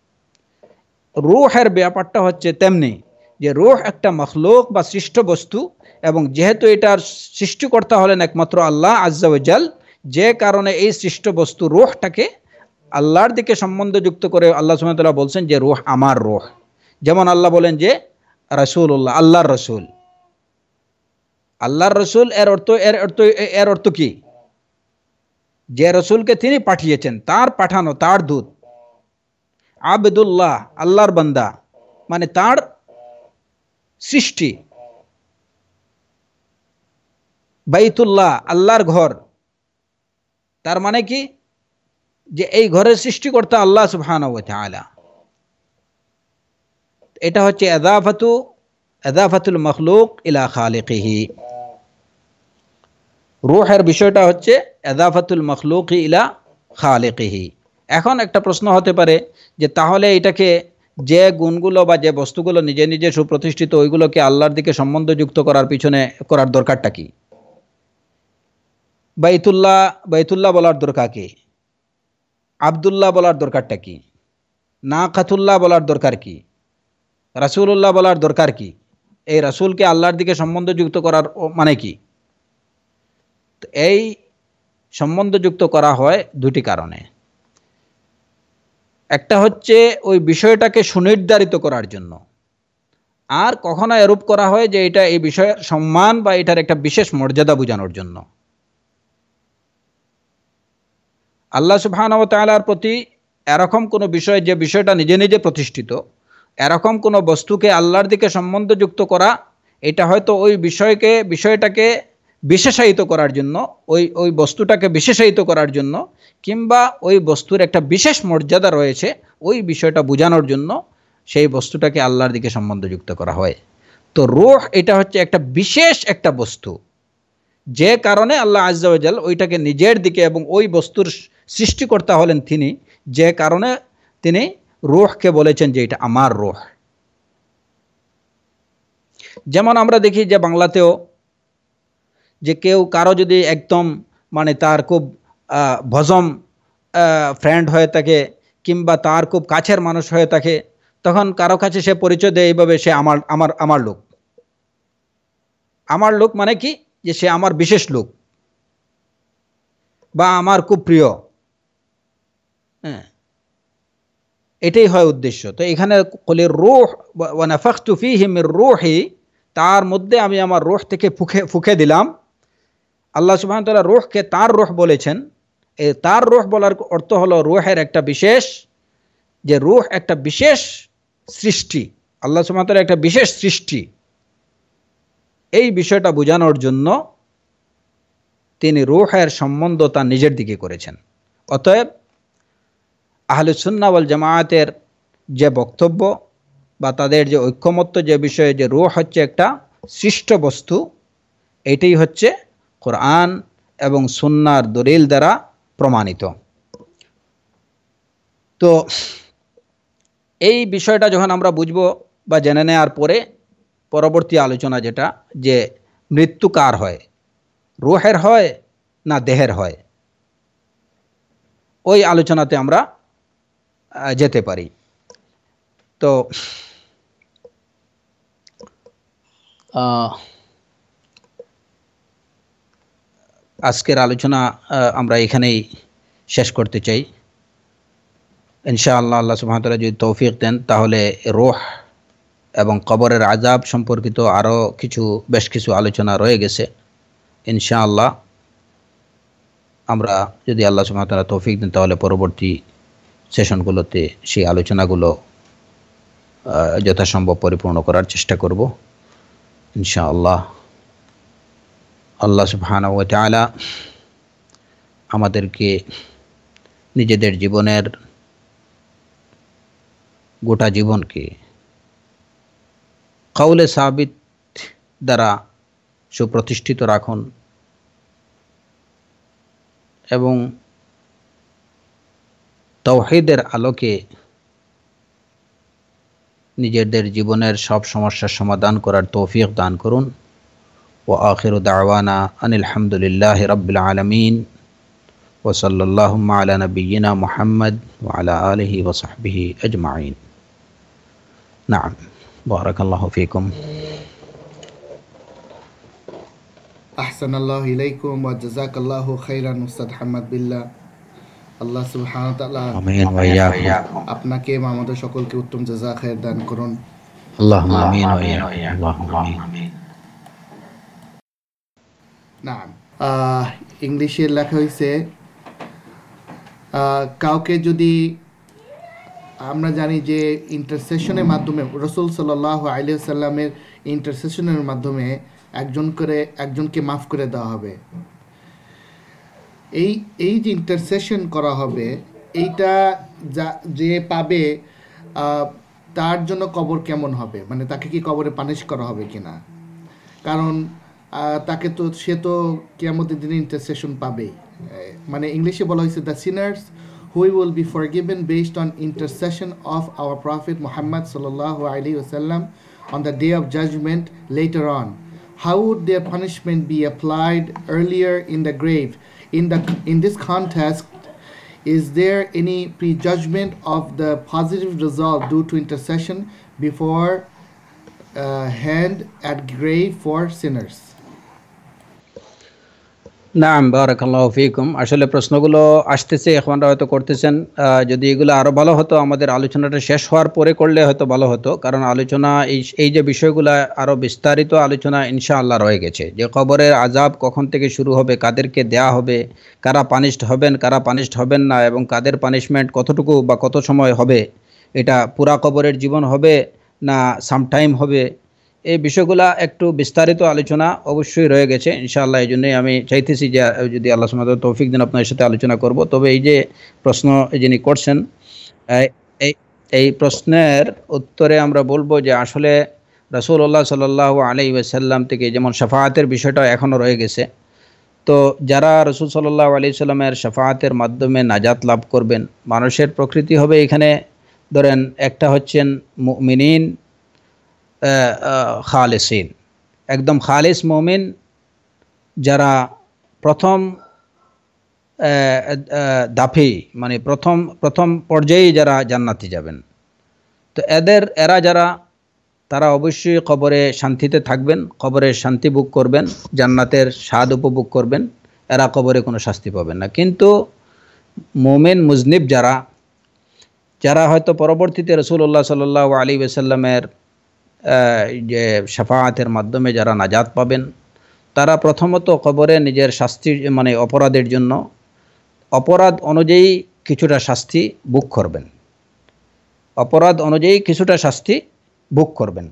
রূহের ব্যাপারটা হচ্ছে তেমনি, যে রূহ একটা মখলুক বা সৃষ্ট বস্তু, এবং যেহেতু এটার সৃষ্টিকর্তা হলেন একমাত্র আল্লাহ আজ্জা ওয়া জাল, যে কারণে এই সৃষ্ট বস্তু রূহটাকে আল্লাহর দিকে সম্বন্ধযুক্ত করে আল্লাহ সুবহানাহু ওয়া তাআলা বলছেন যে রূহ আমার রূহ। যেমন আল্লাহ বলেন যে রাসূলুল্লাহ, আল্লাহর রসুল। আল্লাহর রসুল এর অর্থ কি? যে রসুলকে তিনি পাঠিয়েছেন, তার পাঠানো, তার দূত। আবদুল্লাহ, আল্লাহর বান্দা, মানে তার সৃষ্টি। বাইতুল্লাহ, আল্লাহর ঘর, তার মানে কি? যে এই ঘরের সৃষ্টিকর্তা আল্লাহ সুবহানাহু ওয়া তাআলা। এটা হচ্ছে এদাফাতুল মখলুক ইলা খালিকিহি। রূহের বিষয়টা হচ্ছে এদাফাতুল মখলুক ইলা খালিকিহি। এখন একটা প্রশ্ন হতে পারে যে তাহলে এটাকে, যে গুণগুলো বা যে বস্তুগুলো নিজে নিজে সুপ্রতিষ্ঠিত, ওইগুলোকে আল্লাহর দিকে সম্বন্ধযুক্ত করার পিছনে করার দরকারটা কি? বাইতুল্লাহ বলার দরকার কি? আব্দুল্লাহ বলার দরকারটা কি? নাকাতুল্লাহ বলার দরকার কি? রাসূলুল্লাহ বলার দরকার কি? এই রাসূলকে আল্লাহর দিকে সম্বন্ধযুক্ত করার মানে কি? এই সম্বন্ধযুক্ত করা হয় দুটি কারণে। একটা হচ্ছে ওই বিষয়টাকে সুনির্ধারিত করার জন্য, আর কখনো এরূপ করা হয় যে এটা এই বিষয়ের সম্মান বা এটার একটা বিশেষ মর্যাদা বোঝানোর জন্য। আল্লাহ সুবহানাহু ওয়া তাআলার প্রতি এরকম কোনো বিষয়, যে বিষয়টা নিজে নিজে প্রতিষ্ঠিত, এরকম কোনো বস্তুকে আল্লাহর দিকে সম্বন্ধযুক্ত করা, এটা হয়তো ওই বিষয়টাকে বিশেষায়িত করার জন্য, ওই বস্তুটাকে বিশেষায়িত করার জন্য, কিংবা ওই বস্তুর একটা বিশেষ মর্যাদা রয়েছে ওই বিষয়টা বোঝানোর জন্য সেই বস্তুটাকে আল্লাহর দিকে সম্বন্ধযুক্ত করা হয়। তো রূহ এটা হচ্ছে একটা বিশেষ একটা বস্তু, যে কারণে আল্লাহ আজ্জা ওয়া জাল ওইটাকে নিজের দিকে, এবং ওই বস্তুর সৃষ্টিকর্তা হলেন তিনি, যে কারণে তিনি রূহকে বলেছেন যে এটা আমার রূহ। যেমন আমরা দেখি যে বাংলাতেও যে কারো যদি একদম মানে তার খুব ভজম ফ্রেন্ড হয়ে থাকে, কিংবা তার খুব কাছের মানুষ হয়ে থাকে, তখন কারো কাছে সে পরিচয় দেয় এইভাবে, সে আমার আমার আমার লোক। আমার লোক মানে কি, যে সে আমার বিশেষ লোক বা আমার খুব প্রিয়। হ্যাঁ, এটাই হয় উদ্দেশ্য। তো এখানে কলির রূহ ওয়া নাফাখতু ফীহি মির রূহি, তার মধ্যে আমি আমার রূহ থেকে ফুঁকে দিলাম। আল্লাহ সুবহানাহু ওয়া তাআলা রূহকে তার রূহ বলেছেন। এই তার রূহ বলার অর্থ হলো রূহের একটা বিশেষ, যে রূহ একটা বিশেষ সৃষ্টি, আল্লাহ সুবহানাহু ওয়া তাআলা একটা বিশেষ সৃষ্টি, এই বিষয়টা বোঝানোর জন্য তিনি রূহের সম্বন্ধ তার নিজের দিকে করেছেন। অতএব আহলুস সুন্নাহ ওয়াল জামায়াতের যে বক্তব্য বা তাদের যে ঐক্যমত্য যে বিষয়ে, যে রূহ হচ্ছে একটা সৃষ্ট বস্তু, এটাই হচ্ছে কোরআন এবং সুন্নাহর দলিল দ্বারা প্রমাণিত। তো এই বিষয়টা যখন আমরা বুঝব বা জেনে নেওয়ার পরে পরবর্তী আলোচনা যেটা, যে মৃত্যু কার হয়, রূহের হয় না দেহের হয়, ওই আলোচনাতে আমরা যেতে পারি। তো আজকের আলোচনা আমরা এখানেই শেষ করতে চাই। ইনশাআল্লাহ আল্লাহ সুবহানাহু ওয়া তাআলা যদি তৌফিক দেন, তাহলে রূহ এবং কবরের আযাব সম্পর্কিত আরও বেশ কিছু আলোচনা রয়ে গেছে। ইনশাআল্লাহ আমরা যদি আল্লাহ সুবহানাহু ওয়া তাআলা তৌফিক দেন, তাহলে পরবর্তী সেশনগুলোতে সেই আলোচনাগুলো যথাসম্ভব পরিপূর্ণ করার চেষ্টা করব ইনশাআল্লাহ। আল্লাহ সুবহানাহু ওয়া তাআলা আমাদেরকে নিজেদের জীবনের গোটা জীবনকে কাউলে সাবিত দ্বারা সুপ্রতিষ্ঠিত রাখুন, এবং তাওহীদের আলোকে নিজেদের জীবনের সব সমস্যার সমাধান করার তৌফিক দান করুন। ওয়া আখিরু দাওয়ানা আনিল হামদুলিল্লাহি রাব্বিল আলামিন ওয়া সাল্লাল্লাহু আলা নাবিয়্যিনা মুহাম্মদ ওয়া আলা আলিহি ওয়া সাহবিহি আজমাইন। নাম, বারাকাল্লাহু ফীকুম। আহসানাল্লাহু ইলাইকুম ওয়া জাযাকাল্লাহু খাইরান উস্তাদ হাম্মাদ বিল্লাহ। আল্লাহ সুবহানাহু ওয়া তাআলা আমিন ওয়া ইয়াকুম। আপনাকে এবং আমাদের সকলকে উত্তম জাযা খায়ের দান করুন। আল্লাহুম্মা আমিন ওয়া ইয়াকুম। আল্লাহুম্মা আমিন। নাম, ইংলিশে লেখা হয়েছে, কাউকে যদি, আমরা জানি যে ইন্টারসেশনের মাধ্যমে, রাসূল সাল্লাল্লাহু আলাইহি ওয়াসাল্লামের ইন্টারসেশনের মাধ্যমে একজনকে মাফ করে দেওয়া হবে। এই যে ইন্টারসেশন করা হবে, এইটা যে পাবে তার জন্য কবর কেমন হবে, মানে তাকে কি কবরে পানিশ করা হবে কিনা? কারণ সে তো কিয়ামতের দিনে ইন্টারসেশন পাবেই। মানে ইংলিশে বলা হয়েছে, the sinners who will be forgiven based on intercession of our Prophet Muhammad sallallahu alaihi wasallam on the day of judgment later on. How would their punishment be applied earlier in the grave? In this context, is there any prejudgment of the positive result due to intercession before hand at grave for sinners? নাম, বারাকাল্লাহু ফীকুম। আসলে প্রশ্নগুলো আসতেছে, এখনরা হয়তো করতেছেন। যদি এগুলো আরও ভালো হতো, আমাদের আলোচনাটা শেষ হওয়ার পরে করলে হয়তো ভালো হতো, কারণ আলোচনা এই যে বিষয়গুলো আরও বিস্তারিত আলোচনা ইনশাআল্লাহ রয়ে গেছে, যে কবরের আযাব কখন থেকে শুরু হবে, কাদেরকে দেয়া হবে, কারা পানিশড হবেন, কারা পানিশড হবেন না, এবং কাদের পানিশমেন্ট কতটুকু বা কত সময় হবে, এটা পুরা কবরের জীবন হবে না সামটাইম হবে, এই বিষয়গুলা একটু বিস্তারিত আলোচনা অবশ্যই রয়ে গেছে ইনশাআল্লাহ। এই জন্যই আমি চাইতেছি যে যদি আল্লাহ সুবহানাহু ওয়া তাআলা তৌফিক দেন আপনার সাথে আলোচনা করব। তবে এই যে প্রশ্ন যিনি করছেন, এই এই প্রশ্নের উত্তরে আমরা বলবো যে আসলে রাসূলুল্লাহ সাল্লাল্লাহু আলাইহি ওয়াসাল্লাম থেকে যেমন শাফাআতের বিষয়টা এখনও রয়ে গেছে, তো যারা রসুল সাল্লাল্লাহু আলাইহি সাল্লামের শাফাআতের মাধ্যমে নাজাত লাভ করবেন, মানুষের প্রকৃতি হবে এখানে ধরেন একটা হচ্ছেন মুমিনিন খালেসিন, একদম খালিস মুমিন, যারা প্রথম দাফি মানে প্রথম পর্যায়ে যারা জান্নাতে যাবেন। তো এরা যারা, তারা অবশ্যই কবরে শান্তিতে থাকবেন, কবরের শান্তি ভোগ করবেন, জান্নাতের স্বাদ উপভোগ করবেন, এরা কবরে কোনো শাস্তি পাবেন না। কিন্তু মুমিন মুজনিব যারা হয়তো পরবর্তীতে রাসূলুল্লাহ সাল্লাল্লাহু আলাইহি ওয়াসাল্লামের যে শাফাআতের মাধ্যমে যারা নাজাত পাবেন, তারা প্রথমত কবরে নিজের শাস্তি মানে অপরাধের জন্য অপরাধ অনুযায়ী কিছুটা শাস্তি ভোগ করবেন, অপরাধ অনুযায়ী কিছুটা শাস্তি ভোগ করবেন।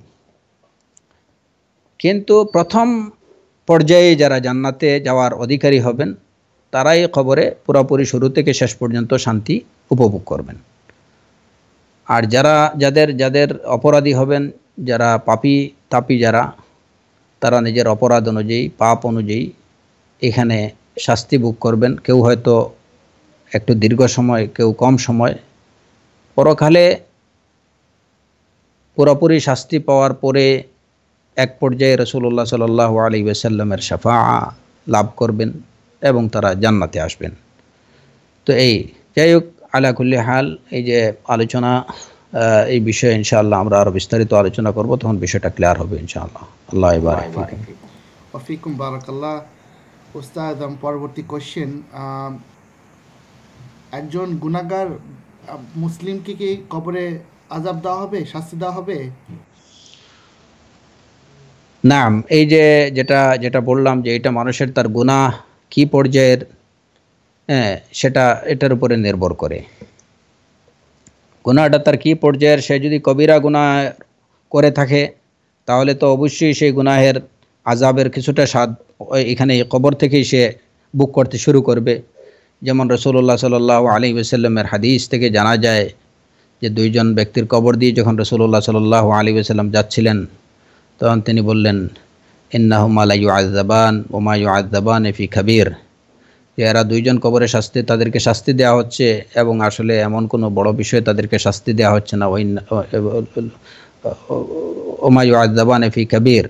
কিন্তু প্রথম পর্যায়ে যারা জান্নাতে যাওয়ার অধিকারী হবেন, তারাই কবরে পুরোপুরি শুরু থেকে শেষ পর্যন্ত শান্তি উপভোগ করবেন। আর যাদের অপরাধী হবেন, যারা তাপি যারা, তারা নিজের অপরাধ অনুযায়ী পাপ অনুযায়ী এখানে শাস্তি ভোগ করবেন। কেউ হয়তো একটু দীর্ঘ সময়, কেউ কম সময়। পরকালে পুরোপুরি শাস্তি পাওয়ার পরে এক পর্যায়ে রাসূলুল্লাহ সাল্লাল্লাহু আলাইহি ওয়াসাল্লামের শাফাআ লাভ করবেন এবং তারা জান্নাতে আসবেন। তো এই যাই হোক, আলা কুল্লি হাল, এই যে আলোচনা, এই বিষয়ে ইনশাআল্লাহ আমরা আরও বিস্তারিত আলোচনা করব, তখন বিষয়টা ক্লিয়ার হবে ইনশাআল্লাহ। আল্লাহ বারাক ফিকুম। ওয়াফিকুম বারাকাল্লাহ। উস্তাদ, পরবর্তী কোশ্চেন, একজন গুনাহগার মুসলিমকে কি কবরে আযাব দেওয়া হবে, শাস্তি দেওয়া হবে? নাম, এই যে যেটা বললাম যে এটা মানুষের তার গুনাহ কি পর্যায়ের, সেটা এটার উপরে নির্ভর করে। গুনাহটা তার কি পর্যায়ের, সে যদি কবিরা গুনাহ করে থাকে তাহলে তো অবশ্যই সেই গুনাহের আযাবের কিছুটা স্বাদ এখানে কবর থেকেই সে ভোগ করতে শুরু করবে। যেমন রাসূলুল্লাহ সাল্লাল্লাহু আলাইহি ওয়াসাল্লামের হাদিস থেকে জানা যায় যে দুইজন ব্যক্তির কবর দিয়ে যখন রাসূলুল্লাহ সাল্লাল্লাহু আলাইহি ওয়াসাল্লাম যাচ্ছিলেন, তখন তিনি বললেন, ইন্নাহুমা লা ইউআযাবান ওয়া মা ইউআযাবান ফি কাবীর, যে এরা দুইজন কবরে তাদেরকে শাস্তি দেওয়া হচ্ছে এবং আসলে এমন কোনো বড় বিষয়ে তাদেরকে শাস্তি দেওয়া হচ্ছে না। ওয়া মা ইউআযাবান ফি কাবীর,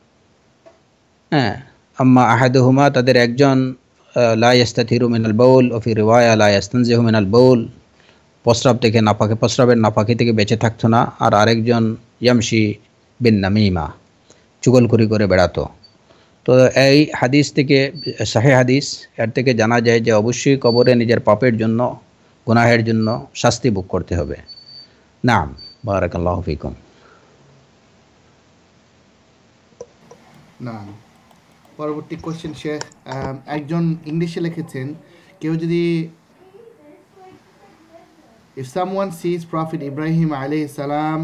আম্মা আহাদুহুমা, তাদের একজন লা ইস্তাতিরু মিনাল বাউল ও ফি রিওয়ায়া লা ইস্তানজিহু মিনাল বাউল, প্রস্রাবের নাপাকি থেকে বেঁচে থাকতো না, আর আরেকজন ইয়ামশি বিন নামিমা, চুগলখড়ি করে বেড়াতো। তো এই হাদিস থেকে, সহিহ হাদিস, এর থেকে জানা যায় যে অবশ্যই কবরে নিজের পাপের জন্য, গুনাহের জন্য শাস্তি ভোগ করতে হবে। নাম, বারাকাল্লাহু ফিকুম। না, পরবর্তী কোশ্চেন শেখ, একজন ইংলিশে লিখেছেন, কেউ যদি if someone sees Prophet Ibrahim alayhi salam,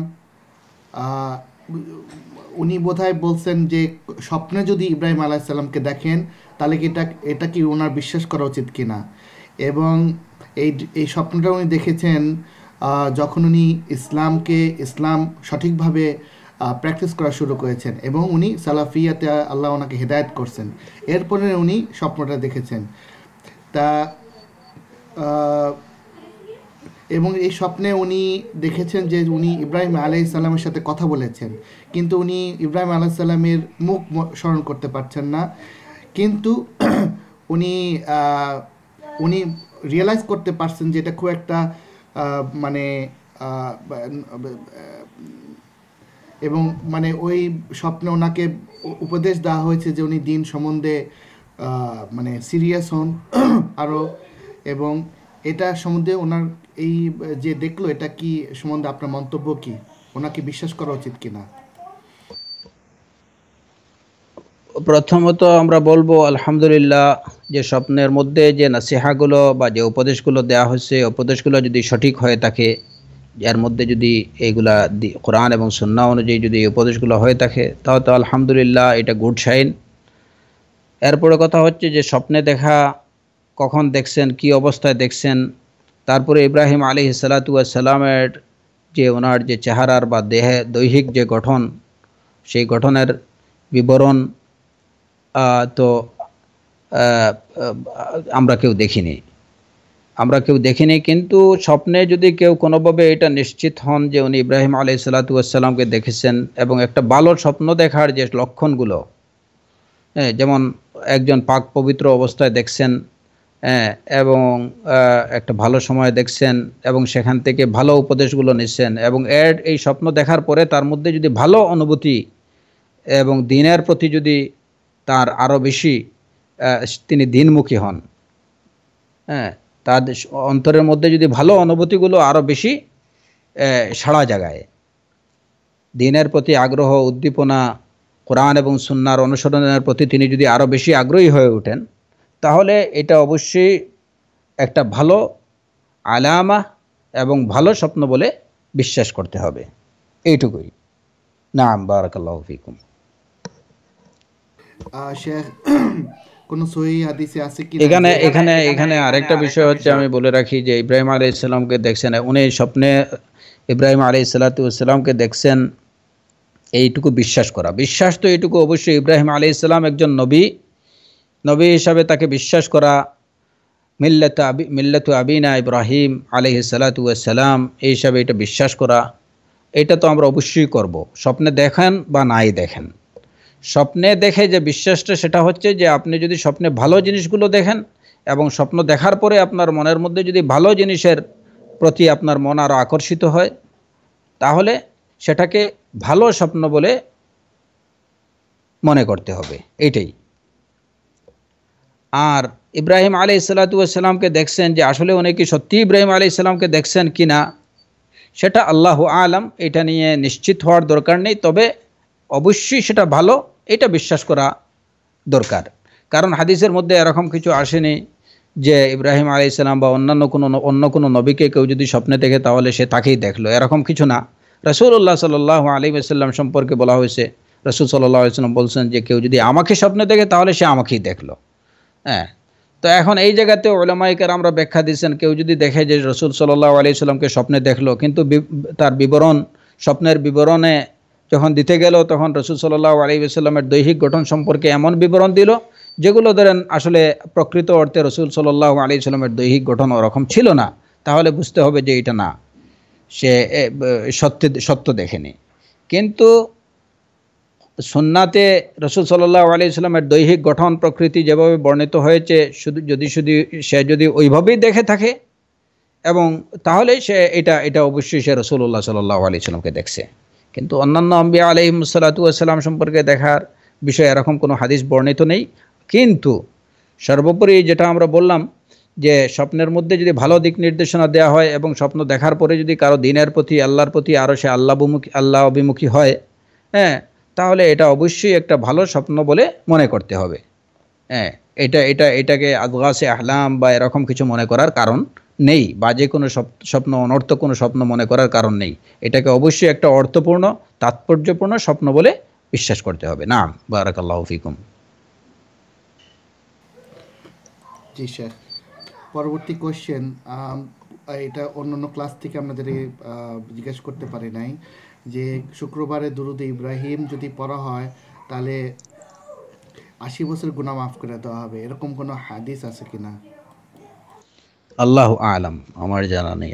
উনি বোধহয় বলছেন যে স্বপ্নে যদি ইব্রাহিম আলাইহিস সালামকে দেখেন তাহলে কি এটা কি ওনার বিশ্বাস করা উচিত কিনা, এবং এই স্বপ্নটা উনি দেখেছেন যখন উনি ইসলাম সঠিকভাবে প্র্যাকটিস করা শুরু করেছেন এবং উনি সালাফিয়াতে আল্লাহ ওনাকে হেদায়েত করছেন, এরপরে উনি স্বপ্নটা দেখেছেন। তা এবং এই স্বপ্নে উনি দেখেছেন যে উনি ইব্রাহিম আলাইহিস সালামের সাথে কথা বলেছেন, কিন্তু উনি ইব্রাহিম আলাইহিস সালামের মুখ স্মরণ করতে পারছেন না, কিন্তু উনি রিয়েলাইজ করতে পারছেন যে এটা খুব একটা মানে এবং মানে ওই স্বপ্নে ওনাকে উপদেশ দেওয়া হয়েছে যে উনি দিন সম্বন্ধে মানে সিরিয়াস হন আরও, এবং এটা সম্বন্ধে ওনার এই যে দেখলো, এটা কি সম্বন্ধে আপনার মন্তব্য কি, ওনাকে বিশ্বাস করা উচিত কিনা? প্রথমত আমরা বলবো আলহামদুলিল্লাহ, যে স্বপ্নের মধ্যে যে নাসিহাগুলো বা যে উপদেশগুলো দেওয়া হয়েছে, উপদেশগুলো যদি সঠিক হয়ে থাকে এর মধ্যে যদি এইগুলা কোরআন এবং সুন্নাহ অনুযায়ী যদি এই উপদেশগুলো হয়ে থাকে তাহলে তো আলহামদুলিল্লাহ, এটা গুড সাইন। এরপরে কথা হচ্ছে যে স্বপ্নে দেখা কখন দেখছেন, কি অবস্থায় দেখছেন। তারপরে ইব্রাহিম আলাইহিস সালাতু ওয়াস সালামের যে ওনার যে চেহারার বা দেহে দৈহিক যে গঠন, সেই গঠনের বিবরণ তো আমরা কেউ দেখিনি, কিন্তু স্বপ্নে যদি কেউ কোনোভাবে এটা নিশ্চিত হন যে উনি ইব্রাহিম আলাইহিস সালাতু ওয়াস সালামকে দেখেছেন, এবং একটা ভালো স্বপ্ন দেখার যে লক্ষণগুলো, যেমন একজন পাক পবিত্র অবস্থায় দেখছেন, এবং একটা ভালো সময় দেখছেন, এবং সেখান থেকে ভালো উপদেশগুলো নিচ্ছেন, এবং এই স্বপ্ন দেখার পরে তার মধ্যে যদি ভালো অনুভূতি এবং দিনের প্রতি যদি তার আরও বেশি তিনি দিনমুখী হন, তার অন্তরের মধ্যে যদি ভালো অনুভূতিগুলো আরও বেশি সাড়া জাগায়, দিনের প্রতি আগ্রহ, উদ্দীপনা, কোরআন এবং সুন্নাহর অনুসরণের প্রতি তিনি যদি আরও বেশি আগ্রহী হয়ে ওঠেন, তাহলে এটা অবশ্যই একটা ভালো আলামা এবং ভালো স্বপ্ন বলে বিশ্বাস করতে হবে। এইটুকুই। নাম, বারাকাল্লাহু ফিকুম। শেখ, কোন সহিহ হাদিসে আছে কি এখানে আরেকটা বিষয় হচ্ছে, আমি বলে রাখি যে ইব্রাহিম আলাইহিস সালামকে দেখছেন, উনি স্বপ্নে ইব্রাহিম আলাইহিস সালাতু ওয়াস সালামকে দেখছেন, এইটুকু বিশ্বাস তো এইটুকু অবশ্যই, ইব্রাহিম আলাইহিস সালাম একজন নবী হিসাবে তাকে বিশ্বাস করা, মিল্লাতু আবিনা ইব্রাহিম আলাইহিস সালাতু ওয়াস সালাম এই হিসাবে এটা বিশ্বাস করা, এটা তো আমরা অবশ্যই করব, স্বপ্নে দেখেন বা নাই দেখেন। স্বপ্নে দেখে যে বিশ্বাসটা, সেটা হচ্ছে যে আপনি যদি স্বপ্নে ভালো জিনিসগুলো দেখেন এবং স্বপ্ন দেখার পরে আপনার মনের মধ্যে যদি ভালো জিনিসের প্রতি আপনার মন আরও আকর্ষিত হয়, তাহলে সেটাকে ভালো স্বপ্ন বলে মনে করতে হবে, এইটাই। আর ইব্রাহিম আলাইহিস সালাতু ওয়াস সালামকে দেখছেন, যে আসলে উনি কি সত্যি ইব্রাহিম আলাইহিস সালামকে দেখছেন কি না, সেটা আল্লাহু আলাম, এটা নিয়ে নিশ্চিত হওয়ার দরকার নেই, তবে অবশ্যই সেটা ভালো, এটা বিশ্বাস করা দরকার। কারণ হাদিসের মধ্যে এরকম কিছু আসেনি যে ইব্রাহিম আলাইহিস সালাম বা অন্য কোনো নবীকে কেউ যদি স্বপ্নে দেখে তাহলে সে তাকেই দেখলো, এরকম কিছু না। রাসূলুল্লাহ সাল্লাল্লাহু আলাইহি ওয়াসাল্লাম সম্পর্কে বলা হয়েছে, রাসূল সাল্লাল্লাহু আলাইহি ওয়াসাল্লাম বলছেন যে কেউ যদি আমাকে স্বপ্নে দেখে তাহলে সে আমাকেই দেখলো। তো এখন এই জায়গাতে উলামায়ে কেরামরা ব্যাখ্যা দিয়েছেন, কেউ যদি দেখে যে রাসূল সাল্লাল্লাহু আলাইহি ওয়াসাল্লামকে স্বপ্নে দেখলো, কিন্তু তার স্বপ্নের বিবরণে যখন দিতে গেল, তখন রাসূল সাল্লাল্লাহু আলাইহি ওয়াসাল্লামের দৈহিক গঠন সম্পর্কে এমন বিবরণ দিল যেগুলো ধরেন আসলে প্রকৃত অর্থে রাসূল সাল্লাল্লাহু আলাইহি ওয়াসাল্লামের দৈহিক গঠন ওরকম ছিল না, তাহলে বুঝতে হবে যে এটা না, সে সত্য দেখেনি। কিন্তু সুন্নাতে রাসূল সাল্লাল্লাহু আলাইহি ওয়াসাল্লামের দৈহিক গঠন প্রকৃতি যেভাবে বর্ণিত হয়েছে, সে যদি ওইভাবেই দেখে থাকে, এবং তাহলে সে এটা অবশ্যই সে রাসূলুল্লাহ সাল্লাল্লাহু আলাইহি ওয়াসাল্লামকে দেখছে। কিন্তু অন্যান্য আম্বিয়া আলাইহিমুস সালাতু ওয়াস সালাম সম্পর্কে দেখার বিষয়ে এরকম কোনো হাদিস বর্ণিত নেই। কিন্তু সর্বোপরি যেটা আমরা বললাম, যে স্বপ্নের মধ্যে যদি ভালো দিক নির্দেশনা দেওয়া হয় এবং স্বপ্ন দেখার পরে যদি কারো দিনের প্রতি, আল্লাহর প্রতি আরও সে আল্লাহ অভিমুখী হয়, তাহলে এটা অবশ্যই একটা ভালো স্বপ্ন বলে মনে করতে হবে। এটাকে আদগাসে আহলাম বা এরকম কিছু মনে করার কারণ নেই, বা যে কোনো স্বপ্ন অনর্থক কোনো স্বপ্ন মনে করার কারণ নেই। এটাকে অবশ্যই একটা অর্থপূর্ণ, তাৎপর্যপূর্ণ স্বপ্ন বলে বিশ্বাস করতে হবে। নাম, বারাকাল্লাহু ফিকুম। জি শেখ, পরবর্তী কোশ্চেন, এটা অন্যান্য ক্লাস থেকে আপনাদের জিজ্ঞেস করতে পারি নাই, যে শুক্রবারে দুরুদে ইব্রাহিম যদি পড়া হয় তাহলে 80 বছর গুনাহ মাফ করে দেওয়া হবে, এরকম কোনো হাদিস আছে কিনা? আল্লাহু আলাম, আমার জানা নেই।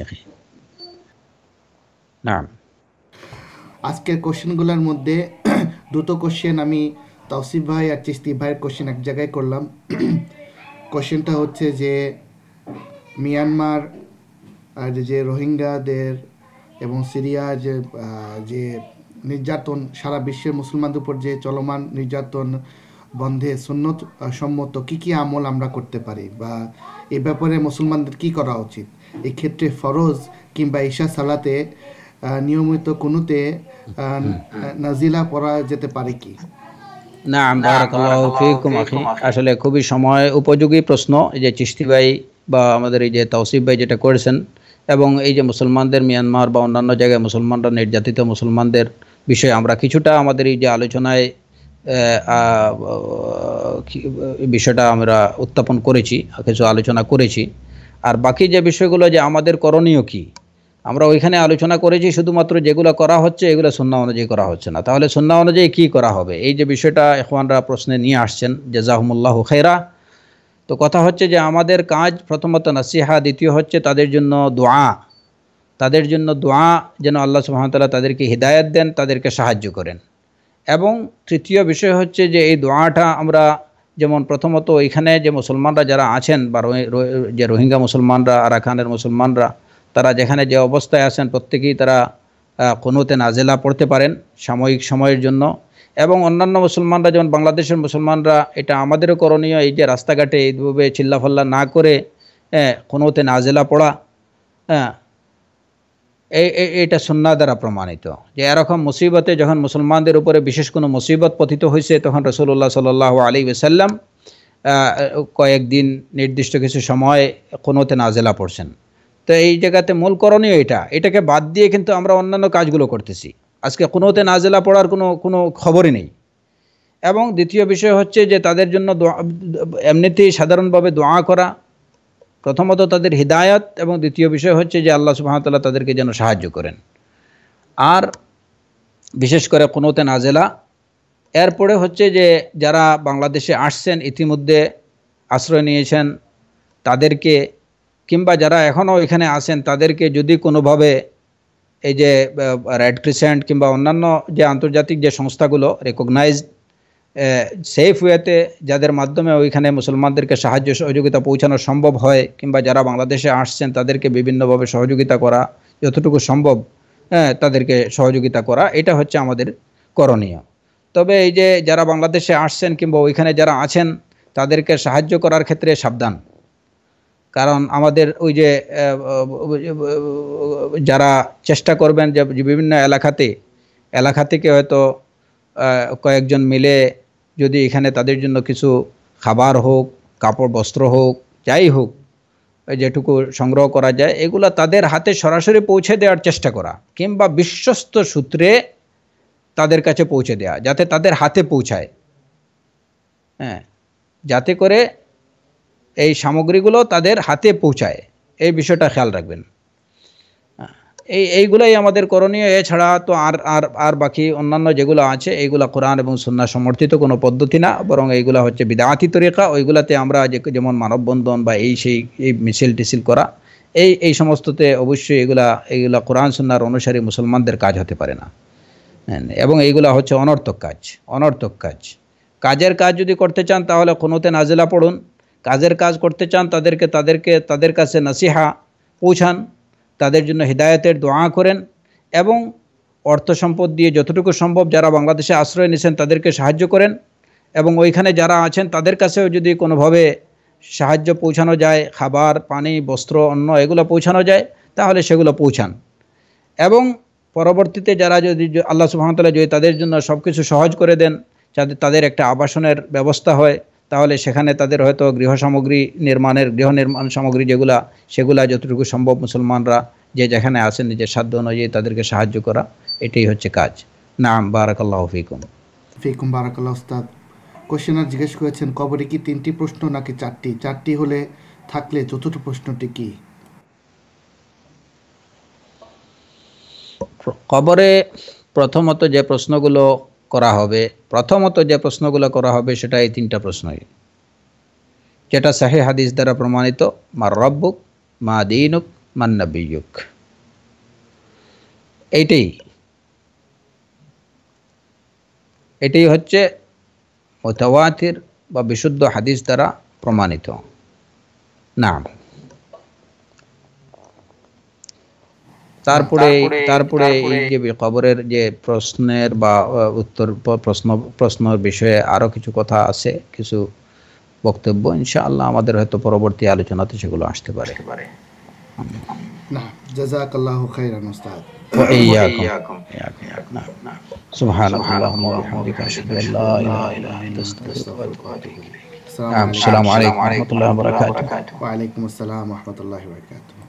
নাম, আজকের কোশ্চেনগুলোর মধ্যে দুটো কোশ্চেন আমি তৌসিফ ভাই আর চিস্তি ভাইয়ের কোশ্চেন এক জায়গায় করলাম। কোশ্চেনটা হচ্ছে যে মিয়ানমার আর যে রোহিঙ্গাদের এবং সিরিয়ার যে নির্যাতন, সারা বিশ্বের মুসলমানদের উপর যে চলমান নির্যাতন বন্ধে সুন্নত সম্মত কি কি আমল আমরা করতে পারি, বা এ ব্যাপারে মুসলমানদের কি করা উচিত? এই ক্ষেত্রে ফরজ কিংবা ঈশা সালাতে নিয়মিত কুনুতে নাজিলা পড়া যেতে পারে কি? নাম, বারাকাল্লাহু ফিকুম আখি। আসলে খুবই সময় উপযোগী প্রশ্ন, এই যে চিশতি ভাই বা আমাদের এই যে তৌসিফ ভাই যেটা করেছেন, এবং এই যে মুসলমানদের মিয়ানমার বা অন্যান্য জায়গায় মুসলমানরা নির্যাতিত মুসলমানদের বিষয়ে আমরা কিছুটা আমাদের এই যে আলোচনায় বিষয়টা আমরা উত্থাপন করেছি, কিছু আলোচনা করেছি। আর বাকি যে বিষয়গুলো যে আমাদের করণীয় কি, আমরা ওইখানে আলোচনা করেছি শুধুমাত্র যেগুলো করা হচ্ছে এগুলো সুন্নাহ অনুযায়ী করা হচ্ছে না। তাহলে সুন্নাহ অনুযায়ী কী করা হবে, এই যে বিষয়টা ইখওয়ানরা প্রশ্নে নিয়ে আসছেন, জাযাহুমুল্লাহু খাইরা। তো কথা হচ্ছে যে আমাদের কাজ প্রথমত নাসিহা, দ্বিতীয় হচ্ছে তাদের জন্য দোয়া, তাদের জন্য দোয়া যেন আল্লাহ সুবহানাহু ওয়া তাআলা তাদেরকে হিদায়াত দেন, তাদেরকে সাহায্য করেন। এবং তৃতীয় বিষয় হচ্ছে যে এই দোয়াটা আমরা যেমন প্রথমত এখানে যে মুসলমানরা যারা আছেন বা যে রোহিঙ্গা মুসলমানরা, আরাকানের মুসলমানরা, তারা যেখানে যে অবস্থায় আছেন প্রত্যেকেই তারা কুনুতে নাজেলা পড়তে পারেন সাময়িক সময়ের জন্য। এবং অন্যান্য মুসলমানরা যেমন বাংলাদেশের মুসলমানরা, এটা আমাদেরও করণীয়, এই যে রাস্তাঘাটে এইভাবে চিল্লাফাল্লা না করে কুনুতে নাজেলা পড়া, এটা সুন্নাহ দ্বারা প্রমাণিত। যে এরকম মুসিবতে যখন মুসলমানদের উপরে বিশেষ কোনো মুসিবত পতিত হয়েছে, তখন রাসূলুল্লাহ সাল্লাল্লাহু আলাইহি ওয়াসাল্লাম কয়েকদিন নির্দিষ্ট কিছু সময় কুনুতে নাজেলা পড়ছেন। তো এই জায়গাতে মূল করণীয় এটাকে বাদ দিয়ে কিন্তু আমরা অন্যান্য কাজগুলো করতেছি। আজকে কুনুতে নাজেলা পড়ার কোনো খবরই নেই। এবং দ্বিতীয় বিষয় হচ্ছে যে তাদের জন্য এমনিতেই সাধারণভাবে দোয়া করা, প্রথমত তাদের হিদায়াত, এবং দ্বিতীয় বিষয় হচ্ছে যে আল্লাহ সুবহানাহু ওয়া তাআলা তাদেরকে যেন সাহায্য করেন। আর বিশেষ করে কুনুতে নাজেলা। এরপরে হচ্ছে যে যারা বাংলাদেশে আসছেন, ইতিমধ্যে আশ্রয় নিয়েছেন, তাদেরকে, কিংবা যারা এখনও এখানে আছেন তাদেরকে যদি কোনোভাবে এই যে রেড ক্রিসেন্ট কিংবা অন্যান্য যে আন্তর্জাতিক যে সংস্থাগুলো রেকগনাইজড সেফ ওয়েতে যাদের মাধ্যমে ওইখানে মুসলমানদেরকে সাহায্য সহযোগিতা পৌঁছানো সম্ভব হয়, কিংবা যারা বাংলাদেশে আসছেন তাদেরকে বিভিন্নভাবে সহযোগিতা করা, যতটুকু সম্ভব তাদেরকে সহযোগিতা করা, এটা হচ্ছে আমাদের করণীয়। তবে এই যে যারা বাংলাদেশে আসছেন কিংবা ওইখানে যারা আছেন তাদেরকে সাহায্য করার ক্ষেত্রে সাবধান। কারণ আমাদের ওই যে যারা চেষ্টা করবেন যে বিভিন্ন এলাকা থেকে হয়তো কয়েকজন মিলে যদি এখানে তাদের জন্য কিছু খাবার হোক, কাপড় বস্ত্র হোক, যাই হোক, যেটুকু সংগ্রহ করা যায় এগুলো তাদের হাতে সরাসরি পৌঁছে দেওয়ার চেষ্টা করা, কিংবা বিশ্বস্ত সূত্রে তাদের কাছে পৌঁছে দেওয়া, যাতে তাদের হাতে পৌঁছায়, যাতে করে এই সামগ্রীগুলো তাদের হাতে পৌঁছায়, এই বিষয়টা খেয়াল রাখবেন। এইগুলাই আমাদের করণীয়। এছাড়া তো আর বাকি অন্যান্য যেগুলো আছে এইগুলো কোরআন এবং সুন্নাহ সমর্থিত কোনো পদ্ধতি না, বরং এইগুলো হচ্ছে বিদআতি তরিকা। ওইগুলাতে আমরা যেমন মানববন্ধন বা এই মিছিল টিছিল করা, এই সমস্ততে অবশ্যই এইগুলা কোরআন সুন্নাহর অনুসারী মুসলমানদের কাজ হতে পারে না। এবং এইগুলা হচ্ছে অনর্থক কাজ। কাজের কাজ যদি করতে চান তাহলে কুনুতে নাজেলা পড়ুন। কাজের কাজ করতে চান তাদের কাছে নসিহা পৌঁছান, তাদের জন্য হিদায়াতের দোয়া করেন, এবং অর্থ সম্পদ দিয়ে যতটুকু সম্ভব যারা বাংলাদেশে আশ্রয় নিয়েছেন তাদেরকে সাহায্য করেন। এবং ওইখানে যারা আছেন তাদের কাছেও যদি কোনোভাবে সাহায্য পৌঁছানো যায়, খাবার, পানি, বস্ত্র, অন্ন এগুলো পৌঁছানো যায় তাহলে সেগুলো পৌঁছান। এবং পরবর্তীতে যারা যদি আল্লাহ সুবহানাহু ওয়া তাআলা যদি তাদের জন্য সব কিছু সহজ করে দেন, যাতে তাদের একটা আবাসনের ব্যবস্থা হয়, তাহলে সেখানে তাদের হয়তো গৃহ নির্মাণ সামগ্রী সেগুলা যতটুকু সম্ভব মুসলমানরা যে যেখানে আছেন নিজের সাধ্য অনুযায়ী তাদেরকে সাহায্য করা, এটাই হচ্ছে কাজ। নাম বারাকাল্লাহু ফিকুম বারাকাল্লাহ। উস্তাদ কোশ্চেনার জিজ্ঞেস করেছেন কবরে কি 3টি প্রশ্ন নাকি 4টি? 4টি হলে থাকলে চতুর্থ প্রশ্নটি কি? কবরে প্রথমত যে প্রশ্নগুলো করা হবে সেটা এই 3টা প্রশ্নই, যেটা সহিহ হাদিস দ্বারা প্রমাণিত। মার রব্বুক, মা দীনুক, মান নবিয়ুক। এটাই হচ্ছে মুতাওয়াতির বা বিশুদ্ধ হাদিস দ্বারা প্রমাণিত। নাম। তারপরে এই যে কবরের যে প্রশ্নের বা উত্তর প্রশ্নের বিষয়ে আরো কিছু কথা আছে, কিছু বক্তব্য ইনশাআল্লাহ আমাদের হয়তো পরবর্তী আলোচনাতে সেগুলো আসতে পারে। না, জাযাকাল্লাহু খাইরান উস্তাদ। ওয়া ইয়াকুম। সুবহানাল্লাহি ওয়া বিহামদিহি আশহাদু আল লা ইলাহা ইল্লা আনতা আস্তাগফিরুকা ওয়া আতুবু ইলাইক। আসসালামু আলাইকুম ওয়া রাহমাতুল্লাহি ওয়া বারাকাতুহু। ওয়া আলাইকুম আসসালাম ওয়া রাহমাতুল্লাহি ওয়া বারাকাতুহু।